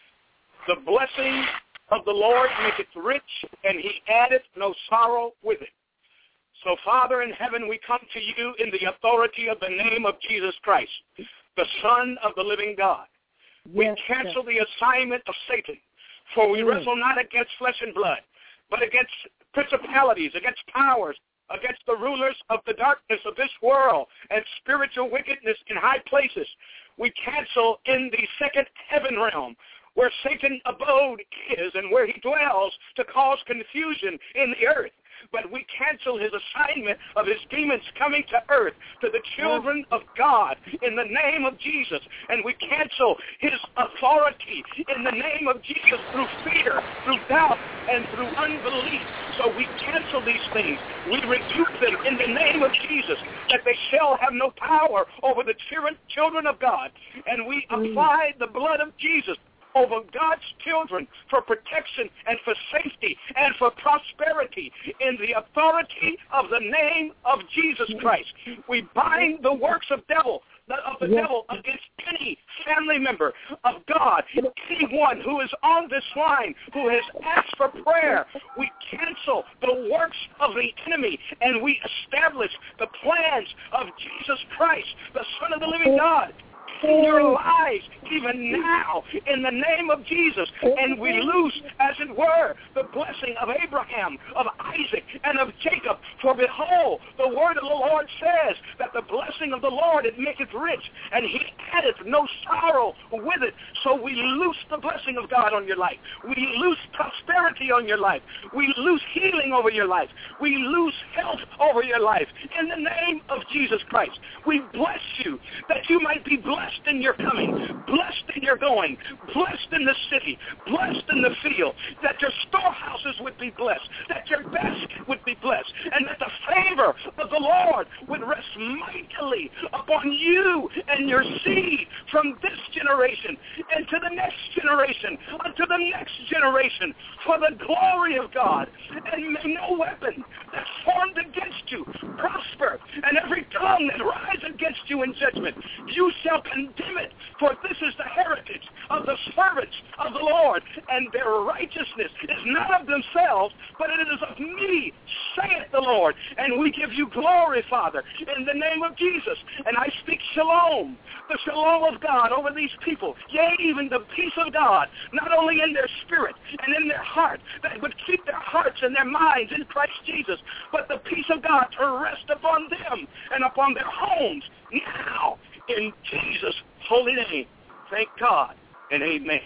The blessing of the Lord maketh rich, and he addeth no sorrow with it. So, Father in heaven, we come to you in the authority of the name of Jesus Christ, the Son of the living God. Yes, we cancel yes. the assignment of Satan, for we mm. wrestle not against flesh and blood, but against principalities, against powers, against the rulers of the darkness of this world and spiritual wickedness in high places. We cancel in the second heaven realm, where Satan abode is and where he dwells to cause confusion in the earth. But we cancel his assignment of his demons coming to earth, to the children of God, in the name of Jesus. And we cancel his authority in the name of Jesus through fear, through doubt, and through unbelief. So we cancel these things. We rebuke them in the name of Jesus, that they shall have no power over the children of God. And we apply the blood of Jesus over God's children for protection and for safety and for prosperity in the authority of the name of Jesus Christ. We bind the works of devil of the devil against any family member of God, anyone who is on this line who has asked for prayer. We cancel the works of the enemy, and we establish the plans of Jesus Christ, the Son of the living God, in your lives even now in the name of Jesus. And we loose, as it were, the blessing of Abraham, of Isaac, and of Jacob. For behold, the word of the Lord says that the blessing of the Lord, it maketh rich, and he addeth no sorrow with it. So we loose the blessing of God on your life. We loose prosperity on your life. We loose healing over your life. We loose health over your life in the name of Jesus Christ. We bless you that you might be blessed in your coming, blessed in your going, blessed in the city, blessed in the field, that your storehouses would be blessed, that your basket would be blessed, and that the favor of the Lord would rest mightily upon you and your seed from this generation into the next generation, unto the next generation, for the glory of God. And may no weapon that's formed against you prosper, and every tongue that rises against you in judgment, you shall condemn it, for this is the heritage of the servants of the Lord, and their righteousness is not of themselves, but it is of me, saith the Lord. And we give you glory, Father, in the name of Jesus. And I speak shalom, the shalom of God over these people, yea, even the peace of God, not only in their spirit and in their heart, that would keep their hearts and their minds in Christ Jesus, but the peace of God to rest upon them and upon their homes now, in Jesus' holy name. Thank God and amen.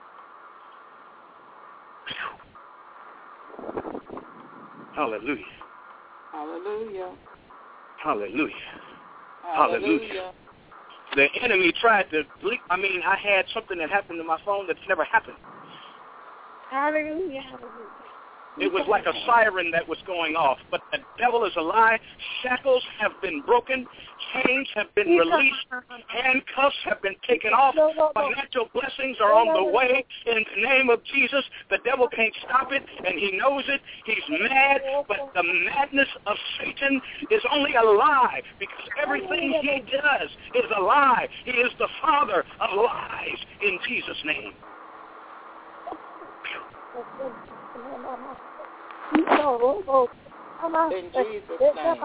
Hallelujah. Hallelujah. Hallelujah. Hallelujah. Hallelujah. The enemy tried to bleep. I mean, I had something that happened to my phone that's never happened. Hallelujah. It was like a siren that was going off. But the devil is a lie. Shackles have been broken. Chains have been released. Handcuffs have been taken off. Financial blessings are on the way. In the name of Jesus, the devil can't stop it, and he knows it. He's mad, but the madness of Satan is only a lie, because everything he does is a lie. He is the father of lies, in Jesus' name. In Jesus' name.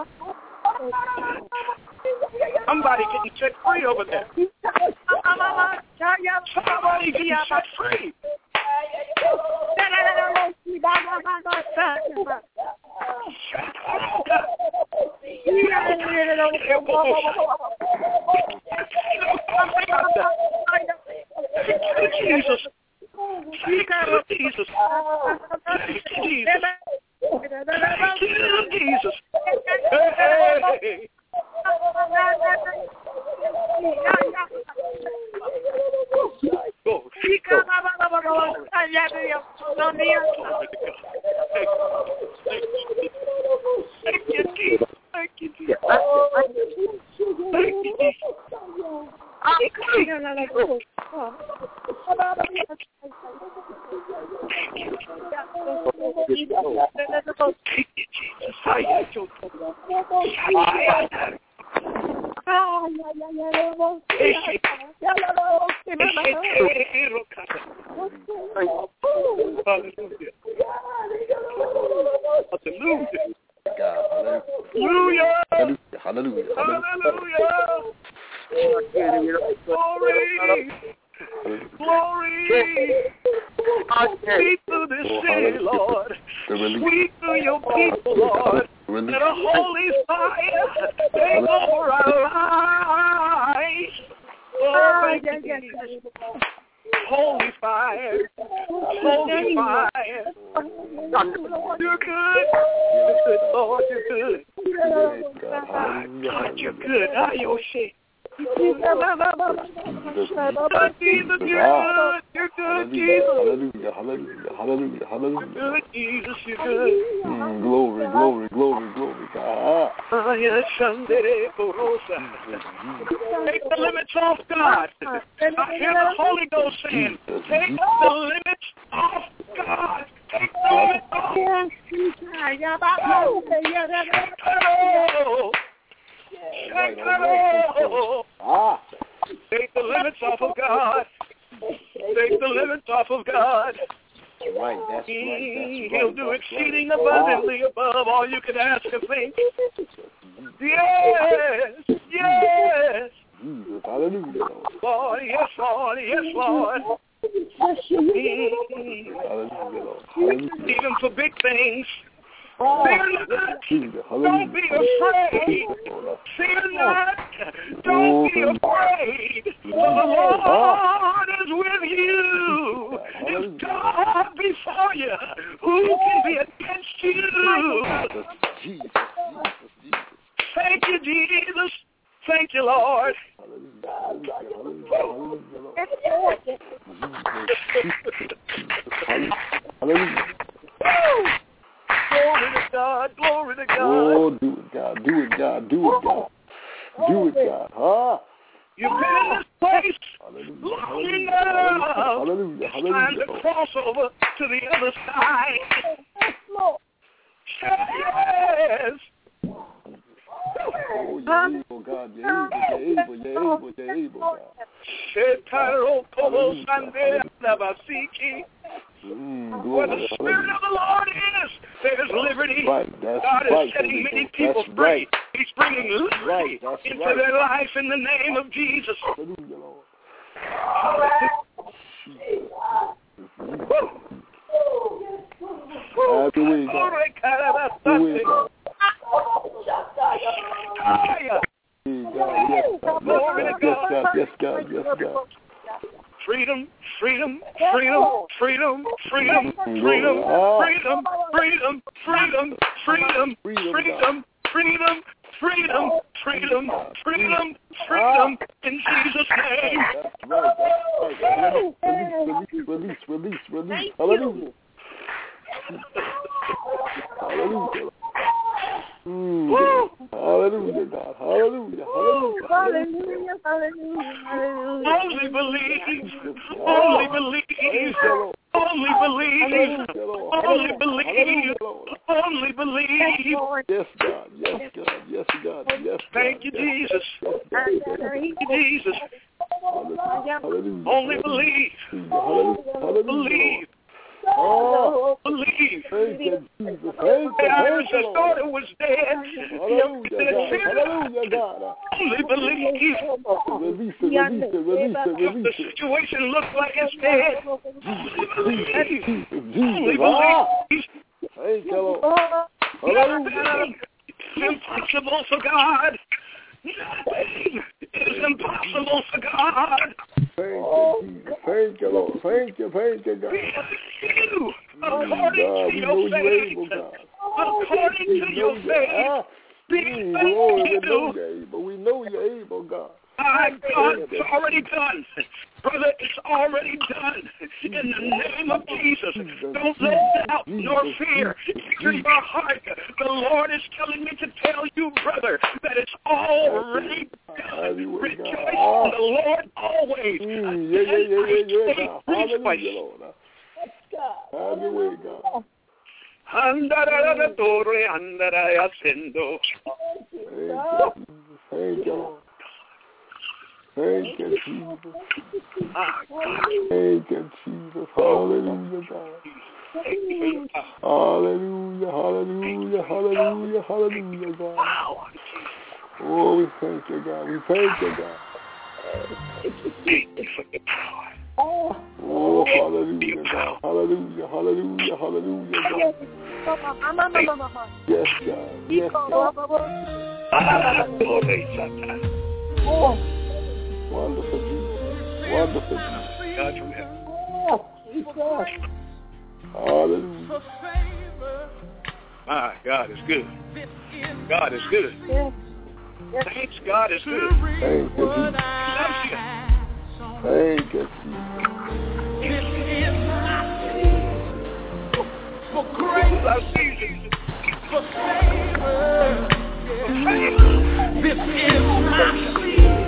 Somebody getting set free over there. Somebody getting set free. Jesus. Jesus. Jesus. Jesus. Hey. Go. Thank you, Jesus. Thank you, Jesus. Thank you, Jesus. Hallelujah. Hallelujah. Hallelujah. Glory. Glory. Speak through this city, Lord. Speak through your people, Lord. Let a holy fire take over our lives. Oh, thank you, Jesus. Holy fire. Holy fire. You're good. You're good, Lord. You're good. God, you're good. Ayoshe. Jesus, you're good. You're good, Jesus. Hallelujah, hallelujah, hallelujah, hallelujah. You're good, Jesus, you're good. Mm, glory, glory, glory, glory, God. Take the limits off, God. I hear the Holy Ghost saying, take the limits off, God. Take the limits off. Ah. Take the limits off of God. Take the limits off of God. Right, that's right. He'll do exceeding abundantly above all you can ask or think. Yes, yes. Jesus, hallelujah. Lord, yes, Lord, yes, Lord. Even for big things. Fear not. Don't be afraid. Fear not. Don't be afraid. For the Lord is with you. If God before you, who can be against you? Thank you, Jesus. Thank you, Lord. Hallelujah. Glory to God, glory to God. Oh, do it, God, do it, God, do it, God. Do it, God. Huh? You've been in this place long enough. Hallelujah, hallelujah. It's time to cross over to the other side. Yes. Oh, you're able, God, you're able, you're able, you're able, God. Mm, where the Spirit of the Lord is, there's liberty. Right, that's God right, is setting many that's people free. Right. He's bringing liberty right, into right. their life in the name of Jesus. Hallelujah, Lord. Have your way, God. Have your way, God. Glory to God. Yes, God. Yes, God. Freedom, freedom, freedom, freedom, freedom, freedom, freedom, freedom, freedom, freedom, freedom, freedom, freedom, freedom, freedom, freedom, in Jesus' name. That's right. Release, release, release, release. Hallelujah. Hallelujah. Mm. Hallelujah, God. Hallelujah. Hallelujah. Hallelujah. Hallelujah. Only believe. Only believe. Only believe. Only believe. Only believe. Yes, God. Yes, God. Yes, God. Yes, God. Thank you, Jesus. Thank you, Jesus. Only believe. Hallelujah. Believe. Oh, believe. Thank you, Jesus. Thank Iris' daughter was dead. Hallelujah, Hallelujah, God. Only believe. Release it, release it, release it, release the it. situation looks like it's dead. Jesus, Only Jesus, ah. believe. Thank you, Lord. Hallelujah. It's impossible for God. Nothing is impossible for God. Thank you, Jesus. Thank you, Lord. Thank you, thank you, God. You, according God, to we your know faith, you're able, God. according We to know your you're faith, ah. be Mm, Lord, we faithful. know you're able. We know you're able, God. My God, it's already done. Brother, it's already done. In the name of Jesus, don't let doubt nor fear enter your heart. The Lord is telling me to tell you, brother, that it's already done. Rejoice in the Lord always. Mm, yeah, yeah, yeah, yeah, yeah, God. Hallelujah, Lord. Have your way, God. Andara torre, andara ascendo. Thank you, Lord. Thank you, Jesus. Thank you, Jesus. Hallelujah, God. Hallelujah, hallelujah, hallelujah, hallelujah, God. Oh, we thank you, God. We thank you, God. Oh, hallelujah, God. Hallelujah, hallelujah, hallelujah, God. Yes, God. Yes, God. Oh. Wonderful Jesus. Wonderful Jesus. God from heaven. Oh, Jesus. Hallelujah. My God is good. God is good. Thanks, God is good. Thank you, Jesus. Loves you. Thank you, Jesus. This is my season for grace, for favor. For favor. This is my season.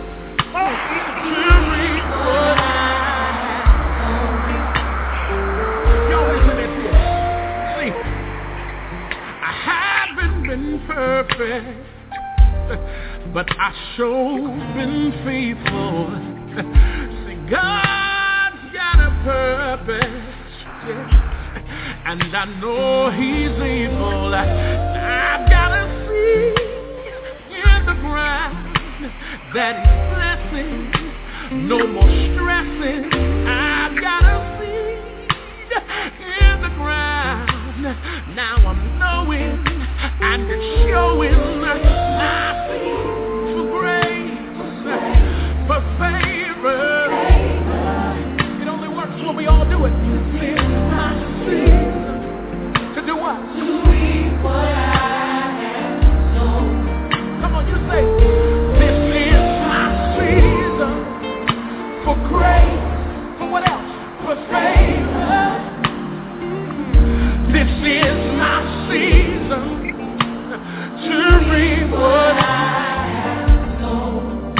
Perfect, but I sure been faithful. See, God's got a purpose, yeah, and I know He's able. I've got a seed in the ground that He's blessing. No more stressing. I've got a seed in the ground. Now I'm knowing. And it's showing my seed for grace, for favor. It only works when we all do it. This is my season to do what? To reap what I have sown. Come on, you say, this is my season for grace. For what else? For favor. This is my season to reap what I have sown.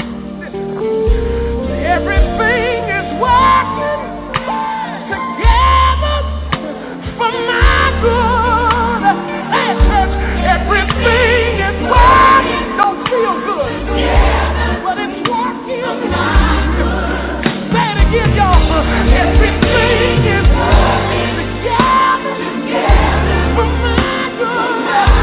Everything is working together for my good. Hey, church, everything is working. Don't feel good, but it's working for my good. Say it again, y'all. Everything is working together for my good.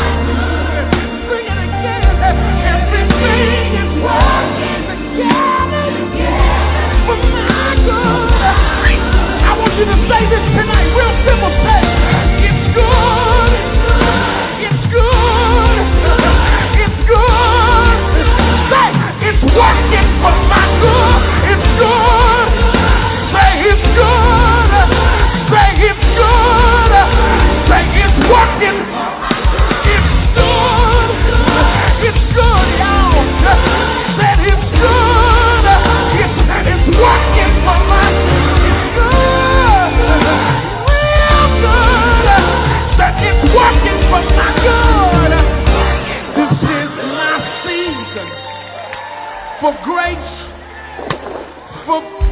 Everything is working together for my good. I want you to say this tonight, real simple. Say, it's good, it's good, it's good. Say, it's working for my good. It's good. Say, it's good. Say, it's good. Say, it's working. It's good. It's good, y'all. Said it's good. It's, it's working for my. It's good. Real good. Said it's working for my good. This is my season for grace. For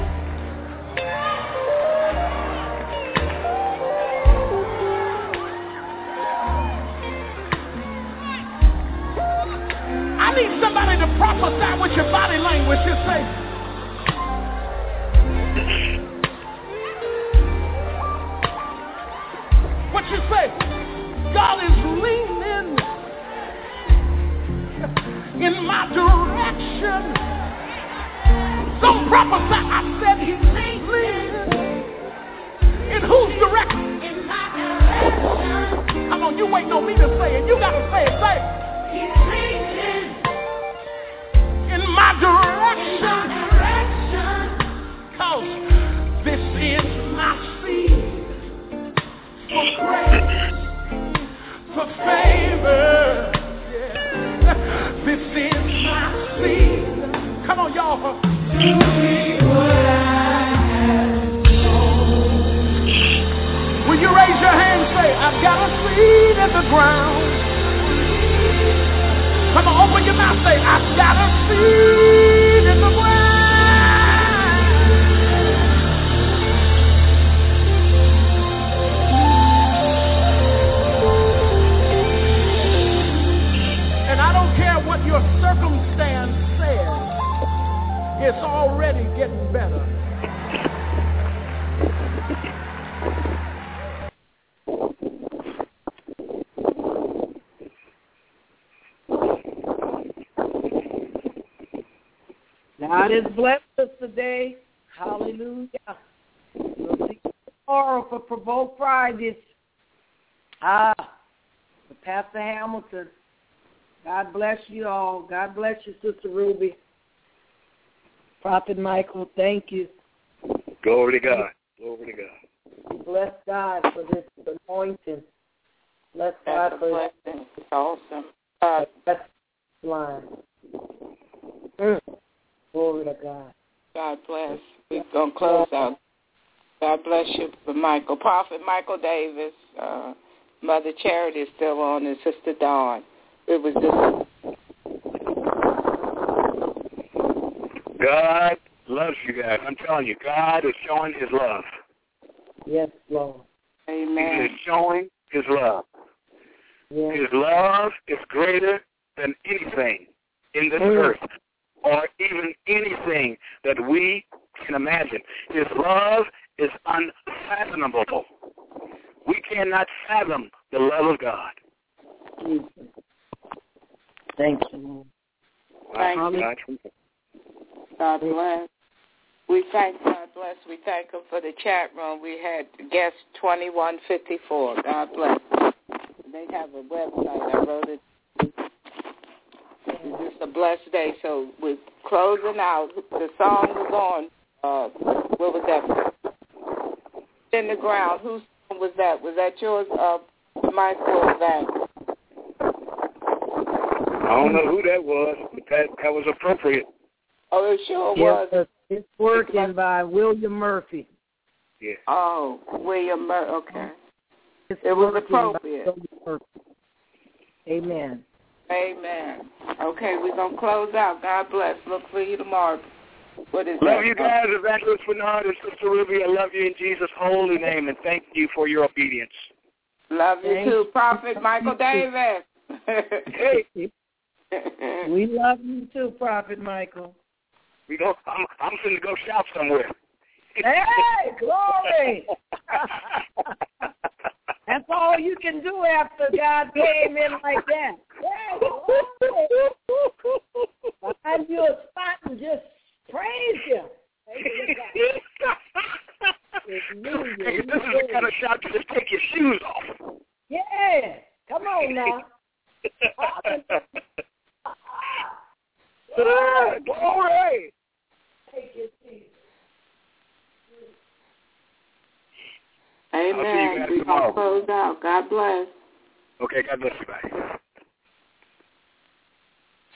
I need somebody to prophesy with your body language. Just say, what you say? God is leaning in my direction. Don't prophesy, I said he's leaning. In whose direction? In my direction. Come on, you waiting on me to say it. You got to say it. Say it. He's leaning in my direction. Cause this is my season for grace, for favor. Yeah. This is my season. Come on, y'all. To be what I have known. Will you raise your hand and say, I've got a seed in the ground. Come on, open your mouth, say, I've got a seed in the ground. And I don't care what your circumstance says, it's already getting better. God has blessed us today. Hallelujah. We'll see you tomorrow for Provoke Fridays. Ah, for Pastor Hamilton. God bless you all. God bless you, Sister Ruby. Prophet Michael, thank you. Glory to God. Glory to God. Bless God for this anointing. Bless That's God for blessing. It's awesome. Uh, that's line. Mm. Glory to God. God bless. We're going to close out. God bless you, Michael. Prophet Michael Davis, uh, Mother Charity is still on, and Sister Dawn. It was just... God loves you guys. I'm telling you, God is showing his love. Yes, Lord. Amen. He is showing his love. Yes. His love is greater than anything in this mm. earth or even anything that we can imagine. His love is unfathomable. We cannot fathom the love of God. Jesus. Thank you. Thank you. God bless. We thank God bless. We thank him for the chat room. We had guest twenty-one fifty-four. God bless. They have a website. I wrote it. It's just a blessed day. So we're closing out. The song was on. Uh, what was that? In the Ground. Whose song was that? Was that yours, uh, Michael, or that? I don't know who that was, but that, that was appropriate. Oh, it sure yes, was. It's working by William Murphy. Yeah. Oh, William Murphy. Okay. It's it was appropriate. Amen. Amen. Okay, we're going to close out. God bless. Look for you tomorrow. What is love that? you guys, Evangelist Bernard and Sister Ruby. I love you in Jesus' holy name, and thank you for your obedience. Love you Thanks. too, Prophet Michael Davis. Hey. We love you too, Prophet Michael. We go. I'm, I'm going to go shout somewhere. Hey, glory! That's all you can do after God came in like that. Hey, glory! Find you a spot and just praise Him. This is the kind of shout to just take your shoes off. Yeah, come on now. Ah, glory! Take your seat. Amen. We're going to close out. God bless. Okay, God bless you, bye.